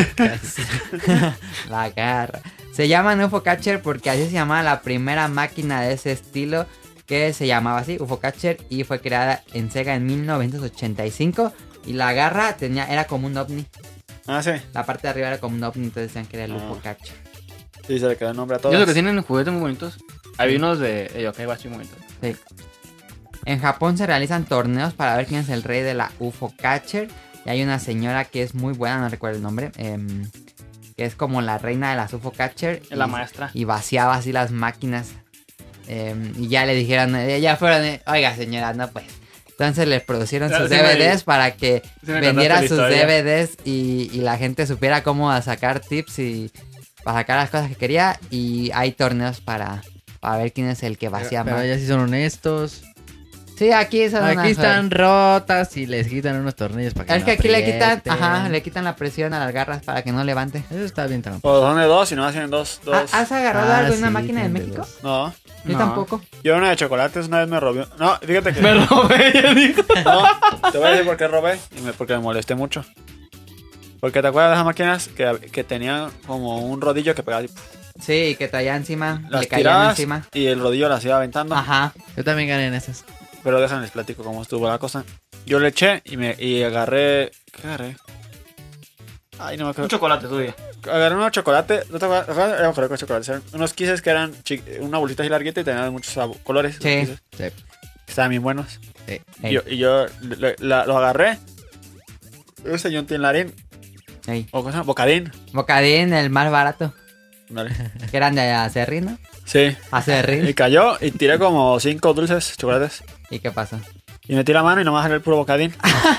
[SPEAKER 2] La garra. Se llama U F O Catcher porque así se llamaba la primera máquina de ese estilo, que se llamaba así, U F O Catcher, y fue creada en Sega en mil novecientos ochenta y cinco. Y la garra tenía, era como un ovni.
[SPEAKER 1] Ah, sí.
[SPEAKER 2] La parte de arriba era como un ovni, entonces decían que era el U F O
[SPEAKER 1] Ah.
[SPEAKER 2] Catcher.
[SPEAKER 1] Sí, se le quedó el nombre a todos.
[SPEAKER 4] Yo sé que tienen juguetes muy bonitos. Hay unos de eh, Yokai Bashi muy bonitos.
[SPEAKER 2] Sí. En Japón se realizan torneos para ver quién es el rey de la U F O Catcher. Y hay una señora que es muy buena, no recuerdo el nombre, em, que es como la reina de las U F O Catcher.
[SPEAKER 4] Es la
[SPEAKER 2] y-
[SPEAKER 4] maestra.
[SPEAKER 2] Y vaciaba así las máquinas. em, y ya le dijeron, eh, ya fueron, eh, oiga señora, no pues. Entonces les producieron
[SPEAKER 4] Ya,
[SPEAKER 2] sus
[SPEAKER 4] sí
[SPEAKER 2] D V
[SPEAKER 4] me-
[SPEAKER 2] Ds para que
[SPEAKER 4] sí me
[SPEAKER 2] vendiera
[SPEAKER 4] contaste
[SPEAKER 2] sus
[SPEAKER 4] la
[SPEAKER 2] D
[SPEAKER 4] historia.
[SPEAKER 2] V Ds y, y la gente supiera cómo sacar tips y para sacar las cosas que quería. Y hay torneos para, para ver quién es el que vacía
[SPEAKER 3] Pero
[SPEAKER 2] más.
[SPEAKER 3] ellas sí son honestos.
[SPEAKER 2] Sí, aquí son
[SPEAKER 3] Aquí
[SPEAKER 2] unas-
[SPEAKER 3] están rotas y les quitan unos tornillos para que
[SPEAKER 2] Es
[SPEAKER 3] no
[SPEAKER 2] que aquí le quitan,
[SPEAKER 3] aprieten.
[SPEAKER 2] ajá, le quitan la presión a las garras para que no levante.
[SPEAKER 3] Eso está bien trampa.
[SPEAKER 1] O son de dos y no hacen dos.
[SPEAKER 2] ¿Ha-
[SPEAKER 1] dos.
[SPEAKER 2] ¿Has agarrado
[SPEAKER 3] Ah,
[SPEAKER 2] algo en una
[SPEAKER 3] sí,
[SPEAKER 2] máquina en
[SPEAKER 3] tienen de
[SPEAKER 2] México?
[SPEAKER 3] dos.
[SPEAKER 1] No.
[SPEAKER 2] Yo
[SPEAKER 4] No.
[SPEAKER 2] tampoco.
[SPEAKER 1] Yo una de chocolates una vez me robé. No, fíjate que.
[SPEAKER 4] Me robé, ya dijo.
[SPEAKER 1] No, te voy a decir por qué robé y me, porque me molesté mucho. Porque te acuerdas de esas máquinas que, que tenían como un rodillo que pegaba así,
[SPEAKER 2] Sí, que traía encima,
[SPEAKER 1] las
[SPEAKER 2] le caían
[SPEAKER 1] tirabas
[SPEAKER 2] encima.
[SPEAKER 1] y el rodillo las iba aventando.
[SPEAKER 2] Ajá.
[SPEAKER 3] Yo también gané en esas.
[SPEAKER 1] Pero déjenles platico cómo estuvo la cosa. Yo le eché y me y agarré. ¿Qué agarré? Ay, no me
[SPEAKER 4] Un
[SPEAKER 1] acuerdo.
[SPEAKER 4] chocolate tuyo.
[SPEAKER 1] Agarré unos chocolates. ¿No te acuerdas? Ajá, ya me acuerdo que chocolates eran unos quises que eran chi- una bolsita así larguita y tenían muchos sabo- colores.
[SPEAKER 2] Sí.
[SPEAKER 1] Esos quises.
[SPEAKER 3] Sí.
[SPEAKER 1] Estaban bien buenos.
[SPEAKER 3] Sí.
[SPEAKER 1] Y yo, y yo le- la- los agarré. Ese yo un tinlarín.
[SPEAKER 2] Ey.
[SPEAKER 1] O cosa, bocadín.
[SPEAKER 2] Bocadín, el más barato.
[SPEAKER 1] Vale.
[SPEAKER 2] Que eran de acerrín, ¿no?
[SPEAKER 1] Sí.
[SPEAKER 2] Acerrín.
[SPEAKER 1] Y cayó y tiré como cinco dulces chocolates.
[SPEAKER 2] ¿Y qué pasó?
[SPEAKER 1] Y metí la mano y nomás era el puro bocadín.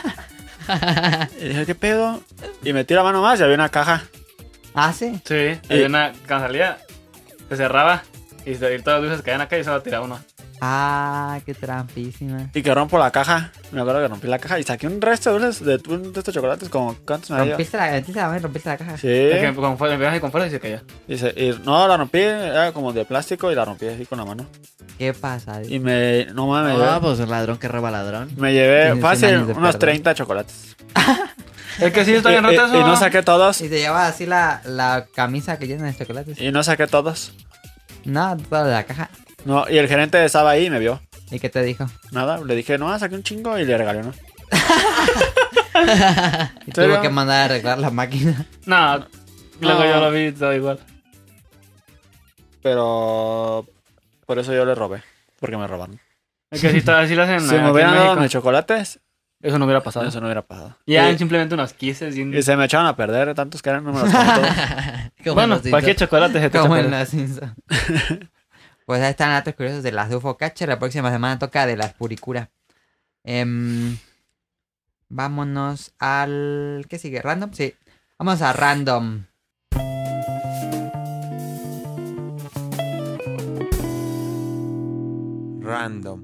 [SPEAKER 1] Y dije, ¿qué pedo? Y metí la mano más y había una caja.
[SPEAKER 2] Ah, sí.
[SPEAKER 4] Sí.
[SPEAKER 1] Y-
[SPEAKER 4] Había una cuando salía, se cerraba y, se- y todas las luces caían acá y solo tiraba uno.
[SPEAKER 2] Ah, qué trampísima.
[SPEAKER 1] Y que rompo la caja. Me acuerdo que rompí la caja y saqué un resto de dulces de, de estos chocolates. Como, ¿cuántos me había?
[SPEAKER 2] ¿Rompiste la, metiste la mano y rompiste la caja?
[SPEAKER 1] Sí.
[SPEAKER 4] Es que con fuerza, empezaste con fuerza y se cayó.
[SPEAKER 1] Y, se- y no, la rompí. Era como de plástico y la rompí así con la mano.
[SPEAKER 2] ¿Qué pasa?
[SPEAKER 1] Y me. No mames, me
[SPEAKER 3] Ah,
[SPEAKER 1] llevé.
[SPEAKER 3] pues ladrón que roba ladrón.
[SPEAKER 1] Me llevé
[SPEAKER 2] Tienes cien
[SPEAKER 1] fácil
[SPEAKER 2] años de
[SPEAKER 1] unos
[SPEAKER 2] perdón.
[SPEAKER 1] treinta chocolates.
[SPEAKER 4] Es que sí, está bien
[SPEAKER 1] y, y-
[SPEAKER 4] roto eso.
[SPEAKER 1] y no saqué todos.
[SPEAKER 2] Y te lleva así la, la camisa que llena de chocolates.
[SPEAKER 1] Y no saqué todos.
[SPEAKER 2] No, todo de la caja.
[SPEAKER 1] No, y el gerente estaba ahí y me vio.
[SPEAKER 2] ¿Y qué te dijo?
[SPEAKER 1] Nada, le dije, no, saqué un chingo y le regalé uno.
[SPEAKER 2] Y
[SPEAKER 1] ¿Serio?
[SPEAKER 2] tuvo que mandar a arreglar la máquina.
[SPEAKER 4] No, luego
[SPEAKER 1] No.
[SPEAKER 4] yo lo vi todo igual.
[SPEAKER 1] Pero por eso yo le robé. Porque me robaron.
[SPEAKER 4] Es que si, está, si lo hacen
[SPEAKER 1] Si
[SPEAKER 4] aquí
[SPEAKER 1] me
[SPEAKER 4] en
[SPEAKER 1] hubieran dado
[SPEAKER 4] México,
[SPEAKER 1] mis chocolates,
[SPEAKER 4] eso no hubiera pasado.
[SPEAKER 1] eso no hubiera pasado.
[SPEAKER 4] Ya eran
[SPEAKER 1] Y,
[SPEAKER 4] simplemente unos quises y un...
[SPEAKER 1] y se me echaron a perder, tantos que eran, no me los comí todos.
[SPEAKER 3] Como
[SPEAKER 4] Bueno,
[SPEAKER 3] los
[SPEAKER 4] cualquier
[SPEAKER 3] Simpsons.
[SPEAKER 4] chocolate se te
[SPEAKER 2] Como
[SPEAKER 4] echa
[SPEAKER 2] en
[SPEAKER 4] a perder.
[SPEAKER 2] los Simpsons. Pues ahí están datos curiosos de las U F O Catcher. La próxima semana toca de las Puricura. Em, vámonos al... ¿Qué sigue? ¿Random? Sí. Vamos a Random.
[SPEAKER 5] Random.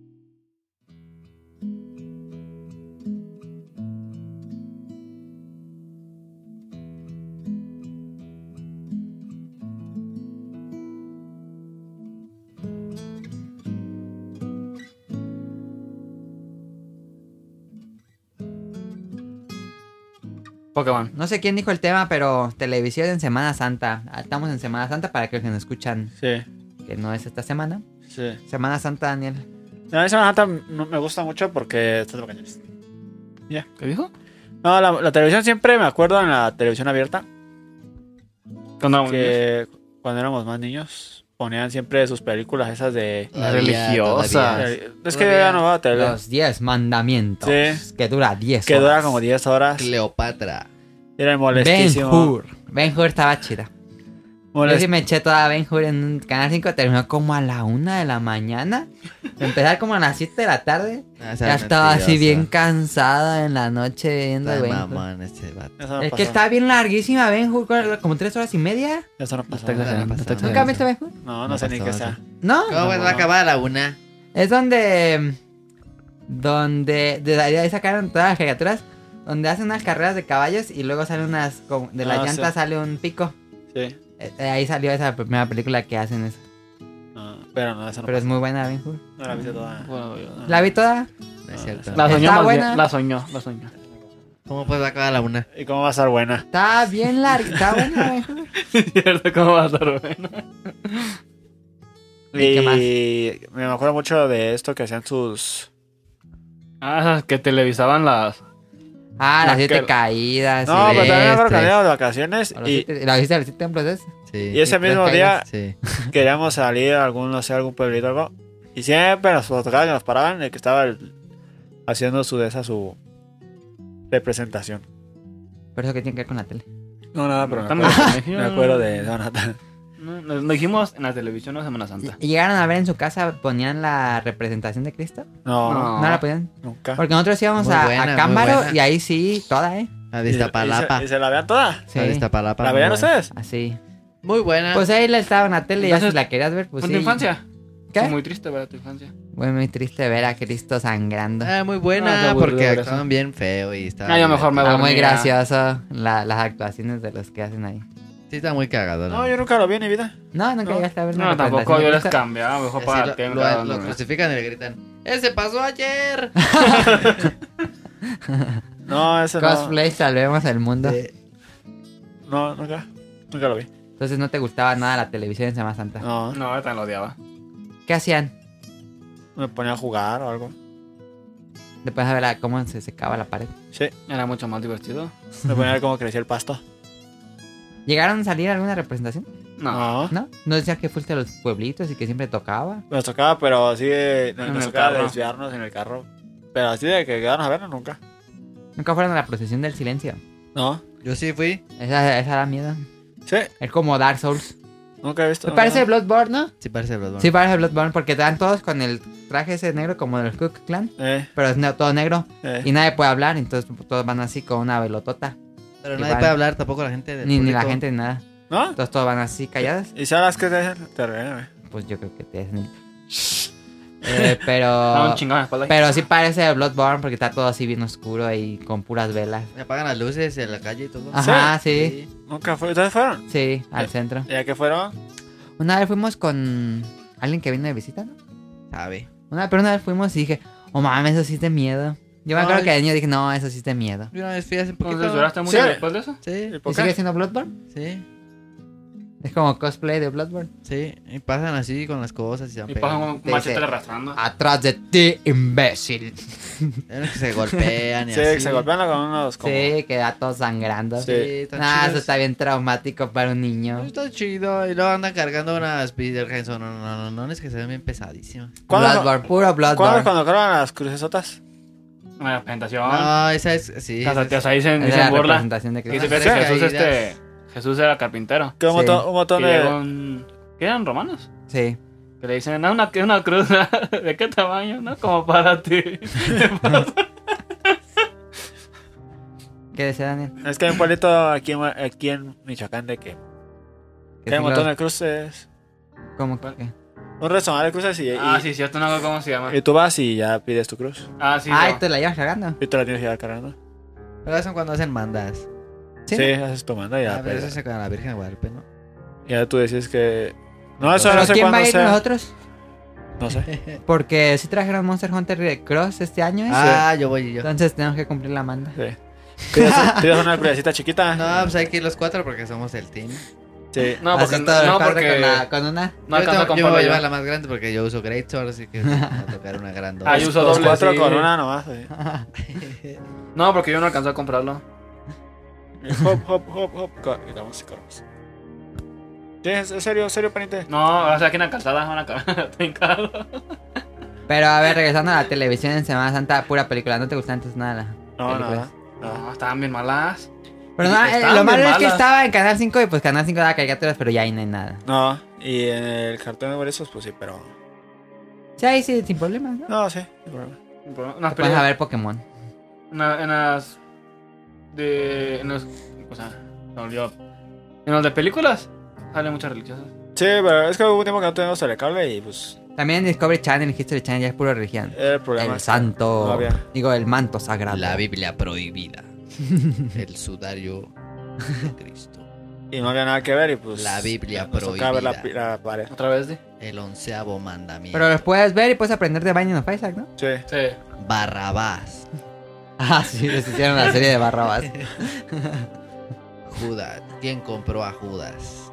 [SPEAKER 4] Pokémon.
[SPEAKER 2] No sé quién dijo el tema, pero televisión en Semana Santa. Ah, Estamos en Semana Santa para que los que nos escuchan,
[SPEAKER 1] Sí,
[SPEAKER 2] que no es esta semana.
[SPEAKER 1] sí.
[SPEAKER 2] Semana Santa, Daniel.
[SPEAKER 1] A mí Semana Santa no me gusta mucho porque estás de vacaciones.
[SPEAKER 4] ¿Qué dijo?
[SPEAKER 1] No, la, la televisión siempre me acuerdo en la televisión abierta
[SPEAKER 4] Cuando éramos niños.
[SPEAKER 1] que cuando éramos más niños ponían siempre sus películas esas de...
[SPEAKER 4] La
[SPEAKER 3] Todavía,
[SPEAKER 4] religiosa.
[SPEAKER 3] todavía.
[SPEAKER 1] Es que yo ya no veo tele.
[SPEAKER 2] Los diez mandamientos.
[SPEAKER 1] Sí.
[SPEAKER 2] Que dura diez
[SPEAKER 1] Que
[SPEAKER 2] horas.
[SPEAKER 1] dura como diez horas.
[SPEAKER 3] Cleopatra.
[SPEAKER 1] Era
[SPEAKER 2] Ben
[SPEAKER 1] molestísimo.
[SPEAKER 2] Hur. Ben Hur estaba chida.
[SPEAKER 1] Molest-
[SPEAKER 2] Yo sí me eché toda Ben Hur en un Canal cinco, terminó como a la una de la mañana. Empezar como a las siete de la tarde.
[SPEAKER 3] Ah,
[SPEAKER 2] Ya estaba así bien cansada en la noche viendo
[SPEAKER 3] Está
[SPEAKER 2] Ben Hur.
[SPEAKER 3] mamón este vato.
[SPEAKER 1] Eso no
[SPEAKER 2] Es
[SPEAKER 1] pasó.
[SPEAKER 2] que está bien larguísima Ben Hur, como tres horas y media.
[SPEAKER 1] Eso no pasó.
[SPEAKER 4] Está exagerando, está
[SPEAKER 2] ¿Nunca has visto
[SPEAKER 4] exagerando.
[SPEAKER 2] Ben Hur?
[SPEAKER 1] No, no,
[SPEAKER 3] No
[SPEAKER 1] sé ni
[SPEAKER 3] pasó,
[SPEAKER 1] qué
[SPEAKER 3] sí.
[SPEAKER 1] sea.
[SPEAKER 2] ¿No?
[SPEAKER 3] ¿Cómo pues, va a acabar a la una?
[SPEAKER 2] Es donde... Donde... De ahí sacaron todas las caricaturas. Donde hacen unas carreras de caballos y luego salen unas... como- De la
[SPEAKER 1] Ah,
[SPEAKER 2] llanta
[SPEAKER 1] sí.
[SPEAKER 2] sale un pico.
[SPEAKER 1] Sí.
[SPEAKER 2] Eh, eh, ahí salió esa primera película que hacen eso.
[SPEAKER 1] No, pero no, eso no
[SPEAKER 2] Pero es
[SPEAKER 1] pasó.
[SPEAKER 2] muy buena Ben Hur.
[SPEAKER 1] No la viste toda.
[SPEAKER 4] Bueno, yo-
[SPEAKER 2] ¿La vi toda?
[SPEAKER 3] No es cierto.
[SPEAKER 4] La soñó
[SPEAKER 2] Está
[SPEAKER 4] más bien,
[SPEAKER 2] buena.
[SPEAKER 4] La soñó, la soñó.
[SPEAKER 3] ¿Cómo pues va a acabar a la una?
[SPEAKER 1] ¿Y cómo va a estar buena?
[SPEAKER 2] Está bien larga. Está buena Ben Hur.
[SPEAKER 4] Cierto, ¿cómo va a estar bueno?
[SPEAKER 2] ¿Y qué más?
[SPEAKER 1] Y me acuerdo mucho de esto que hacían sus...
[SPEAKER 4] Ah, esas que televisaban las...
[SPEAKER 2] Ah, las
[SPEAKER 4] Las
[SPEAKER 2] siete
[SPEAKER 4] que-
[SPEAKER 2] caídas.
[SPEAKER 1] No, pero también me acuerdo que
[SPEAKER 2] silvestres.
[SPEAKER 1] habíamos de vacaciones
[SPEAKER 2] O los
[SPEAKER 1] y,
[SPEAKER 2] siete- ¿La viste a los siete templos esos?
[SPEAKER 3] Sí.
[SPEAKER 1] y ese
[SPEAKER 2] Sí,
[SPEAKER 1] mismo
[SPEAKER 2] tres
[SPEAKER 1] día
[SPEAKER 3] Sí.
[SPEAKER 1] queríamos salir a algún, no sé, algún pueblito o algo. Y siempre nos tocaban y nos paraban el que estaba el- haciendo su de esa su representación.
[SPEAKER 2] Pero eso que tiene que ver con la tele.
[SPEAKER 1] No, nada, pero me
[SPEAKER 4] Estamos
[SPEAKER 1] acuerdo,
[SPEAKER 4] en colegio.
[SPEAKER 1] me acuerdo de Jonathan.
[SPEAKER 4] No, Nos lo dijimos en la televisión la Semana Santa.
[SPEAKER 2] ¿Y llegaron a ver en su casa, ponían la representación de Cristo?
[SPEAKER 1] No,
[SPEAKER 4] No.
[SPEAKER 2] No la ponían.
[SPEAKER 1] nunca.
[SPEAKER 2] Porque nosotros íbamos
[SPEAKER 3] Muy
[SPEAKER 2] a,
[SPEAKER 3] buena,
[SPEAKER 2] a
[SPEAKER 3] muy
[SPEAKER 2] Cámbaro
[SPEAKER 3] buena.
[SPEAKER 2] y ahí sí, toda, ¿eh?
[SPEAKER 3] La
[SPEAKER 1] ¿Y
[SPEAKER 3] de
[SPEAKER 1] se-
[SPEAKER 3] Iztapalapa.
[SPEAKER 1] ¿Y se, y se la vean toda?
[SPEAKER 2] Sí.
[SPEAKER 3] La de Iztapalapa.
[SPEAKER 1] ¿La
[SPEAKER 3] muy
[SPEAKER 1] veían
[SPEAKER 3] buena.
[SPEAKER 1] ustedes?
[SPEAKER 2] Así.
[SPEAKER 3] Muy buena.
[SPEAKER 2] Pues ahí la estaba en la tele y ya si
[SPEAKER 4] Entonces,
[SPEAKER 2] la querías ver, pues
[SPEAKER 4] ¿Fue
[SPEAKER 2] sí.
[SPEAKER 4] tu infancia?
[SPEAKER 2] ¿Qué?
[SPEAKER 4] Es muy triste ver a tu infancia.
[SPEAKER 2] Fue muy triste ver a Cristo sangrando.
[SPEAKER 3] Ah, muy
[SPEAKER 4] Ah,
[SPEAKER 3] buena
[SPEAKER 4] qué aburrido
[SPEAKER 3] porque
[SPEAKER 4] ver eso.
[SPEAKER 3] actuaban bien feo y estaba...
[SPEAKER 4] Ah, yo mejor me
[SPEAKER 2] Está muy
[SPEAKER 4] dormía.
[SPEAKER 2] gracioso la- las actuaciones de los que hacen ahí.
[SPEAKER 3] Sí, está muy cagado.
[SPEAKER 1] No, yo nunca lo vi en mi vida.
[SPEAKER 2] No, nunca
[SPEAKER 1] No.
[SPEAKER 2] llegaste a ver una
[SPEAKER 4] No, tampoco
[SPEAKER 2] representación
[SPEAKER 4] yo
[SPEAKER 2] de
[SPEAKER 4] les
[SPEAKER 2] Cristo.
[SPEAKER 4] cambiaba, mejor
[SPEAKER 3] Así
[SPEAKER 4] para
[SPEAKER 3] lo,
[SPEAKER 4] que
[SPEAKER 3] lo- lo crucifican y le gritan: ¡Ese pasó ayer!
[SPEAKER 1] No, ese no.
[SPEAKER 2] Cosplay, salvemos el mundo.
[SPEAKER 3] Sí.
[SPEAKER 1] No, nunca. Nunca lo vi.
[SPEAKER 2] Entonces no te gustaba nada la televisión en Semana Santa.
[SPEAKER 1] No,
[SPEAKER 4] No, yo también lo odiaba.
[SPEAKER 2] ¿Qué hacían?
[SPEAKER 1] me ponía a jugar o algo.
[SPEAKER 2] Después de ver a cómo se secaba la pared.
[SPEAKER 1] Sí,
[SPEAKER 4] Era mucho más divertido.
[SPEAKER 1] me ponía a ver cómo crecía el pasto.
[SPEAKER 2] ¿Llegaron a salir a alguna representación?
[SPEAKER 4] No.
[SPEAKER 1] No,
[SPEAKER 2] ¿No? ¿No decías que fuiste a los pueblitos y que siempre tocaba?
[SPEAKER 1] nos tocaba, pero así de, nos,
[SPEAKER 4] En
[SPEAKER 1] nos
[SPEAKER 4] el
[SPEAKER 1] tocaba
[SPEAKER 4] carro.
[SPEAKER 1] desviarnos en el carro. Pero así de que quedarnos a vernos nunca.
[SPEAKER 2] Nunca fueron a la procesión del silencio.
[SPEAKER 1] No,
[SPEAKER 3] Yo sí fui.
[SPEAKER 2] Esa, esa da miedo.
[SPEAKER 1] sí,
[SPEAKER 2] Es como Dark Souls.
[SPEAKER 1] nunca he visto.
[SPEAKER 2] Me parece
[SPEAKER 1] no.
[SPEAKER 2] Bloodborne, ¿no?
[SPEAKER 3] Sí, parece Bloodborne.
[SPEAKER 2] Sí, parece Bloodborne porque te dan todos con el traje ese negro como del Cook Clan.
[SPEAKER 1] Eh,
[SPEAKER 2] Pero es ne- todo negro.
[SPEAKER 1] eh.
[SPEAKER 2] Y nadie puede hablar, entonces todos van así con una velotota.
[SPEAKER 3] Pero
[SPEAKER 2] Igual.
[SPEAKER 3] nadie puede hablar, tampoco la gente del
[SPEAKER 2] Ni, ni la
[SPEAKER 3] público.
[SPEAKER 2] gente ni nada.
[SPEAKER 1] ¿No?
[SPEAKER 2] Entonces todos van así callados.
[SPEAKER 1] ¿Y sabes qué te dicen? Te regañan, güey.
[SPEAKER 2] Pues yo creo que te hacen. Eh,
[SPEAKER 4] Daba
[SPEAKER 2] pero.
[SPEAKER 4] un chingón en la espalda.
[SPEAKER 2] Pero sí parece Bloodborne porque está todo así bien oscuro y con puras velas.
[SPEAKER 3] Me apagan las luces en la calle y todo.
[SPEAKER 2] Ajá, sí.
[SPEAKER 1] Nunca fue. ¿Ustedes fueron?
[SPEAKER 2] Sí, al centro.
[SPEAKER 1] ¿Y a qué fueron?
[SPEAKER 2] Una vez fuimos con alguien que vino de visita, ¿no?
[SPEAKER 3] Sabe.
[SPEAKER 2] Una, pero una vez fuimos y dije, oh mames, eso sí es de miedo. Yo me acuerdo
[SPEAKER 3] Ay.
[SPEAKER 2] que de niño dije, no, eso sí es de miedo.
[SPEAKER 3] Yo una vez fui hace poquito.
[SPEAKER 4] Entonces, ¿lloraste mucho
[SPEAKER 1] Sí.
[SPEAKER 4] después de eso?
[SPEAKER 3] Sí,
[SPEAKER 1] ¿Y por
[SPEAKER 2] ¿Y
[SPEAKER 1] qué?
[SPEAKER 2] sigue siendo Bloodborne?
[SPEAKER 3] sí,
[SPEAKER 2] Es como cosplay de Bloodborne.
[SPEAKER 3] sí. Y pasan así con las cosas y se van
[SPEAKER 4] Y pasan
[SPEAKER 3] pegando.
[SPEAKER 4] un machete
[SPEAKER 2] Dice-
[SPEAKER 4] arrastrando.
[SPEAKER 2] Atrás de ti, imbécil.
[SPEAKER 3] Hay unos que se golpean y
[SPEAKER 1] Sí,
[SPEAKER 3] así.
[SPEAKER 1] se golpean con unos. Como...
[SPEAKER 2] Sí, queda todo sangrando.
[SPEAKER 3] Sí, están
[SPEAKER 2] Nah, eso
[SPEAKER 3] chidos.
[SPEAKER 2] está bien traumático para un niño.
[SPEAKER 3] Está chido. Y luego andan cargando unas Spider-Heads o no, no, no, no, no, es que se ven bien pesadísimas.
[SPEAKER 1] ¿Cuándo,
[SPEAKER 2] Bloodborne, puro
[SPEAKER 1] ¿Cuándo
[SPEAKER 2] Bloodborne.
[SPEAKER 1] es cuando crean las crucesotas?
[SPEAKER 4] Una presentación.
[SPEAKER 3] No, esa es. Sí.
[SPEAKER 4] Hasta
[SPEAKER 3] esa
[SPEAKER 4] te-
[SPEAKER 3] es-
[SPEAKER 4] ahí dicen,
[SPEAKER 2] Es la
[SPEAKER 4] dicen burla.
[SPEAKER 2] representación de
[SPEAKER 4] Que
[SPEAKER 2] Cristo.
[SPEAKER 4] dice que
[SPEAKER 3] Las
[SPEAKER 4] Jesús,
[SPEAKER 3] caídas.
[SPEAKER 4] este, Jesús era carpintero.
[SPEAKER 1] Que un,
[SPEAKER 2] Sí.
[SPEAKER 1] montón, un montón
[SPEAKER 4] Que
[SPEAKER 1] de.
[SPEAKER 4] llegó un... ¿Qué eran romanos?
[SPEAKER 2] Sí.
[SPEAKER 4] Que le dicen, no, una, que una cruz. ¿De qué tamaño? No, como para ti.
[SPEAKER 2] ¿Qué decía Daniel?
[SPEAKER 1] Es que hay un pueblito aquí, en- aquí en Michoacán de que,
[SPEAKER 2] Que
[SPEAKER 1] que hay
[SPEAKER 2] sí
[SPEAKER 1] un montón
[SPEAKER 2] lo-
[SPEAKER 1] de cruces.
[SPEAKER 2] ¿Cómo que?
[SPEAKER 1] Un restaurante de cruces y, y,
[SPEAKER 4] Ah, sí, cierto, no me acuerdo cómo se llama.
[SPEAKER 1] y tú vas y ya pides tu cruz.
[SPEAKER 4] Ah, sí.
[SPEAKER 2] Ay,
[SPEAKER 4] no.
[SPEAKER 2] te la llevas cargando.
[SPEAKER 1] Y tú la tienes que ir cargando.
[SPEAKER 3] Pero eso cuando hacen mandas.
[SPEAKER 2] Sí.
[SPEAKER 1] Sí, haces tu manda y ya.
[SPEAKER 3] Ah, pero
[SPEAKER 1] pues,
[SPEAKER 3] eso es con la Virgen de Guadalupe, ¿no?
[SPEAKER 1] y ya tú decides que. No, eso
[SPEAKER 2] ¿Pero
[SPEAKER 1] no sé
[SPEAKER 2] quién va a
[SPEAKER 1] cuándo
[SPEAKER 2] ir
[SPEAKER 1] sea.
[SPEAKER 2] nosotros?
[SPEAKER 1] No sé.
[SPEAKER 2] Porque si trajeron Monster Hunter Cross este año, ¿eh?
[SPEAKER 3] Ah, yo voy y yo.
[SPEAKER 2] Entonces tenemos que cumplir la manda.
[SPEAKER 1] Sí. Pides, pides una crucecita chiquita.
[SPEAKER 3] No, pues hay que ir los cuatro porque somos el team.
[SPEAKER 1] Sí.
[SPEAKER 4] No, porque,
[SPEAKER 2] Así todo el
[SPEAKER 4] no,
[SPEAKER 2] cuadro
[SPEAKER 4] porque
[SPEAKER 2] con, la- con una.
[SPEAKER 4] no
[SPEAKER 3] yo,
[SPEAKER 4] alcanzo a
[SPEAKER 3] tengo- yo me voy a
[SPEAKER 4] comprarlo
[SPEAKER 3] llevar
[SPEAKER 4] yo.
[SPEAKER 3] la más grande porque yo uso Great Sword, así que me va a tocar una grande.
[SPEAKER 4] Ah, yo uso
[SPEAKER 1] Los
[SPEAKER 4] doble,
[SPEAKER 1] cuatro
[SPEAKER 4] sí.
[SPEAKER 1] con una nomás. Sí.
[SPEAKER 4] No, porque yo no alcanzó a comprarlo.
[SPEAKER 1] Y hop, hop, hop, hop. co- Y vamos y corremos. Sí, es es serio, serio, pariente.
[SPEAKER 4] No, o sea, aquí en la calzada, una calzada.
[SPEAKER 2] Pero a ver, regresando a la televisión en Semana Santa, pura película. ¿No te gustan entonces nada?
[SPEAKER 1] No,
[SPEAKER 2] películas?
[SPEAKER 1] nada. nada.
[SPEAKER 4] No, estaban bien malas.
[SPEAKER 2] Pero no, eh,
[SPEAKER 4] Estaban
[SPEAKER 2] lo malo
[SPEAKER 4] bien
[SPEAKER 2] es que
[SPEAKER 4] malas.
[SPEAKER 2] estaba en Canal cinco y pues Canal cinco daba caricaturas, pero ya ahí no hay nada.
[SPEAKER 1] No, y en el cartón de esos, pues sí, pero.
[SPEAKER 2] Sí, ahí sí, sin problemas, ¿no?
[SPEAKER 1] No, sí, sin problema.
[SPEAKER 4] Unas
[SPEAKER 2] Te puedes
[SPEAKER 4] películas-
[SPEAKER 2] ver Pokémon.
[SPEAKER 4] En, la- en las. De. En los. O sea, me olvidó. En los de películas salen muchas religiosas.
[SPEAKER 1] Sí, pero es que hubo un tiempo que no teníamos telecable y pues.
[SPEAKER 2] También Discovery Channel y History Channel ya es pura religión.
[SPEAKER 1] Era el problema.
[SPEAKER 2] El santo.
[SPEAKER 1] No había.
[SPEAKER 2] Digo, el manto sagrado.
[SPEAKER 3] La Biblia prohibida. El sudario de Cristo.
[SPEAKER 1] Y no había nada que ver y pues.
[SPEAKER 3] La Biblia
[SPEAKER 1] nos tocaba ver la,
[SPEAKER 3] prohibida.
[SPEAKER 1] la pared.
[SPEAKER 4] Otra vez, ¿sí?
[SPEAKER 3] El onceavo mandamiento.
[SPEAKER 2] Pero los puedes ver y puedes aprender de Binding of Isaac, ¿no?
[SPEAKER 1] Sí.
[SPEAKER 4] Sí.
[SPEAKER 3] Barrabás.
[SPEAKER 2] Ah, sí, les hicieron la serie de Barrabás.
[SPEAKER 3] Judas. ¿Quién compró a Judas?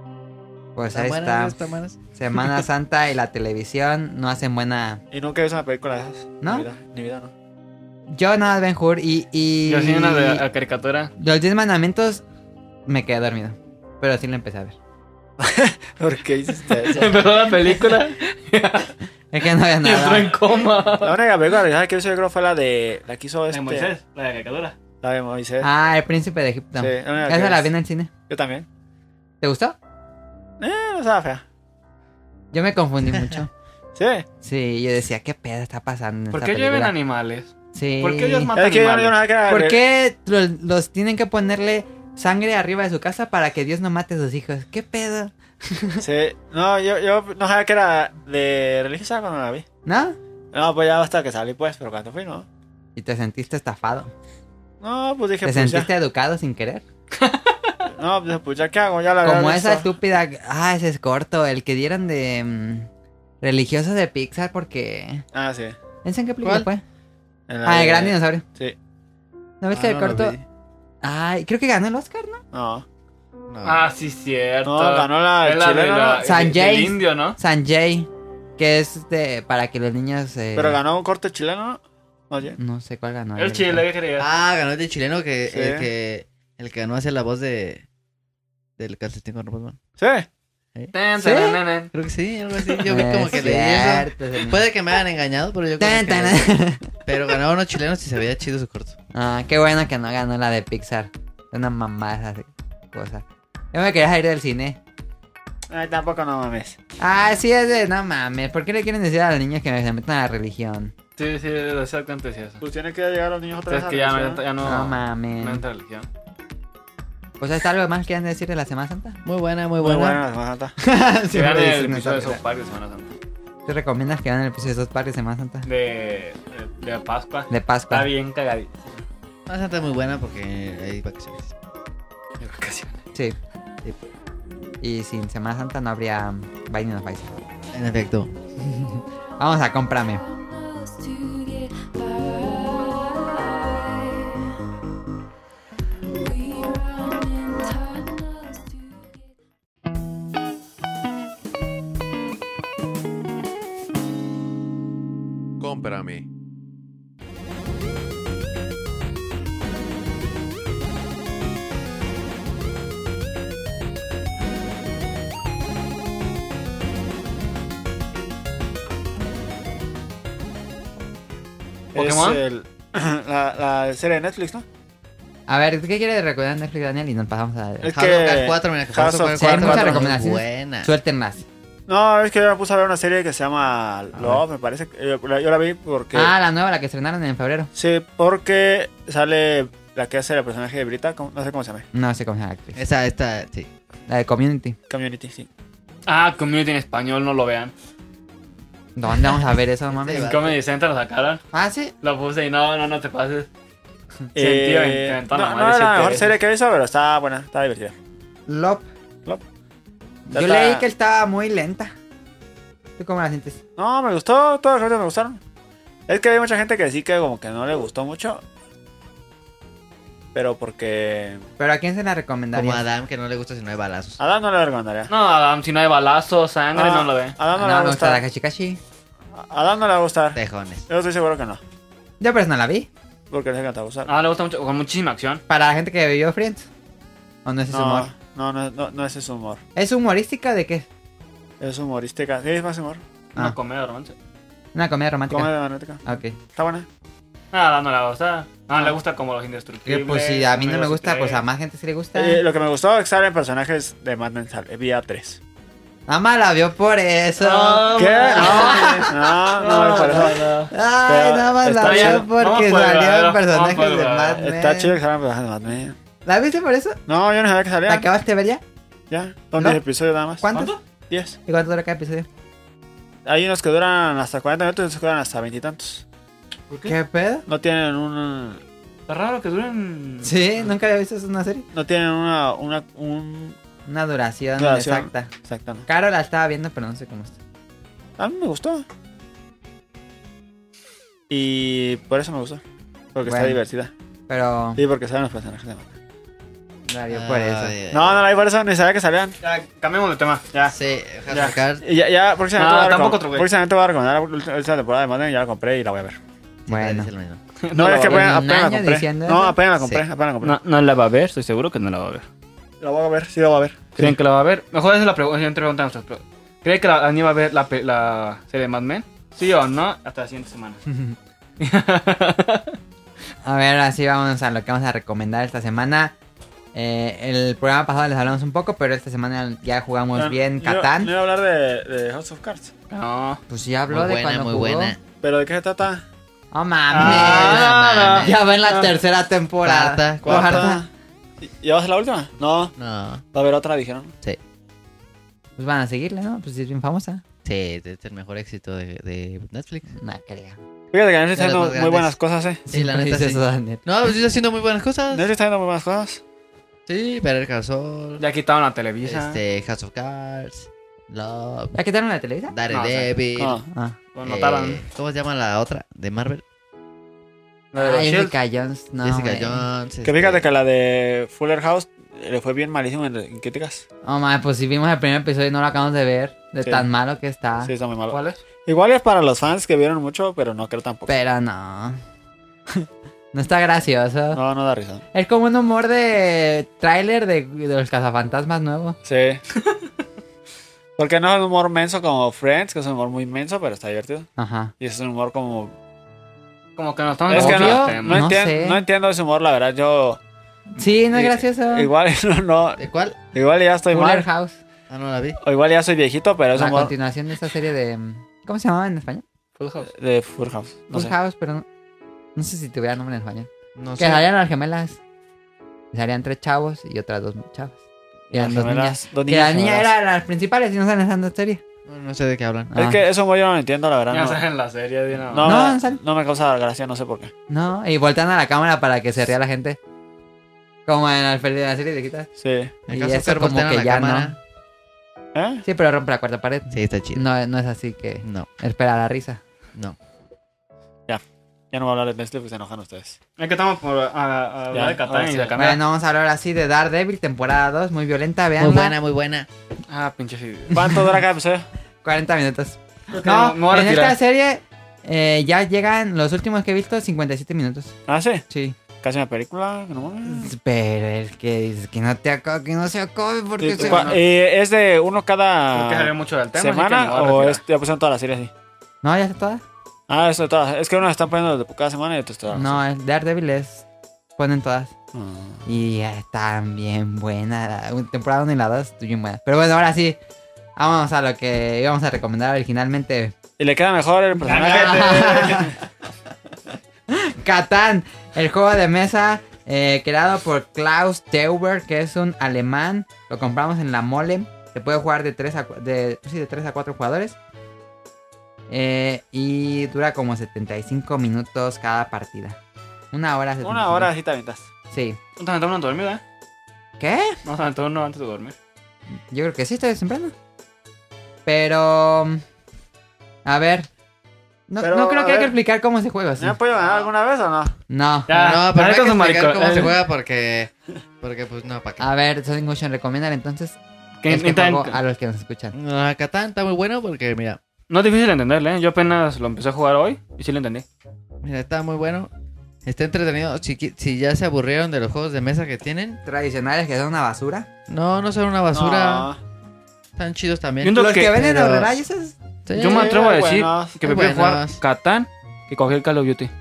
[SPEAKER 2] Pues
[SPEAKER 3] ¿Están
[SPEAKER 2] ahí
[SPEAKER 3] buenas?
[SPEAKER 2] está.
[SPEAKER 3] ¿Están buenas?
[SPEAKER 2] Semana Santa y la televisión no hacen buena.
[SPEAKER 1] Y nunca he visto una película de esas.
[SPEAKER 2] ¿No?
[SPEAKER 1] Ni vida, ni vida, no.
[SPEAKER 2] Yo nada más Ben Hur y. y...
[SPEAKER 4] Yo sí una de la caricatura.
[SPEAKER 2] Los diez mandamientos me quedé dormido. Pero sí lo empecé a ver.
[SPEAKER 1] ¿Por qué hiciste eso?
[SPEAKER 4] Empezó la película
[SPEAKER 2] Es que no había
[SPEAKER 4] y entró en
[SPEAKER 2] nada.
[SPEAKER 4] coma.
[SPEAKER 1] La única película realizada que hizo yo creo fue la de. La que hizo
[SPEAKER 4] La
[SPEAKER 1] este.
[SPEAKER 4] de Moisés, la de caricatura.
[SPEAKER 1] La de Moisés.
[SPEAKER 2] Ah, el príncipe de Egipto.
[SPEAKER 1] Sí, la única que
[SPEAKER 2] Esa la
[SPEAKER 1] es-
[SPEAKER 2] vi en el cine.
[SPEAKER 1] Yo también.
[SPEAKER 2] ¿Te gustó?
[SPEAKER 1] Eh, no estaba fea.
[SPEAKER 2] Yo me confundí mucho.
[SPEAKER 1] Sí.
[SPEAKER 2] Sí, yo decía, ¿qué pedo está pasando en
[SPEAKER 4] ¿Por
[SPEAKER 2] esta
[SPEAKER 4] qué lleven
[SPEAKER 2] película?
[SPEAKER 4] animales?
[SPEAKER 2] Sí.
[SPEAKER 4] ¿Por qué ellos matan
[SPEAKER 1] Es que yo no, yo
[SPEAKER 4] animales?
[SPEAKER 1] no sabía que era.
[SPEAKER 2] ¿Por qué los, los tienen que ponerle sangre arriba de su casa para que Dios no mate a sus hijos? ¿Qué pedo?
[SPEAKER 1] Sí. No, yo, yo no sabía que era de religiosa cuando la vi.
[SPEAKER 2] ¿No?
[SPEAKER 1] No, pues ya hasta que salí, pues, pero cuando fui, no.
[SPEAKER 2] Y te sentiste estafado.
[SPEAKER 1] No, pues dije,
[SPEAKER 2] ¿Te
[SPEAKER 1] pues
[SPEAKER 2] sentiste educado sin querer?
[SPEAKER 1] ya. No, pues, pues ya, ¿qué hago? Ya la había
[SPEAKER 2] Como esa
[SPEAKER 1] visto.
[SPEAKER 2] estúpida... Ah, ese es corto. El que dieron de... mm, religioso de Pixar porque...
[SPEAKER 1] Ah, sí.
[SPEAKER 2] ¿En qué película
[SPEAKER 3] ¿Cuál?
[SPEAKER 2] fue?
[SPEAKER 1] En la
[SPEAKER 2] Ah,
[SPEAKER 1] de-
[SPEAKER 2] el gran dinosaurio.
[SPEAKER 1] Sí.
[SPEAKER 2] ¿No ves
[SPEAKER 3] Ah,
[SPEAKER 2] que el
[SPEAKER 3] no lo
[SPEAKER 2] corto...
[SPEAKER 3] vi.
[SPEAKER 2] Ay, creo que ganó el Oscar, ¿no?
[SPEAKER 1] No.
[SPEAKER 3] No.
[SPEAKER 4] Ah, sí, cierto.
[SPEAKER 1] No, ganó la
[SPEAKER 4] Es la de
[SPEAKER 1] chilena,
[SPEAKER 4] la-
[SPEAKER 1] ¿no?
[SPEAKER 2] Sanjay.
[SPEAKER 4] del indio, ¿no?
[SPEAKER 2] Sanjay. Que es de... Para que los niños... eh,
[SPEAKER 1] Pero ganó un corte chileno, ¿no? Oye.
[SPEAKER 2] No sé cuál ganó.
[SPEAKER 4] El chile, ¿qué creías?
[SPEAKER 3] Ah, ganó el de chileno que,
[SPEAKER 1] Sí.
[SPEAKER 3] el que el que ganó hace la voz de del calcetín con ropas, man.
[SPEAKER 1] Sí.
[SPEAKER 4] Tan,
[SPEAKER 2] ¿Sí?
[SPEAKER 4] tan, tan, tan.
[SPEAKER 3] Creo que sí, algo así. Yo vi
[SPEAKER 2] Es
[SPEAKER 3] como que leí eso.
[SPEAKER 2] cierto, es el-
[SPEAKER 3] Puede que me hayan engañado, pero yo creo
[SPEAKER 2] Tan,
[SPEAKER 3] que...
[SPEAKER 2] tan.
[SPEAKER 3] Pero ganaron unos chilenos y se veía chido su corto.
[SPEAKER 2] Ah, qué bueno que no ganó la de Pixar. Una mamada esa cosa. Yo me quería ir del cine.
[SPEAKER 1] Ay, tampoco no mames.
[SPEAKER 2] Ah, sí, es de... No mames. ¿Por qué le quieren decir a los niños que se metan a la religión?
[SPEAKER 4] Sí, sí, exactamente sí eso.
[SPEAKER 1] Pues tiene que llegar a los niños otra
[SPEAKER 4] Es
[SPEAKER 1] vez.
[SPEAKER 4] que
[SPEAKER 1] a
[SPEAKER 4] ya
[SPEAKER 1] la
[SPEAKER 4] no,
[SPEAKER 1] religión.
[SPEAKER 4] ya no,
[SPEAKER 2] No
[SPEAKER 4] no
[SPEAKER 2] mames.
[SPEAKER 4] entra religión.
[SPEAKER 2] Pues ¿está algo más que quieran decir de la Semana Santa?
[SPEAKER 3] Muy buena, muy
[SPEAKER 1] Muy
[SPEAKER 3] buena.
[SPEAKER 1] buena la Semana Santa.
[SPEAKER 4] Que
[SPEAKER 2] Sí,
[SPEAKER 4] vean
[SPEAKER 2] me
[SPEAKER 4] el
[SPEAKER 2] dicen
[SPEAKER 4] episodio de
[SPEAKER 2] esa
[SPEAKER 4] South Park de Semana Santa.
[SPEAKER 2] cosa. ¿Tú recomiendas que vean el episodio de South Park de Semana Santa?
[SPEAKER 4] De, de, de Pascua.
[SPEAKER 2] De Pascua.
[SPEAKER 4] Está bien cagadito.
[SPEAKER 3] La Santa es muy buena porque hay vacaciones.
[SPEAKER 4] De vacaciones.
[SPEAKER 2] Sí.
[SPEAKER 3] Sí.
[SPEAKER 2] Y sin Semana Santa no habría Binding of Isaac.
[SPEAKER 3] En efecto.
[SPEAKER 2] Vamos a cómprame.
[SPEAKER 6] to get by. We run in tunnels to get
[SPEAKER 5] Cómprame.
[SPEAKER 4] ¿Pokémon?
[SPEAKER 1] Es el, la, la serie de Netflix, ¿no?
[SPEAKER 2] A ver, ¿qué quiere recordar Netflix, Daniel? Y nos pasamos a...
[SPEAKER 1] Es
[SPEAKER 3] House
[SPEAKER 1] que-
[SPEAKER 3] of Cards cuatro, mira, que
[SPEAKER 1] House
[SPEAKER 3] House
[SPEAKER 1] of
[SPEAKER 3] of
[SPEAKER 2] Sí, hay
[SPEAKER 3] Cards
[SPEAKER 2] muchas
[SPEAKER 3] cuatro es
[SPEAKER 2] recomendaciones.
[SPEAKER 3] buena.
[SPEAKER 2] Suéltenlas.
[SPEAKER 1] No, es que yo me puse a ver una serie que se llama Love, me parece. Yo, yo la vi porque...
[SPEAKER 2] Ah, la nueva, la que estrenaron en febrero.
[SPEAKER 1] Sí, porque sale la que hace el personaje de Brita, ¿cómo- no sé cómo se llama.
[SPEAKER 2] No sé cómo se llama la actriz.
[SPEAKER 3] Esa, esta, sí.
[SPEAKER 2] La de Community.
[SPEAKER 1] Community, sí.
[SPEAKER 4] Ah, Community en español, no lo vean.
[SPEAKER 2] ¿Dónde vamos a ver eso, mami?
[SPEAKER 3] Sí,
[SPEAKER 4] En
[SPEAKER 3] va.
[SPEAKER 4] Comedy Center lo sacaron.
[SPEAKER 2] Ah, sí.
[SPEAKER 4] Lo puse y no, no, no te pases.
[SPEAKER 1] Eh,
[SPEAKER 4] Sentido en- en tono
[SPEAKER 1] no,
[SPEAKER 4] mal,
[SPEAKER 1] no es
[SPEAKER 4] ese
[SPEAKER 1] la
[SPEAKER 4] te-
[SPEAKER 1] mejor serie que he visto, pero está buena, está divertida.
[SPEAKER 2] Love.
[SPEAKER 1] Love.
[SPEAKER 2] Yo
[SPEAKER 1] Está-
[SPEAKER 2] leí que estaba muy lenta. ¿Tú cómo la sientes?
[SPEAKER 1] No, me gustó, todas las cosas me gustaron. Es que hay mucha gente que sí que como que no le gustó mucho. Pero porque...
[SPEAKER 2] ¿Pero a quién se la
[SPEAKER 3] Como
[SPEAKER 2] recomendaría?
[SPEAKER 3] a Adam, que no le gusta si no hay balazos.
[SPEAKER 1] A Dan no le recomendaría.
[SPEAKER 4] No, Adam, si no hay balazos, sangre,
[SPEAKER 1] Ah,
[SPEAKER 4] no lo ve.
[SPEAKER 1] A Dan no,
[SPEAKER 2] no,
[SPEAKER 1] le va a
[SPEAKER 2] me gusta la
[SPEAKER 1] gustar.
[SPEAKER 2] Kachikashi.
[SPEAKER 1] A Dan no le va a gustar.
[SPEAKER 3] Tejones.
[SPEAKER 1] Yo estoy seguro que no.
[SPEAKER 2] Yo pero no la vi.
[SPEAKER 1] Porque sé que te va a gustar.
[SPEAKER 4] Ah, le gusta mucho, con muchísima acción.
[SPEAKER 2] Para la gente que vio Friends. ¿O no es ese humor?
[SPEAKER 1] No, no, no, no, no es ese humor.
[SPEAKER 2] ¿Es humorística de qué?
[SPEAKER 1] Es humorística. Sí, es más humor.
[SPEAKER 2] Ah.
[SPEAKER 4] Una comedia de romance.
[SPEAKER 2] Una comedia romántica.
[SPEAKER 1] Comedia romántica.
[SPEAKER 2] Ok.
[SPEAKER 1] Está buena.
[SPEAKER 4] Nada, no le gusta. No, le gusta como los indestructibles.
[SPEAKER 2] Que pues si a mí no me
[SPEAKER 4] amigos
[SPEAKER 2] gusta, pues a
[SPEAKER 4] secretos.
[SPEAKER 2] más gente sí le gusta.
[SPEAKER 1] Eh, lo que me gustó es que salen personajes de Mad Men, sale- vi a tres.
[SPEAKER 2] Mamá la vio por eso.
[SPEAKER 4] No,
[SPEAKER 1] ¿Qué?
[SPEAKER 4] mames.
[SPEAKER 1] No, no, no, por eso.
[SPEAKER 2] Ay,
[SPEAKER 1] Pero
[SPEAKER 2] nada más la
[SPEAKER 1] está
[SPEAKER 2] vio
[SPEAKER 1] chido.
[SPEAKER 2] porque
[SPEAKER 4] Vamos por el
[SPEAKER 2] salieron
[SPEAKER 4] verdadero,
[SPEAKER 2] personajes
[SPEAKER 4] vamos por el
[SPEAKER 2] de Mad
[SPEAKER 4] verdadero.
[SPEAKER 2] Men.
[SPEAKER 1] Está chido que salgan personajes de Mad Men.
[SPEAKER 2] ¿La viste por eso?
[SPEAKER 1] No, yo no sabía que
[SPEAKER 2] ¿La
[SPEAKER 1] salían.
[SPEAKER 2] acabaste de ver ya?
[SPEAKER 1] Ya, son
[SPEAKER 2] ¿No?
[SPEAKER 1] diez episodios nada más.
[SPEAKER 2] ¿Cuántos?
[SPEAKER 1] diez.
[SPEAKER 2] ¿Y cuánto dura cada episodio?
[SPEAKER 1] Hay unos que duran hasta cuarenta minutos y otros que duran hasta veinte y tantos.
[SPEAKER 4] ¿Por qué?
[SPEAKER 2] ¿Qué pedo?
[SPEAKER 1] No tienen un...
[SPEAKER 4] Está raro que duren.
[SPEAKER 2] Sí, nunca había visto una serie.
[SPEAKER 1] No tienen una... una un...
[SPEAKER 2] Una duración,
[SPEAKER 1] duración
[SPEAKER 2] exacta.
[SPEAKER 1] Exacta. ¿no?
[SPEAKER 2] Caro la estaba viendo, pero no sé cómo está.
[SPEAKER 1] A mí me gustó. Y por eso me gustó. Porque
[SPEAKER 2] Bueno.
[SPEAKER 1] está divertida.
[SPEAKER 2] Pero
[SPEAKER 1] Y porque salen los personajes de Mad Men.
[SPEAKER 2] la vio por eso.
[SPEAKER 3] Ay,
[SPEAKER 1] No, no la vi por eso, ni sabía que salían.
[SPEAKER 4] Ya, cambiemos de tema. Ya.
[SPEAKER 3] Sí, House
[SPEAKER 1] Ya.
[SPEAKER 3] of Cards.
[SPEAKER 1] Y ya, ya próximamente,
[SPEAKER 4] No,
[SPEAKER 1] voy a
[SPEAKER 4] tampoco
[SPEAKER 1] recom-
[SPEAKER 4] otro güey.
[SPEAKER 1] próximamente voy a recomendar la última última temporada de Mad Men. Ya la compré y la voy a ver.
[SPEAKER 2] Bueno.
[SPEAKER 3] Sí, es lo mismo.
[SPEAKER 1] No, es que
[SPEAKER 4] la voy
[SPEAKER 1] apenas,
[SPEAKER 2] a ver.
[SPEAKER 1] apenas la
[SPEAKER 2] ¿Un año
[SPEAKER 1] compré.
[SPEAKER 2] diciendo
[SPEAKER 1] No,
[SPEAKER 2] eso?
[SPEAKER 1] apenas la compré,
[SPEAKER 3] Sí.
[SPEAKER 1] apenas la compré.
[SPEAKER 4] No, no la va a ver, estoy seguro que no la va a ver.
[SPEAKER 1] La voy a ver, sí la voy a ver.
[SPEAKER 4] ¿Creen que la va a ver? Mejor esa es la pregunta. Siguiente pregunta a nosotros. pero- ¿Creen que la Ani va a ver la, pe- la serie de Mad Men? ¿Sí o no? Hasta la siguiente semana.
[SPEAKER 2] A ver, así vamos a lo que vamos a recomendar esta semana. Eh, el programa pasado les hablamos un poco, pero esta semana ya jugamos
[SPEAKER 1] No,
[SPEAKER 2] bien
[SPEAKER 1] no iba-
[SPEAKER 2] Catán.
[SPEAKER 1] No iba a hablar de, de House of Cards.
[SPEAKER 4] No.
[SPEAKER 2] Pues ya habló
[SPEAKER 3] Muy
[SPEAKER 2] de
[SPEAKER 3] buena,
[SPEAKER 2] cuando
[SPEAKER 3] muy
[SPEAKER 2] jugó.
[SPEAKER 3] buena.
[SPEAKER 1] ¿Pero de qué se trata?
[SPEAKER 2] Oh mames.
[SPEAKER 4] Ah,
[SPEAKER 2] Ya va en la tercera temporada.
[SPEAKER 3] Cuarta,
[SPEAKER 2] Cuarta.
[SPEAKER 1] ¿Y- ¿Ya va a ser la última? No,
[SPEAKER 3] No,
[SPEAKER 1] va a haber otra, dijeron.
[SPEAKER 3] sí.
[SPEAKER 2] Pues van a seguirle, ¿no? Pues sí es bien famosa.
[SPEAKER 3] Sí, es el mejor éxito de, de Netflix.
[SPEAKER 2] No creo.
[SPEAKER 1] Fíjate que Netflix está
[SPEAKER 3] De los
[SPEAKER 1] haciendo
[SPEAKER 3] más
[SPEAKER 1] muy
[SPEAKER 3] grandes.
[SPEAKER 1] buenas cosas, eh.
[SPEAKER 3] Sí, la
[SPEAKER 2] Siempre
[SPEAKER 3] neta
[SPEAKER 2] dice
[SPEAKER 3] sí.
[SPEAKER 2] eso, Daniel.
[SPEAKER 3] No, pues está haciendo muy buenas cosas.
[SPEAKER 1] Netflix está haciendo muy buenas cosas.
[SPEAKER 3] Sí, Better Call Saul,
[SPEAKER 4] Ya quitaron la Televisa.
[SPEAKER 3] este, House of Cards, Love,
[SPEAKER 2] ¿Ya quitaron la televisa?
[SPEAKER 3] Daredevil.
[SPEAKER 1] No.
[SPEAKER 2] Ah.
[SPEAKER 4] Lo
[SPEAKER 3] eh,
[SPEAKER 4] notaron.
[SPEAKER 3] ¿Cómo se llama la otra? ¿De Marvel?
[SPEAKER 4] La de los
[SPEAKER 2] Ah,
[SPEAKER 4] Shield.
[SPEAKER 2] Jessica Jones. No,
[SPEAKER 3] Jessica
[SPEAKER 2] güey.
[SPEAKER 3] Jones.
[SPEAKER 1] Que fíjate que la de Fuller House le fue bien malísimo en, en críticas.
[SPEAKER 2] Oh, mames, pues si vimos el primer episodio y no lo acabamos de ver. De
[SPEAKER 1] Sí.
[SPEAKER 2] tan malo que está.
[SPEAKER 1] Sí, está muy malo.
[SPEAKER 4] ¿Cuál es?
[SPEAKER 1] Igual es para los fans que vieron mucho, pero no creo tampoco.
[SPEAKER 2] Pero no. No está gracioso.
[SPEAKER 1] No, no da risa.
[SPEAKER 2] Es como un humor de tráiler de, de los cazafantasmas nuevos.
[SPEAKER 1] Sí. Porque no es un humor menso como Friends, que es un humor muy menso, pero está divertido.
[SPEAKER 2] Ajá.
[SPEAKER 1] Y es un humor como...
[SPEAKER 4] Como que nos estamos
[SPEAKER 1] Es que
[SPEAKER 2] Obvio,
[SPEAKER 1] no,
[SPEAKER 4] tema.
[SPEAKER 1] no,
[SPEAKER 2] no
[SPEAKER 1] entien-
[SPEAKER 2] sé.
[SPEAKER 1] no entiendo ese humor, la verdad. Yo...
[SPEAKER 2] Sí, no es
[SPEAKER 1] i-
[SPEAKER 2] gracioso.
[SPEAKER 1] Igual no, no,
[SPEAKER 3] ¿De cuál?
[SPEAKER 1] igual ya estoy
[SPEAKER 2] Fuller
[SPEAKER 1] mal.
[SPEAKER 2] House.
[SPEAKER 3] Ah, no la vi.
[SPEAKER 1] O igual ya soy viejito, pero es
[SPEAKER 2] La
[SPEAKER 1] humor
[SPEAKER 2] continuación de esta serie de... ¿Cómo se llamaba en español?
[SPEAKER 4] Full House.
[SPEAKER 1] de Full House. No
[SPEAKER 2] Full
[SPEAKER 1] sé.
[SPEAKER 2] House, pero no, no sé si tuviera nombre en español.
[SPEAKER 3] No
[SPEAKER 2] Que
[SPEAKER 3] sé.
[SPEAKER 2] salían las gemelas. Y salían tres chavos y otras dos chavas. Y eran
[SPEAKER 1] Las
[SPEAKER 2] dos
[SPEAKER 1] gemelas,
[SPEAKER 2] niñas.
[SPEAKER 1] dos
[SPEAKER 2] Que la
[SPEAKER 1] niñas
[SPEAKER 2] niña
[SPEAKER 1] gemelas.
[SPEAKER 2] era las principales y no salen en esta serie.
[SPEAKER 3] No, no sé de qué hablan.
[SPEAKER 2] Ah.
[SPEAKER 1] Es que eso yo no lo entiendo, la verdad.
[SPEAKER 4] Ya
[SPEAKER 1] No,
[SPEAKER 4] sale en la serie de una...
[SPEAKER 1] no,
[SPEAKER 2] No,
[SPEAKER 1] me,
[SPEAKER 2] no sale.
[SPEAKER 1] no me causa gracia, no sé por qué.
[SPEAKER 2] No, y voltean a la cámara para que se ría la gente. Como en la, en la serie de quitas.
[SPEAKER 1] Sí.
[SPEAKER 3] En
[SPEAKER 2] Y
[SPEAKER 3] caso
[SPEAKER 2] eso
[SPEAKER 3] de
[SPEAKER 2] como
[SPEAKER 3] voltean a
[SPEAKER 2] que
[SPEAKER 3] la
[SPEAKER 2] ya
[SPEAKER 3] cámara.
[SPEAKER 1] ¿Eh?
[SPEAKER 2] Sí, pero rompe la cuarta pared.
[SPEAKER 3] Sí, está chido.
[SPEAKER 2] No, no es así que
[SPEAKER 3] No,
[SPEAKER 2] espera la risa.
[SPEAKER 3] no.
[SPEAKER 1] Ya no voy a hablar de Netflix porque se enojan ustedes.
[SPEAKER 4] Es que estamos por a, a- a hablar
[SPEAKER 1] Ya,
[SPEAKER 4] de Catán
[SPEAKER 1] ahora
[SPEAKER 4] y
[SPEAKER 1] sí.
[SPEAKER 4] de cambiar.
[SPEAKER 2] Bueno, vamos a hablar así de Daredevil, temporada dos, muy violenta, vean.
[SPEAKER 3] Muy buena, muy buena.
[SPEAKER 4] Ah, pinche sí.
[SPEAKER 1] ¿Cuánto dura cada episodio?
[SPEAKER 2] cuarenta minutos.
[SPEAKER 4] Creo que
[SPEAKER 2] No,
[SPEAKER 4] me voy a
[SPEAKER 2] en
[SPEAKER 4] retirar.
[SPEAKER 2] esta serie eh, ya llegan los últimos que he visto, cincuenta y siete minutos.
[SPEAKER 1] Ah, sí.
[SPEAKER 2] Sí.
[SPEAKER 1] Casi una película. que No mames.
[SPEAKER 2] Pero el que dice que no te acabe, que no se acabe porque
[SPEAKER 1] ¿Y
[SPEAKER 2] se...
[SPEAKER 1] cua- eh, ¿Es de uno
[SPEAKER 4] Creo que salió
[SPEAKER 1] cada
[SPEAKER 4] mucho del tema. así que
[SPEAKER 1] semana
[SPEAKER 4] me voy a
[SPEAKER 1] o
[SPEAKER 4] retirar.
[SPEAKER 1] es, ya pusieron toda la serie así?
[SPEAKER 2] No, ya está toda.
[SPEAKER 1] Ah, eso de todas. Es que unos están poniendo de cada semana y otros todas.
[SPEAKER 2] No, el Daredevil es... Ponen todas.
[SPEAKER 1] Ah.
[SPEAKER 2] Y están bien buenas. La temporada uno y la dos están bien buenas. Pero bueno, ahora sí. Vamos a lo que íbamos a recomendar originalmente.
[SPEAKER 1] Y le queda mejor el personaje.
[SPEAKER 2] Catán, el juego de mesa eh, creado por Klaus Teuber, que es un alemán. Lo compramos en la mole. Se puede jugar de tres a, cu- de, sí, de tres a cuatro jugadores. Eh, y dura como setenta y cinco minutos cada partida. Una hora. setenta y cinco.
[SPEAKER 1] Una hora así te avientas.
[SPEAKER 2] Sí.
[SPEAKER 4] No te aventamos uno dormir, ¿eh?
[SPEAKER 2] ¿Qué?
[SPEAKER 4] No te aventamos uno antes de dormir.
[SPEAKER 2] Yo creo que sí, estoy temprano. Pero... A ver. No,
[SPEAKER 1] Pero,
[SPEAKER 2] no creo
[SPEAKER 1] a
[SPEAKER 2] que hay que
[SPEAKER 1] ver.
[SPEAKER 2] explicar cómo se juega así.
[SPEAKER 1] ¿Me han podido ganar alguna vez o no?
[SPEAKER 2] No.
[SPEAKER 4] Ya,
[SPEAKER 3] no, pero no hay
[SPEAKER 4] con
[SPEAKER 3] que
[SPEAKER 4] su
[SPEAKER 3] explicar
[SPEAKER 4] maricón.
[SPEAKER 3] cómo se
[SPEAKER 4] Eh,
[SPEAKER 3] juega porque... Porque pues no, ¿para qué?
[SPEAKER 2] A ver, Sonic Motion recomiendan entonces
[SPEAKER 4] que
[SPEAKER 2] este
[SPEAKER 4] intenten-
[SPEAKER 2] juego a los que nos escuchan.
[SPEAKER 3] No, Catán está muy bueno porque, mira,
[SPEAKER 4] No es difícil de entenderle, ¿eh? Yo apenas lo empecé a jugar hoy y sí lo entendí.
[SPEAKER 3] mira, está muy bueno. Está entretenido. Si, qui- si ya se aburrieron de los juegos de mesa que tienen,
[SPEAKER 2] Tradicionales que son una basura.
[SPEAKER 3] no, no son una basura.
[SPEAKER 1] No.
[SPEAKER 3] Están chidos también.
[SPEAKER 4] Yo ento-
[SPEAKER 2] Los que,
[SPEAKER 4] que-
[SPEAKER 2] venden
[SPEAKER 3] pero-
[SPEAKER 2] Aurrera y esos.
[SPEAKER 3] Sí.
[SPEAKER 4] Yo me atrevo a
[SPEAKER 1] hay
[SPEAKER 4] decir
[SPEAKER 1] buenos,
[SPEAKER 4] que
[SPEAKER 3] hay
[SPEAKER 4] prefiero jugar
[SPEAKER 3] buenos.
[SPEAKER 4] Catán que coger Call of Duty.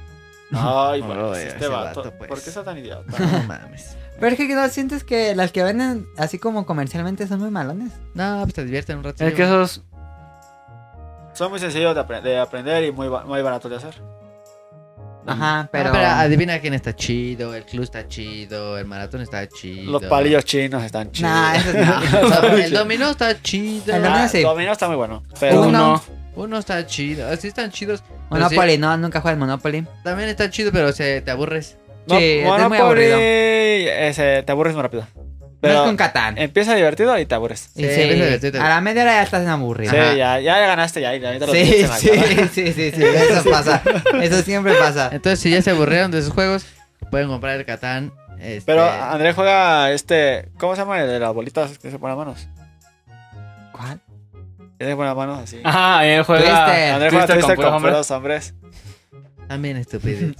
[SPEAKER 1] Ay,
[SPEAKER 3] No,
[SPEAKER 1] bueno,
[SPEAKER 3] ese
[SPEAKER 1] este vato.
[SPEAKER 3] vato, pues.
[SPEAKER 1] ¿Por qué está tan idiota?
[SPEAKER 3] No mames.
[SPEAKER 2] Pero es que no sientes que las que venden así como comercialmente son muy malones.
[SPEAKER 3] No, pues te divierten un rato.
[SPEAKER 4] Es que esos.
[SPEAKER 1] Son muy sencillos de, apre- de aprender y muy, ba- muy baratos de hacer.
[SPEAKER 2] Ajá, pero...
[SPEAKER 3] Pero... pero adivina quién está chido, el club está chido, el maratón está chido.
[SPEAKER 1] Los palillos chinos están chidos.
[SPEAKER 2] Nah, eso no.
[SPEAKER 3] El dominó está chido.
[SPEAKER 2] El
[SPEAKER 1] Ah,
[SPEAKER 2] dominó sí.
[SPEAKER 1] dominó está muy bueno. Pero
[SPEAKER 2] Uno.
[SPEAKER 4] Uno.
[SPEAKER 3] Uno está chido. Así están chidos. pero
[SPEAKER 2] Monopoly,
[SPEAKER 3] sí,
[SPEAKER 2] no, nunca juegas Monopoly.
[SPEAKER 3] también está chido, pero se, te aburres.
[SPEAKER 1] no,
[SPEAKER 2] Sí, es muy
[SPEAKER 1] Monopoly,
[SPEAKER 2] aburrido.
[SPEAKER 1] ese, te aburres muy rápido.
[SPEAKER 2] No es
[SPEAKER 1] Pero
[SPEAKER 2] con Catán.
[SPEAKER 1] empieza divertido y te aburres.
[SPEAKER 2] Y
[SPEAKER 3] Sí,
[SPEAKER 2] sí,
[SPEAKER 3] empieza divertido.
[SPEAKER 2] a la media hora ya estás en aburrido.
[SPEAKER 1] Sí,
[SPEAKER 3] Ajá.
[SPEAKER 1] ya, ya ganaste ya. Y ahorita lo
[SPEAKER 2] Sí,
[SPEAKER 1] tienes en la
[SPEAKER 2] sí,
[SPEAKER 1] cara.
[SPEAKER 2] sí, sí, sí, eso pasa. Eso siempre pasa.
[SPEAKER 3] Entonces, si ya se aburrieron de sus juegos, pueden comprar el Catán. Este...
[SPEAKER 1] Pero Andrés juega este. ¿Cómo se llama? El de las bolitas que se ponen las manos.
[SPEAKER 2] ¿Cuál?
[SPEAKER 1] Que se ponen las manos así.
[SPEAKER 4] Ajá, él juega.
[SPEAKER 2] Twister.
[SPEAKER 1] Andrés juega
[SPEAKER 4] Twister
[SPEAKER 1] Twister
[SPEAKER 4] con puros
[SPEAKER 1] con
[SPEAKER 4] hombres.
[SPEAKER 1] puros hombres.
[SPEAKER 3] También estupidez.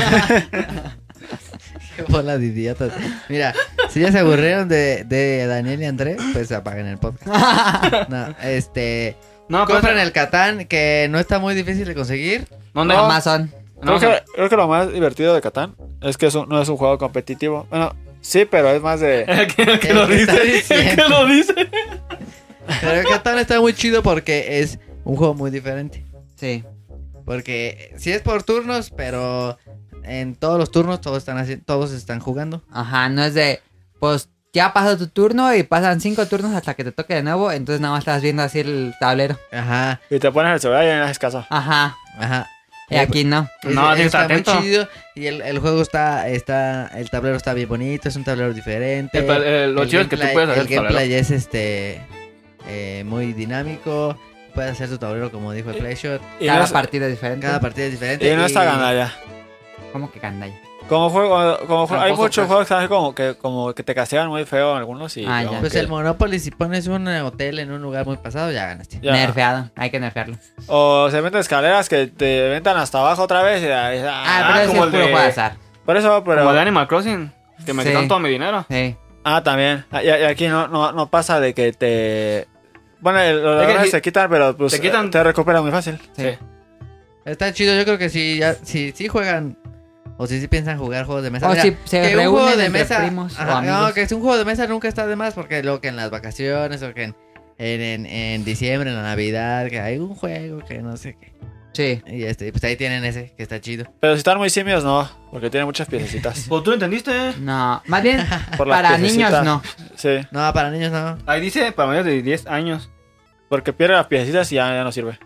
[SPEAKER 3] Qué bola de idiotas. Mira, si ya se aburrieron de, de Daniel y André, pues apaguen el podcast. No, este...
[SPEAKER 4] No, pero.
[SPEAKER 3] Compran el Catán, que no está muy difícil de conseguir.
[SPEAKER 4] ¿Dónde?
[SPEAKER 2] Amazon.
[SPEAKER 4] No,
[SPEAKER 1] creo, que, creo que lo más divertido de Catán es que es un- no es un juego competitivo. Bueno, sí, pero es más de.
[SPEAKER 4] El que, el que
[SPEAKER 3] El
[SPEAKER 4] lo
[SPEAKER 3] que está
[SPEAKER 4] dice. El que
[SPEAKER 3] diciendo.
[SPEAKER 4] lo dice.
[SPEAKER 3] Pero el Catán está muy chido porque es un juego muy diferente.
[SPEAKER 2] Sí.
[SPEAKER 3] Porque sí es por turnos, pero en todos los turnos todos están haci- todos están jugando.
[SPEAKER 2] Ajá, no es de... Pues ya pasó tu turno y pasan cinco turnos hasta que te toque de nuevo. Entonces nada más estás viendo así el tablero.
[SPEAKER 3] Ajá,
[SPEAKER 1] Y te pones el celular y no haces caso.
[SPEAKER 2] Ajá.
[SPEAKER 3] ajá.
[SPEAKER 2] Y aquí no.
[SPEAKER 4] No,
[SPEAKER 3] Es-
[SPEAKER 4] tienes que estar
[SPEAKER 3] está muy
[SPEAKER 4] atento.
[SPEAKER 3] chido y el, el juego está está el tablero está bien bonito, es un tablero diferente.
[SPEAKER 4] El pa- el- lo chido es que tú
[SPEAKER 3] gameplay-
[SPEAKER 4] puedes hacer
[SPEAKER 3] el
[SPEAKER 4] tu tablero.
[SPEAKER 3] gameplay es este eh, muy dinámico, puedes hacer tu tablero como dijo el Playshot.
[SPEAKER 1] Y
[SPEAKER 2] Cada
[SPEAKER 1] no, es-
[SPEAKER 2] partida es diferente.
[SPEAKER 3] Cada partida es diferente.
[SPEAKER 1] y no está ganada.
[SPEAKER 2] ¿Cómo que candalla?
[SPEAKER 1] Como juego, como juego- hay
[SPEAKER 4] Tramposo,
[SPEAKER 1] muchos
[SPEAKER 4] pues.
[SPEAKER 1] juegos que, como que como que te castigan muy feo algunos y
[SPEAKER 2] Ah, ya.
[SPEAKER 1] como
[SPEAKER 3] Pues
[SPEAKER 1] que-
[SPEAKER 3] el Monopoly, si pones un hotel en un lugar muy pasado, ya ganaste.
[SPEAKER 1] ya.
[SPEAKER 2] Nerfeado. Hay que nerfearlo.
[SPEAKER 1] O se meten escaleras que te ventan hasta abajo otra vez y, ah,
[SPEAKER 2] Ah, pero ese
[SPEAKER 4] como
[SPEAKER 2] es
[SPEAKER 4] el
[SPEAKER 2] puro
[SPEAKER 4] de-
[SPEAKER 2] juego de azar.
[SPEAKER 1] por eso, pero
[SPEAKER 4] Como de Animal Crossing. Que me
[SPEAKER 2] Sí.
[SPEAKER 4] quitaron todo mi dinero.
[SPEAKER 2] Sí.
[SPEAKER 1] ah, también. Ah, Y, y aquí no, no, no pasa de que te bueno, el- los
[SPEAKER 4] Es que
[SPEAKER 1] ladrones
[SPEAKER 4] si-
[SPEAKER 1] se quitan, pero pues
[SPEAKER 4] te quitan-
[SPEAKER 1] eh, te recuperan muy fácil.
[SPEAKER 2] Sí.
[SPEAKER 3] Está chido, yo creo que si ya si si juegan o si sí piensan jugar juegos de mesa.
[SPEAKER 2] O
[SPEAKER 3] Mira,
[SPEAKER 2] si se
[SPEAKER 3] que un
[SPEAKER 2] reúnen
[SPEAKER 3] juego de
[SPEAKER 2] entre
[SPEAKER 3] mesa,
[SPEAKER 2] primos o
[SPEAKER 3] ajá,
[SPEAKER 2] amigos.
[SPEAKER 3] no, que es un juego de mesa nunca está de más porque luego que en las vacaciones o que en, en, en, en diciembre, en la Navidad, que hay un juego que no sé qué.
[SPEAKER 2] Sí.
[SPEAKER 3] Y este, pues ahí tienen ese que está chido.
[SPEAKER 1] Pero si están muy simios, no, porque tiene muchas piececitas.
[SPEAKER 4] Pues tú entendiste.
[SPEAKER 2] No. Más bien,
[SPEAKER 1] Por las
[SPEAKER 2] para niños
[SPEAKER 1] piececitas.
[SPEAKER 2] no.
[SPEAKER 1] Sí,
[SPEAKER 3] No, para niños no.
[SPEAKER 4] Ahí dice para mayores de diez años.
[SPEAKER 1] porque pierde las piececitas y ya, ya no sirve.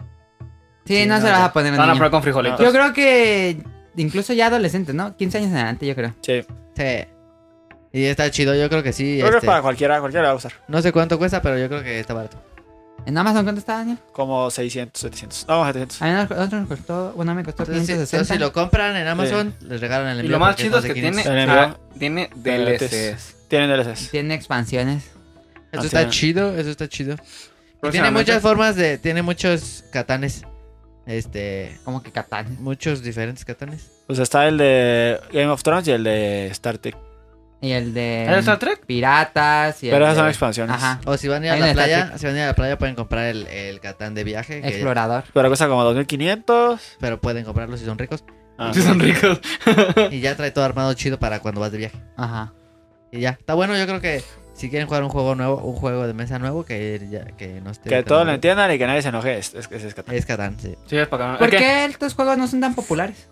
[SPEAKER 2] Sí,
[SPEAKER 3] Sí,
[SPEAKER 2] no,
[SPEAKER 3] no,
[SPEAKER 2] se las
[SPEAKER 3] ya.
[SPEAKER 2] va a poner a
[SPEAKER 4] Van a
[SPEAKER 2] niño.
[SPEAKER 4] poner con frijolitos.
[SPEAKER 2] Yo creo que incluso ya adolescentes, ¿no? quince años en adelante, yo creo.
[SPEAKER 1] Sí,
[SPEAKER 3] Sí. Y está chido, yo creo que sí.
[SPEAKER 1] creo que es
[SPEAKER 3] este,
[SPEAKER 1] para cualquiera, cualquiera va a usar.
[SPEAKER 3] No sé cuánto cuesta, pero yo creo que está barato.
[SPEAKER 2] ¿En Amazon cuánto está, Daniel?
[SPEAKER 1] Como seiscientos, setecientos. No, setecientos.
[SPEAKER 2] A mí nos- nosotros nos costó, bueno, me costó
[SPEAKER 3] Entonces, si,
[SPEAKER 2] quinientos
[SPEAKER 3] entonces,
[SPEAKER 2] sesenta.
[SPEAKER 3] si lo compran en Amazon, les regalan el
[SPEAKER 4] Y
[SPEAKER 3] envío.
[SPEAKER 4] lo más
[SPEAKER 3] porque
[SPEAKER 4] chido es
[SPEAKER 3] más de
[SPEAKER 4] que tiene,
[SPEAKER 3] quinientos.
[SPEAKER 1] El
[SPEAKER 4] ah,
[SPEAKER 1] envío.
[SPEAKER 4] tiene D L Cs.
[SPEAKER 1] Tienen D L Cs.
[SPEAKER 2] Tiene expansiones.
[SPEAKER 3] Eso
[SPEAKER 1] Ah,
[SPEAKER 3] está
[SPEAKER 1] sí.
[SPEAKER 3] chido, eso está chido. Y tiene
[SPEAKER 4] Próximamente.
[SPEAKER 3] muchas formas de... Tiene muchos catanes. Este...
[SPEAKER 2] Como que Catán.
[SPEAKER 3] Muchos diferentes catanes.
[SPEAKER 1] Pues está el de Game of Thrones y el de Star Trek.
[SPEAKER 2] Y el de
[SPEAKER 4] ¿Es Star Trek?
[SPEAKER 2] Piratas. Y el
[SPEAKER 1] Pero esas
[SPEAKER 2] de-
[SPEAKER 1] son expansiones.
[SPEAKER 2] Ajá.
[SPEAKER 3] O si van a ir a
[SPEAKER 2] Hay
[SPEAKER 3] la
[SPEAKER 2] una Star
[SPEAKER 3] playa,
[SPEAKER 2] Trek.
[SPEAKER 3] si van a ir a la playa pueden comprar el, el catán de viaje. que-
[SPEAKER 2] Explorador.
[SPEAKER 1] Pero cuesta como dos mil quinientos.
[SPEAKER 3] pero pueden comprarlo si son ricos.
[SPEAKER 1] Ah,
[SPEAKER 4] Sí, son ricos.
[SPEAKER 3] Y ya trae todo armado chido para cuando vas de viaje.
[SPEAKER 2] Ajá.
[SPEAKER 3] Y ya. Está bueno, yo creo que si quieren jugar un juego nuevo, un juego de mesa nuevo, que, ya, que no esté...
[SPEAKER 1] que
[SPEAKER 3] tan
[SPEAKER 1] todos lo
[SPEAKER 3] nuevo.
[SPEAKER 1] entiendan y que nadie se enoje. Es, es, es, es Catán.
[SPEAKER 3] Es catán, sí.
[SPEAKER 4] Sí, es para
[SPEAKER 2] ¿Por
[SPEAKER 4] es que
[SPEAKER 2] qué estos juegos no son tan populares?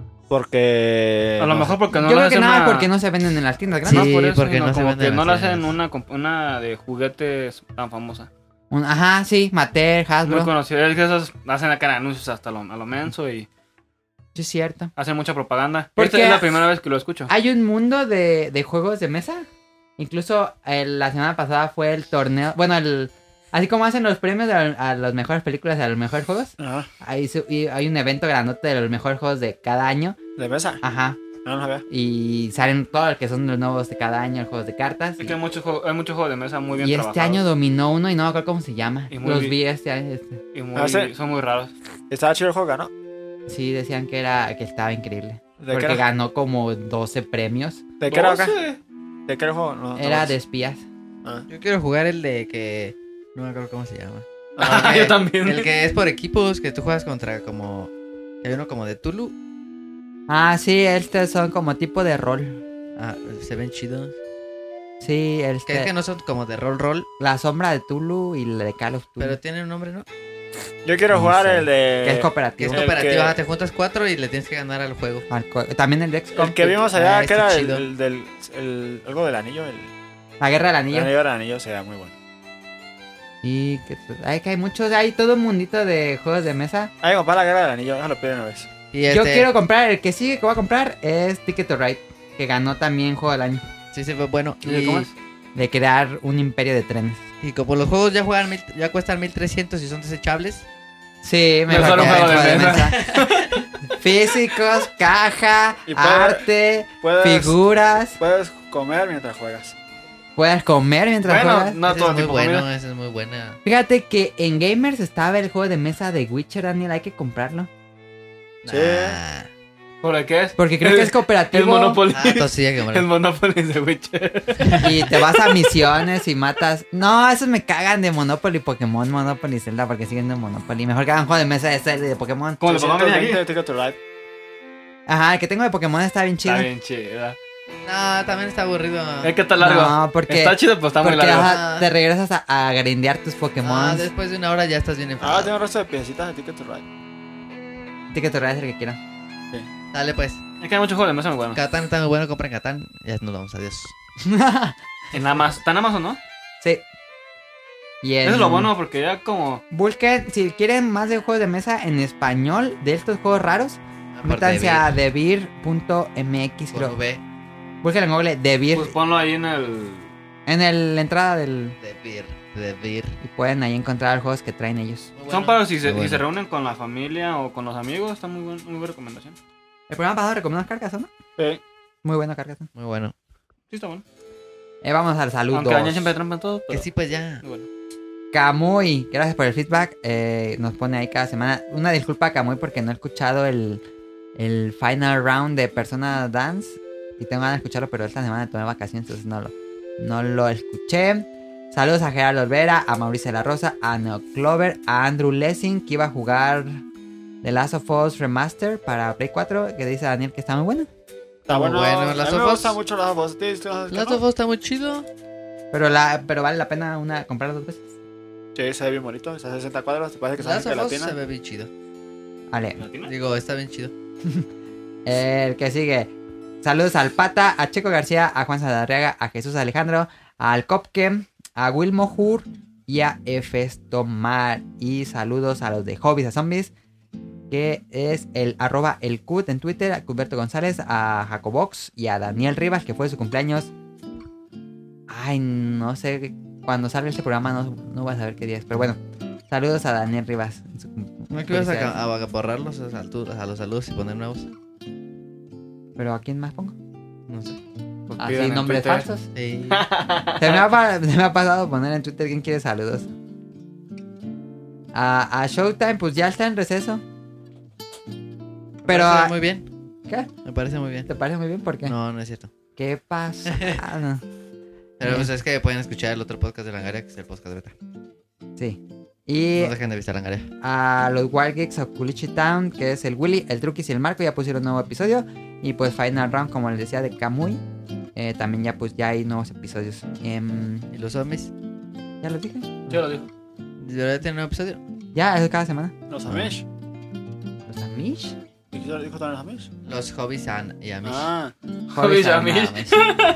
[SPEAKER 1] Porque.
[SPEAKER 4] A lo
[SPEAKER 1] no
[SPEAKER 4] mejor porque no
[SPEAKER 2] yo
[SPEAKER 4] lo
[SPEAKER 2] creo que
[SPEAKER 4] hacen
[SPEAKER 2] nada
[SPEAKER 4] una...
[SPEAKER 2] porque no se venden en las tiendas
[SPEAKER 3] Sí,
[SPEAKER 2] grandes.
[SPEAKER 4] No, por eso,
[SPEAKER 3] porque
[SPEAKER 4] sino
[SPEAKER 3] no se
[SPEAKER 4] como
[SPEAKER 3] venden
[SPEAKER 4] que
[SPEAKER 3] en
[SPEAKER 4] no
[SPEAKER 3] las
[SPEAKER 4] lo hacen
[SPEAKER 3] tiendas.
[SPEAKER 4] una, comp- una de juguetes tan famosa.
[SPEAKER 2] Un- ajá, sí. Mattel,
[SPEAKER 4] Muy
[SPEAKER 2] Hasbro.
[SPEAKER 4] conocida. Es que esos hacen acá anuncios hasta lo, a lo menso y
[SPEAKER 2] Sí, es cierto.
[SPEAKER 4] hacen mucha propaganda.
[SPEAKER 2] Porque
[SPEAKER 4] Esta es la primera vez que lo escucho.
[SPEAKER 2] Hay un mundo de, de juegos de mesa. Incluso el- la semana pasada fue el torneo. Bueno, el así como hacen los premios a, a las mejores películas y a los mejores juegos.
[SPEAKER 1] Ajá.
[SPEAKER 2] Hay, su- y hay un evento grandote de los mejores juegos de cada año.
[SPEAKER 1] ¿De mesa?
[SPEAKER 2] Ajá.
[SPEAKER 1] No, no sabía.
[SPEAKER 2] Y salen todos los que son los nuevos de cada año, los juegos de cartas.
[SPEAKER 4] Es que hay muchos juegos, hay muchos juegos de mesa muy bien
[SPEAKER 2] Y este
[SPEAKER 4] trabajados.
[SPEAKER 2] año dominó uno y no me acuerdo cómo se llama.
[SPEAKER 4] Y muy
[SPEAKER 2] Los
[SPEAKER 4] bien.
[SPEAKER 2] vi este año. este.
[SPEAKER 4] Y muy,
[SPEAKER 1] Ah, ¿sí?
[SPEAKER 4] son muy raros.
[SPEAKER 1] Estaba chido el juego, ¿no?
[SPEAKER 2] Sí, decían que era que estaba increíble.
[SPEAKER 1] ¿De qué
[SPEAKER 2] Porque
[SPEAKER 1] era?
[SPEAKER 2] ganó como doce premios.
[SPEAKER 1] ¿De qué era acá?
[SPEAKER 4] doce.
[SPEAKER 1] ¿De qué era el juego? No, no
[SPEAKER 2] Era
[SPEAKER 1] me
[SPEAKER 2] de espías.
[SPEAKER 1] Ah.
[SPEAKER 3] Yo quiero jugar el de que... No me acuerdo cómo se llama.
[SPEAKER 4] Ah,
[SPEAKER 3] El
[SPEAKER 4] yo
[SPEAKER 3] que-
[SPEAKER 4] también.
[SPEAKER 3] El que es por equipos, que tú juegas contra como... Hay uno como de Tulu.
[SPEAKER 2] Ah, sí, estos son como tipo de rol.
[SPEAKER 3] Ah, se ven chidos.
[SPEAKER 2] Sí, el
[SPEAKER 3] Que es que no son como de rol rol,
[SPEAKER 2] La sombra de Tulu y la de Call of Tulu.
[SPEAKER 3] pero tienen un nombre, ¿no?
[SPEAKER 1] Yo quiero
[SPEAKER 2] No
[SPEAKER 1] jugar
[SPEAKER 2] sé.
[SPEAKER 1] el de...
[SPEAKER 2] Que es
[SPEAKER 3] Que
[SPEAKER 2] cooperativo.
[SPEAKER 3] es
[SPEAKER 1] El
[SPEAKER 3] cooperativo,
[SPEAKER 1] que-
[SPEAKER 3] ajá, te juntas cuatro y le tienes que ganar al juego.
[SPEAKER 2] Al co- También el de X COM.
[SPEAKER 1] El que vimos allá,
[SPEAKER 3] Ah,
[SPEAKER 1] que
[SPEAKER 3] este
[SPEAKER 1] era el,
[SPEAKER 3] chido.
[SPEAKER 1] el del... el- algo del anillo, el...
[SPEAKER 2] La guerra del
[SPEAKER 1] El
[SPEAKER 2] anillo.
[SPEAKER 1] anillo del anillo sería muy bueno.
[SPEAKER 2] Y que hay que hay muchos, hay todo un mundito de juegos de mesa.
[SPEAKER 1] Hay que comprar la guerra del anillo, déjalo pedir una vez.
[SPEAKER 3] Y
[SPEAKER 2] Yo
[SPEAKER 3] este,
[SPEAKER 2] quiero comprar, el que sigue que voy a comprar es Ticket to Ride, que ganó también juego del año,
[SPEAKER 3] Sí, se fue bueno.
[SPEAKER 4] ¿Y cómo es?
[SPEAKER 2] de crear un imperio de trenes.
[SPEAKER 3] Y como los juegos ya juegan mil- ya cuestan mil trescientos y son desechables.
[SPEAKER 2] Sí,
[SPEAKER 4] Mejor
[SPEAKER 2] mejor
[SPEAKER 4] un
[SPEAKER 2] que
[SPEAKER 4] juego
[SPEAKER 2] el
[SPEAKER 4] de
[SPEAKER 2] juego de
[SPEAKER 4] mesa.
[SPEAKER 2] mesa. Físicos, caja,
[SPEAKER 1] Y puede-
[SPEAKER 2] arte,
[SPEAKER 1] Puedes,
[SPEAKER 2] figuras.
[SPEAKER 1] puedes comer mientras juegas.
[SPEAKER 2] Puedes comer mientras
[SPEAKER 4] Bueno,
[SPEAKER 2] juegas.
[SPEAKER 4] no
[SPEAKER 3] Ese
[SPEAKER 4] todo
[SPEAKER 3] es muy
[SPEAKER 4] tipo de
[SPEAKER 3] bueno,
[SPEAKER 4] comida.
[SPEAKER 3] esa es muy buena.
[SPEAKER 2] Fíjate que en Gamers estaba el juego de mesa de Witcher, Daniel, hay que comprarlo.
[SPEAKER 1] Sí.
[SPEAKER 3] Nah.
[SPEAKER 4] ¿Por el qué es?
[SPEAKER 2] Porque creo que es
[SPEAKER 4] El
[SPEAKER 2] cooperativo.
[SPEAKER 4] Monopoly.
[SPEAKER 3] Ah, entonces sí hay que
[SPEAKER 4] El
[SPEAKER 3] comprar.
[SPEAKER 4] Monopoly de Witcher.
[SPEAKER 2] Y te vas a misiones y matas. No, esos me cagan de Monopoly, Pokémon, Monopoly y Zelda porque siguen de Monopoly. Mejor que hagan juego de mesa de Zelda y de Pokémon.
[SPEAKER 4] Como le pongan
[SPEAKER 1] trescientos veinte
[SPEAKER 4] aquí.
[SPEAKER 1] de Ticket to Ride.
[SPEAKER 2] Ajá, el que tengo de Pokémon está bien chido.
[SPEAKER 4] Está bien chida.
[SPEAKER 3] No, también está aburrido.
[SPEAKER 4] Es que está largo.
[SPEAKER 2] No, porque,
[SPEAKER 4] Está chido, pero está muy
[SPEAKER 2] porque
[SPEAKER 4] largo.
[SPEAKER 2] ajá, te regresas a, a grindear tus Pokémon.
[SPEAKER 3] Ah, después de una hora ya estás bien
[SPEAKER 1] Ah,
[SPEAKER 3] enfadado.
[SPEAKER 1] tengo el resto de piecitas de Ticket to Ride.
[SPEAKER 2] Ticket to Ride es el que quiero.
[SPEAKER 3] Dale pues.
[SPEAKER 4] Es que hay muchos juegos de mesa muy buenos.
[SPEAKER 3] Catán está muy bueno, compren Catán. Ya nos vamos, adiós.
[SPEAKER 4] En Amazon. ¿Está en Amazon, no?
[SPEAKER 2] Sí. Y en
[SPEAKER 4] Eso es lo bueno porque ya como...
[SPEAKER 2] Busquen, si quieren más de juegos de mesa en español de estos juegos raros, métanse a debir punto m x, creo.
[SPEAKER 3] Con V.
[SPEAKER 2] Busquen en Google Debir
[SPEAKER 4] Pues ponlo ahí en el...
[SPEAKER 2] en el- la entrada del.
[SPEAKER 3] Debir. Debir.
[SPEAKER 2] Y pueden ahí encontrar los juegos que traen ellos.
[SPEAKER 3] Muy
[SPEAKER 4] Son
[SPEAKER 3] bueno.
[SPEAKER 4] para si se,
[SPEAKER 3] Muy bueno.
[SPEAKER 4] si se reúnen con la familia o con los amigos. Está muy, buen, muy buena recomendación.
[SPEAKER 2] El programa pasado recomendamos Carcassonne, ¿no?
[SPEAKER 1] Sí.
[SPEAKER 2] Muy bueno Carcassonne.
[SPEAKER 3] Muy bueno.
[SPEAKER 4] Sí, está bueno.
[SPEAKER 2] Eh, vamos al saludo.
[SPEAKER 4] Aunque Daniel siempre trampa en todo,
[SPEAKER 3] Que
[SPEAKER 4] pero...
[SPEAKER 3] sí, pues ya.
[SPEAKER 4] muy bueno.
[SPEAKER 2] Camuy, gracias por el feedback. Eh, nos pone ahí cada semana. Una disculpa a Camuy porque no he escuchado el, el final round de Persona Dance. Y tengo ganas de escucharlo, pero esta semana tomé vacaciones, entonces no lo, no lo escuché. Saludos a Gerardo Olvera, a Mauricio de la Rosa, a Neo Clover, a Andrew Lessing, que iba a jugar The Last of Us Remaster para Play cuatro, que dice Daniel que está muy bueno.
[SPEAKER 1] Está
[SPEAKER 3] Muy
[SPEAKER 1] bueno.
[SPEAKER 3] bueno,
[SPEAKER 1] a
[SPEAKER 3] Last
[SPEAKER 1] mí me
[SPEAKER 3] of Us.
[SPEAKER 1] gusta mucho Last of Us. ¿Tienes- tienes-
[SPEAKER 3] Last
[SPEAKER 1] no?
[SPEAKER 3] of Us está muy chido.
[SPEAKER 2] Pero, la, pero vale la pena una comprarlo dos veces.
[SPEAKER 1] Sí, se ve bien bonito. Está a sesenta cuadros. Te parece que
[SPEAKER 3] Last
[SPEAKER 1] sale
[SPEAKER 3] of Us
[SPEAKER 1] gelatina.
[SPEAKER 3] se ve bien chido.
[SPEAKER 2] Vale,
[SPEAKER 4] ¿Latina?
[SPEAKER 3] Digo, está bien chido.
[SPEAKER 2] el que sigue. Saludos al Pata, a Checo García, a Juan Sadarriaga, a Jesús Alejandro, al Copke, a Wilmo Hur y a Efestomar. Y saludos a los de Hobbies a Zombies, que es el arroba el Cut en Twitter, a Cuberto González, a Jacobox y a Daniel Rivas, que fue su cumpleaños. Ay, no sé, cuando salga este programa no, no voy a saber qué día es, pero bueno. Saludos a Daniel Rivas. en su cum-
[SPEAKER 3] ¿No que ibas a,
[SPEAKER 2] felicidades.
[SPEAKER 3] ca- a borrar los, saludos- a los saludos y poner nuevos?
[SPEAKER 2] Pero ¿a quién más pongo?
[SPEAKER 3] No sé.
[SPEAKER 4] Pues
[SPEAKER 2] Así,
[SPEAKER 4] pidan en
[SPEAKER 2] nombres
[SPEAKER 4] Twitter.
[SPEAKER 2] falsos.
[SPEAKER 3] Sí.
[SPEAKER 2] Se me, ha, pa- se me ha pasado poner en Twitter quién quiere saludos. A, a Showtime, pues ya está en receso.
[SPEAKER 3] Me
[SPEAKER 2] Pero,
[SPEAKER 3] parece
[SPEAKER 2] a-
[SPEAKER 3] muy bien.
[SPEAKER 2] ¿qué?
[SPEAKER 3] Me parece muy bien.
[SPEAKER 2] ¿Te parece muy bien? ¿Por qué?
[SPEAKER 3] No, no es cierto.
[SPEAKER 2] ¿Qué pasa? Ah, no.
[SPEAKER 3] Pero
[SPEAKER 2] Bien.
[SPEAKER 3] pues es que pueden escuchar el otro podcast de Langaria, que es el podcast beta.
[SPEAKER 2] Sí. Y
[SPEAKER 3] No dejen de visitar Langaria.
[SPEAKER 2] a los Wild Geeks of Culichi Town, que es el Willy, el Trukis y el Marco, ya pusieron un nuevo episodio. Y pues Final Round, como les decía, de Kamui. Eh, también ya pues ya hay nuevos episodios. Em,
[SPEAKER 3] ¿Y los zombies?
[SPEAKER 2] ¿Ya los dije?
[SPEAKER 4] Yo lo digo.
[SPEAKER 3] ¿Debería tener un nuevo episodio?
[SPEAKER 2] Ya, eso es cada semana.
[SPEAKER 1] Los Amish.
[SPEAKER 2] ¿Los Amish?
[SPEAKER 1] ¿Y qué dijo también los Amish?
[SPEAKER 3] Los hobbies and- y Amish.
[SPEAKER 1] Ah,
[SPEAKER 4] Hobbies
[SPEAKER 2] Hobbies
[SPEAKER 4] Amish.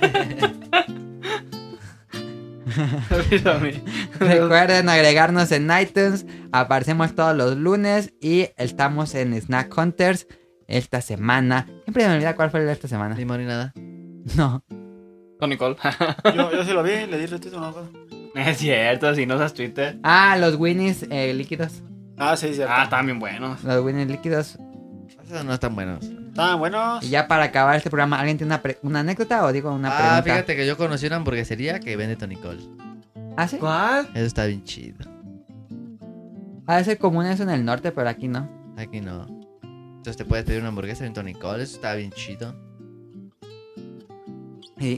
[SPEAKER 4] A mí.
[SPEAKER 2] Recuerden agregarnos en iTunes. Aparecemos todos los lunes. Y estamos en Snack Hunters esta semana. Siempre me olvida cuál fue el de esta semana.
[SPEAKER 3] Limón y nada.
[SPEAKER 2] No.
[SPEAKER 4] Con Nicole.
[SPEAKER 1] yo, yo sí lo vi, le di retweet, no me acuerdo.
[SPEAKER 4] Es cierto, si no usas Twitter.
[SPEAKER 2] Ah, los Winnies eh, líquidos.
[SPEAKER 1] Ah, sí, cierto.
[SPEAKER 4] Ah, están bien buenos.
[SPEAKER 2] Los Winnies líquidos.
[SPEAKER 3] Esos no están buenos.
[SPEAKER 1] Estaban buenos.
[SPEAKER 2] Y ya para acabar este programa, ¿alguien tiene una, pre- una anécdota o digo una
[SPEAKER 3] ah,
[SPEAKER 2] pregunta?
[SPEAKER 3] fíjate que yo conocí una hamburguesería que vende Tonicol.
[SPEAKER 2] ¿Ah, sí?
[SPEAKER 4] ¿Cuál?
[SPEAKER 3] Eso está bien chido.
[SPEAKER 2] Ha de ser común eso en el norte, pero aquí no.
[SPEAKER 3] Aquí no. Entonces te puedes pedir una hamburguesa en Tonicol. Eso está bien chido.
[SPEAKER 2] Sí.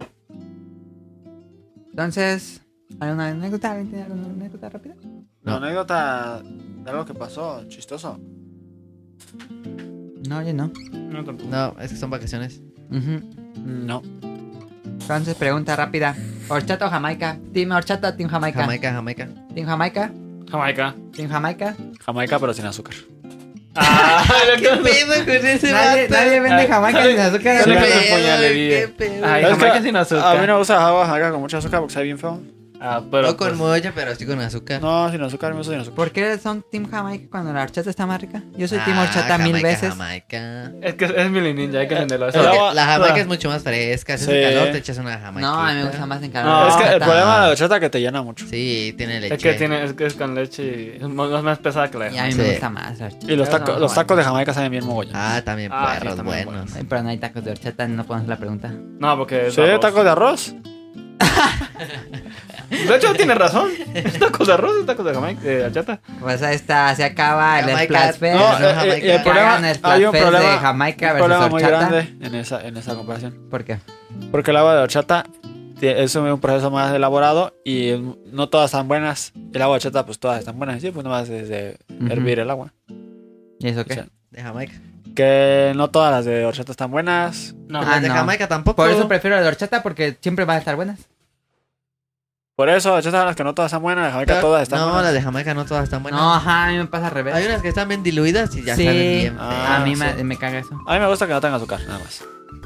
[SPEAKER 2] Entonces, ¿alguna anécdota? ¿Alguien tiene alguna anécdota rápida?
[SPEAKER 1] Una anécdota de algo que pasó, chistoso.
[SPEAKER 2] No, yo no.
[SPEAKER 4] No, No, tampoco.
[SPEAKER 3] No, es que son vacaciones.
[SPEAKER 2] Ujú.
[SPEAKER 1] No.
[SPEAKER 2] Entonces, pregunta rápida. ¿Horchata o Jamaica? ¿Team horchata o Team Jamaica?
[SPEAKER 3] Jamaica, Jamaica.
[SPEAKER 2] ¿Team Jamaica?
[SPEAKER 4] Jamaica.
[SPEAKER 2] ¿Team Jamaica?
[SPEAKER 1] Jamaica, pero sin azúcar.
[SPEAKER 4] Ah,
[SPEAKER 3] ¿Qué pedo con ese
[SPEAKER 2] Nadie,
[SPEAKER 3] vato?
[SPEAKER 2] nadie vende
[SPEAKER 4] Ay,
[SPEAKER 2] Jamaica
[SPEAKER 4] ay,
[SPEAKER 2] sin azúcar.
[SPEAKER 4] ay,
[SPEAKER 3] ¿Qué
[SPEAKER 4] Dale con su
[SPEAKER 3] pedo?
[SPEAKER 4] puñalería.
[SPEAKER 3] ¿Qué pedo?
[SPEAKER 4] Ay,
[SPEAKER 1] Es
[SPEAKER 4] Jamaica
[SPEAKER 1] que
[SPEAKER 4] sin
[SPEAKER 1] A
[SPEAKER 4] azúcar.
[SPEAKER 1] mí no me gusta agua Jamaica con mucha azúcar porque sabe bien feo.
[SPEAKER 4] Ah, pero.
[SPEAKER 3] No con
[SPEAKER 4] pues,
[SPEAKER 3] molla, pero sí con azúcar.
[SPEAKER 1] No, sin azúcar, me gusta sin azúcar.
[SPEAKER 2] ¿Por qué son Team Jamaica cuando la horchata está más rica? Yo soy Team
[SPEAKER 3] Ah,
[SPEAKER 2] horchata mil
[SPEAKER 3] Jamaica,
[SPEAKER 2] veces.
[SPEAKER 3] Jamaica.
[SPEAKER 4] Es que es Mili Ninja, hay que entenderlo.
[SPEAKER 1] El
[SPEAKER 3] Porque
[SPEAKER 1] agua-
[SPEAKER 3] la Jamaica
[SPEAKER 1] ah.
[SPEAKER 3] es mucho más fresca. Si
[SPEAKER 1] Sí.
[SPEAKER 3] hace calor, te echas una Jamaica.
[SPEAKER 2] No, a mí me gusta más en calor.
[SPEAKER 4] No,
[SPEAKER 2] la
[SPEAKER 1] es que el
[SPEAKER 2] horchata.
[SPEAKER 1] problema de la horchata es que te llena mucho.
[SPEAKER 3] Sí, tiene leche.
[SPEAKER 4] Es que tiene, es que es con leche y es más, es más pesada que la de
[SPEAKER 2] Y a mí
[SPEAKER 3] Sí.
[SPEAKER 2] me gusta más la horchata.
[SPEAKER 1] Y los,
[SPEAKER 2] Pero
[SPEAKER 1] taco-
[SPEAKER 2] no,
[SPEAKER 1] los tacos de
[SPEAKER 2] Jamaica.
[SPEAKER 1] Jamaica saben bien mogollón.
[SPEAKER 3] Ah, también
[SPEAKER 4] Ah, sí,
[SPEAKER 3] perros
[SPEAKER 4] también
[SPEAKER 3] buenos.
[SPEAKER 2] Ay, pero no hay tacos de horchata, no pones la pregunta.
[SPEAKER 4] No, porque es
[SPEAKER 1] ¿Sí?
[SPEAKER 4] arroz.
[SPEAKER 1] ¿Tacos de arroz?
[SPEAKER 4] De hecho, tiene razón. Es tacos de arroz, es tacos de Jamaica, de horchata.
[SPEAKER 2] Pues ahí está, se acaba el
[SPEAKER 3] Jamaica.
[SPEAKER 2] Splash Fest.
[SPEAKER 1] No,
[SPEAKER 3] no,
[SPEAKER 1] eh, eh,
[SPEAKER 3] Jamaica.
[SPEAKER 1] y el
[SPEAKER 2] Que
[SPEAKER 1] problema,
[SPEAKER 2] hagan el Splash
[SPEAKER 1] hay un
[SPEAKER 2] Fest
[SPEAKER 1] problema,
[SPEAKER 2] de Jamaica
[SPEAKER 1] un
[SPEAKER 2] versus
[SPEAKER 1] problema muy
[SPEAKER 2] horchata.
[SPEAKER 1] grande en esa, en esa comparación.
[SPEAKER 2] ¿Por qué?
[SPEAKER 1] Porque el agua de horchata tie- es un proceso más elaborado y no todas están buenas. El agua de horchata, pues todas están buenas. Sí, pues nomás es de
[SPEAKER 2] Ujú.
[SPEAKER 1] hervir el agua.
[SPEAKER 2] ¿Y eso
[SPEAKER 1] O
[SPEAKER 2] qué?
[SPEAKER 1] sea,
[SPEAKER 3] De Jamaica.
[SPEAKER 1] que no todas las de horchata están buenas.
[SPEAKER 4] No.
[SPEAKER 3] Las
[SPEAKER 2] Ah,
[SPEAKER 3] de
[SPEAKER 2] no.
[SPEAKER 3] Jamaica tampoco.
[SPEAKER 2] Por eso prefiero la de horchata porque siempre van a estar buenas.
[SPEAKER 1] Por eso, horchata las que no todas están buenas, las de Jamaica
[SPEAKER 3] Pero-
[SPEAKER 1] todas están
[SPEAKER 3] No,
[SPEAKER 1] buenas.
[SPEAKER 3] las de Jamaica no todas están buenas.
[SPEAKER 2] No, ajá, a mí me pasa al revés.
[SPEAKER 3] Hay unas que están bien diluidas y ya
[SPEAKER 2] Sí.
[SPEAKER 3] saben bien.
[SPEAKER 1] Ah,
[SPEAKER 2] a mí
[SPEAKER 1] sí.
[SPEAKER 2] me, me caga eso.
[SPEAKER 1] A mí me gusta que no tenga azúcar, nada más.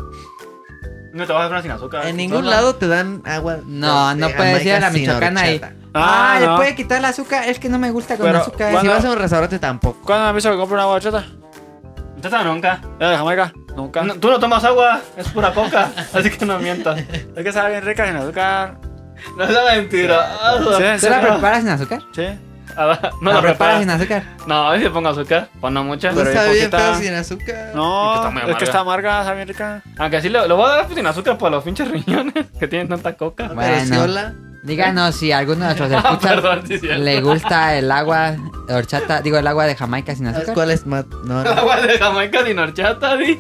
[SPEAKER 4] No te vas a hacer una sin azúcar.
[SPEAKER 3] En ningún
[SPEAKER 4] No,
[SPEAKER 3] lado te dan agua.
[SPEAKER 2] No,
[SPEAKER 3] de
[SPEAKER 2] no puedes ir a la
[SPEAKER 3] Jamaica sin
[SPEAKER 2] michoacana y...
[SPEAKER 3] horchata.
[SPEAKER 2] Ah,
[SPEAKER 1] Ah,
[SPEAKER 2] le
[SPEAKER 1] no.
[SPEAKER 2] puede quitar el azúcar. Es que no me gusta con
[SPEAKER 1] Pero,
[SPEAKER 2] azúcar.
[SPEAKER 3] Si
[SPEAKER 1] ¿cuándo?
[SPEAKER 3] vas a un restaurante tampoco.
[SPEAKER 1] ¿Cuándo me han visto que compro una agua de horchata?
[SPEAKER 4] Horchata nunca.
[SPEAKER 1] ¿La de Jamaica? Nunca.
[SPEAKER 4] No, tú no tomas agua, es pura coca. Así que no mientas.
[SPEAKER 1] Es que sabe bien rica sin azúcar.
[SPEAKER 4] No es la mentira.
[SPEAKER 1] Sí, en
[SPEAKER 2] ¿Tú la
[SPEAKER 1] serio.
[SPEAKER 2] preparas sin azúcar?
[SPEAKER 1] Sí.
[SPEAKER 4] No
[SPEAKER 2] ¿La
[SPEAKER 4] la
[SPEAKER 2] preparas
[SPEAKER 4] preparas.
[SPEAKER 2] sin azúcar?
[SPEAKER 4] No, a veces le pongo azúcar. Pues no mucha.
[SPEAKER 3] No
[SPEAKER 1] Pero
[SPEAKER 3] está
[SPEAKER 1] bien
[SPEAKER 3] bien
[SPEAKER 1] poquita.
[SPEAKER 3] feo sin azúcar.
[SPEAKER 1] No,
[SPEAKER 4] Es que está muy
[SPEAKER 1] es que
[SPEAKER 4] amarga.
[SPEAKER 1] está amarga, sabe bien rica.
[SPEAKER 4] Aunque sí le, lo voy a dar sin azúcar por los pinches riñones que tienen tanta coca.
[SPEAKER 3] No,
[SPEAKER 2] Bueno.
[SPEAKER 3] pero Ciola.
[SPEAKER 2] Díganos si a alguno de nuestros
[SPEAKER 4] Ah,
[SPEAKER 2] escuchas
[SPEAKER 4] perdón, sí, cierto.
[SPEAKER 2] le gusta el agua de horchata, digo el agua de Jamaica sin
[SPEAKER 3] ¿Sabes
[SPEAKER 2] azúcar.
[SPEAKER 3] cuál es más? No,
[SPEAKER 4] El
[SPEAKER 3] no.
[SPEAKER 4] agua de Jamaica sin horchata, di.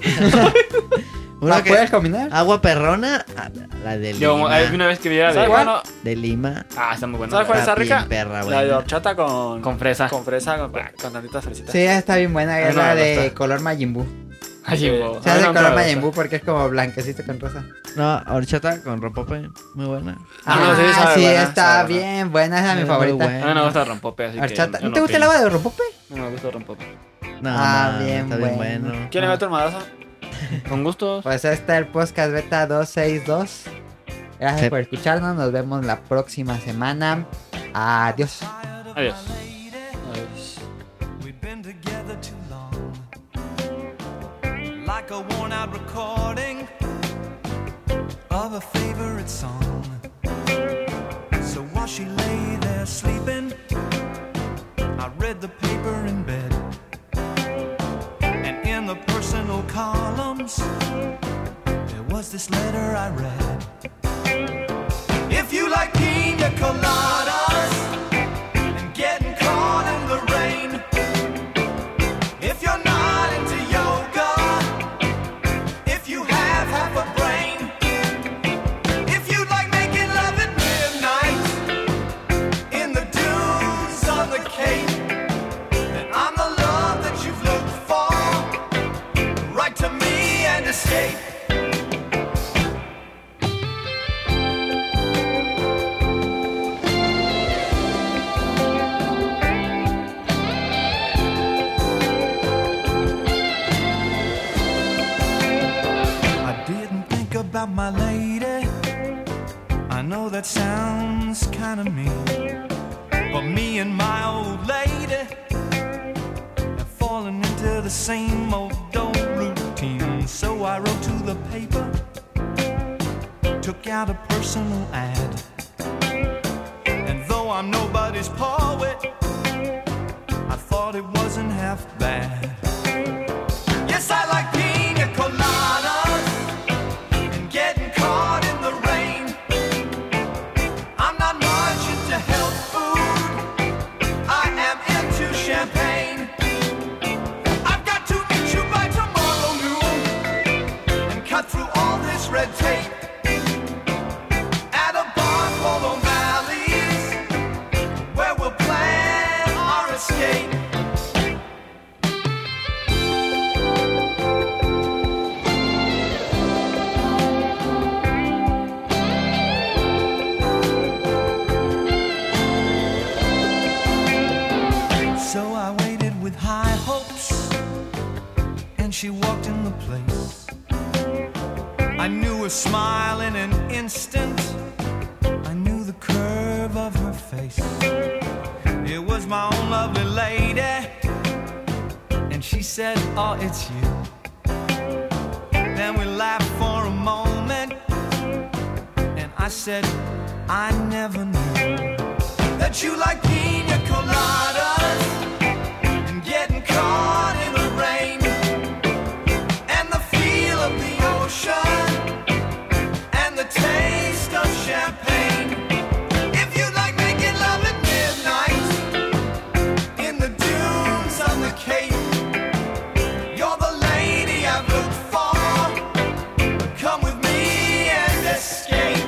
[SPEAKER 3] Uno
[SPEAKER 2] ¿La
[SPEAKER 3] que-
[SPEAKER 2] puedes combinar?
[SPEAKER 3] Agua perrona, ah, la de
[SPEAKER 4] Yo,
[SPEAKER 3] Lima.
[SPEAKER 4] hay una vez que vi la
[SPEAKER 1] ¿Sabes
[SPEAKER 4] de.
[SPEAKER 1] cuál? no?
[SPEAKER 3] De Lima.
[SPEAKER 4] Ah, está muy buena.
[SPEAKER 1] ¿Sabes cuál está
[SPEAKER 3] bien
[SPEAKER 1] rica?
[SPEAKER 3] perra,
[SPEAKER 1] La de
[SPEAKER 3] buena.
[SPEAKER 1] horchata con...
[SPEAKER 4] Con fresa.
[SPEAKER 1] Con fresa, con, con tantitas fresitas.
[SPEAKER 2] Sí, está bien buena.
[SPEAKER 4] Ah,
[SPEAKER 2] Es
[SPEAKER 4] no,
[SPEAKER 2] la
[SPEAKER 4] no
[SPEAKER 2] de
[SPEAKER 4] está.
[SPEAKER 2] color Majin Buu.
[SPEAKER 4] Ay, Jimbo.
[SPEAKER 2] Se
[SPEAKER 4] A mí
[SPEAKER 2] hace
[SPEAKER 4] no me
[SPEAKER 2] color
[SPEAKER 4] gusta.
[SPEAKER 2] Majin Buu porque es como blanquecito con rosa.
[SPEAKER 3] No, horchata con rompope. Muy buena.
[SPEAKER 1] Ah, no,
[SPEAKER 2] Ah,
[SPEAKER 1] sí,
[SPEAKER 2] sí,
[SPEAKER 1] sabe buena,
[SPEAKER 2] está
[SPEAKER 1] sabe buena.
[SPEAKER 2] bien buena. Esa es mi
[SPEAKER 3] Muy
[SPEAKER 2] favorita.
[SPEAKER 3] buena.
[SPEAKER 4] A mí no me gusta el rompope, así que.
[SPEAKER 2] Horchata.
[SPEAKER 4] yo
[SPEAKER 2] ¿No te gusta el
[SPEAKER 4] opino.
[SPEAKER 2] agua de rompope?
[SPEAKER 4] No me gusta el rompope.
[SPEAKER 3] No,
[SPEAKER 2] Ah,
[SPEAKER 3] no,
[SPEAKER 2] bien
[SPEAKER 3] está bien
[SPEAKER 2] bueno.
[SPEAKER 3] bueno.
[SPEAKER 1] ¿Quién le mete un madrazo?
[SPEAKER 4] Con gustos.
[SPEAKER 2] Pues ahí está el podcast beta doscientos sesenta y dos. Gracias
[SPEAKER 3] Sí.
[SPEAKER 2] por escucharnos. Nos vemos la próxima semana. Adiós.
[SPEAKER 4] Adiós.
[SPEAKER 7] We've been together too long, like a worn out recording of a favorite song. So while she lay there sleeping, I read the paper in bed, and in the personal columns there was this letter I read. If you like pina coladas and getting caught in the rain, if you're not into yoga, if you have half a brain, if you like making love at midnight in the dunes on the Cape, then I'm the love that you've looked for. Write to me and escape. I didn't think about my lady. I know that sounds kinda mean, but me and my old lady have fallen into the same old old routine. So I wrote to the paper, took out a personal ad, and though I'm nobody's poet, I thought it wasn't half bad. Yes, I like pina coladas and getting caught in the rain. I'm not much into health food, I am into champagne. I've got to meet you by tomorrow noon and cut through all this red tape at a bar called O'Malley's, where we'll plan our escape. her smile in an instant. I knew the curve of her face. It was my own lovely lady. And she said, oh, it's you. Then we laughed for a moment. And I said, I never knew that you like pina coladas and getting caught in the rain and the feel of the ocean and the taste of champagne. If you like making love at midnight in the dunes of the Cape, you're the lady I've looked for. Come with me and escape.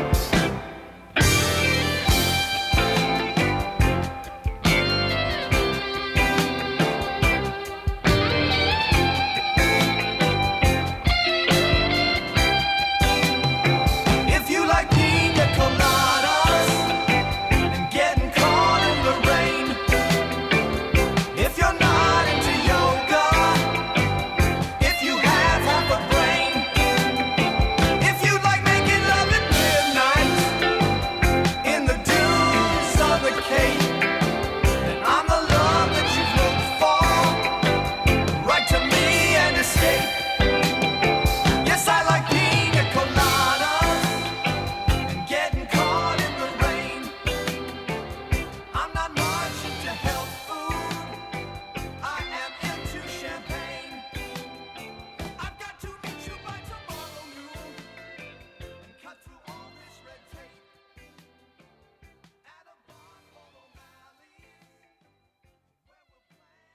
[SPEAKER 7] If you like pina coladas and getting caught in the rain, if you're not into yoga, if you have half a brain, if you like making love at midnight in the dunes of the Cape, then I'm the love that you've looked for. Write to me and escape. Yes, I like pina coladas and getting caught in the rain. I'm not much into health food. I am into champagne. I've got to meet you by tomorrow noon and cut through all this red tape at a bar called O'Malley's, where we'll plan our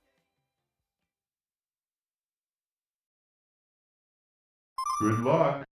[SPEAKER 7] escape.
[SPEAKER 8] Good luck.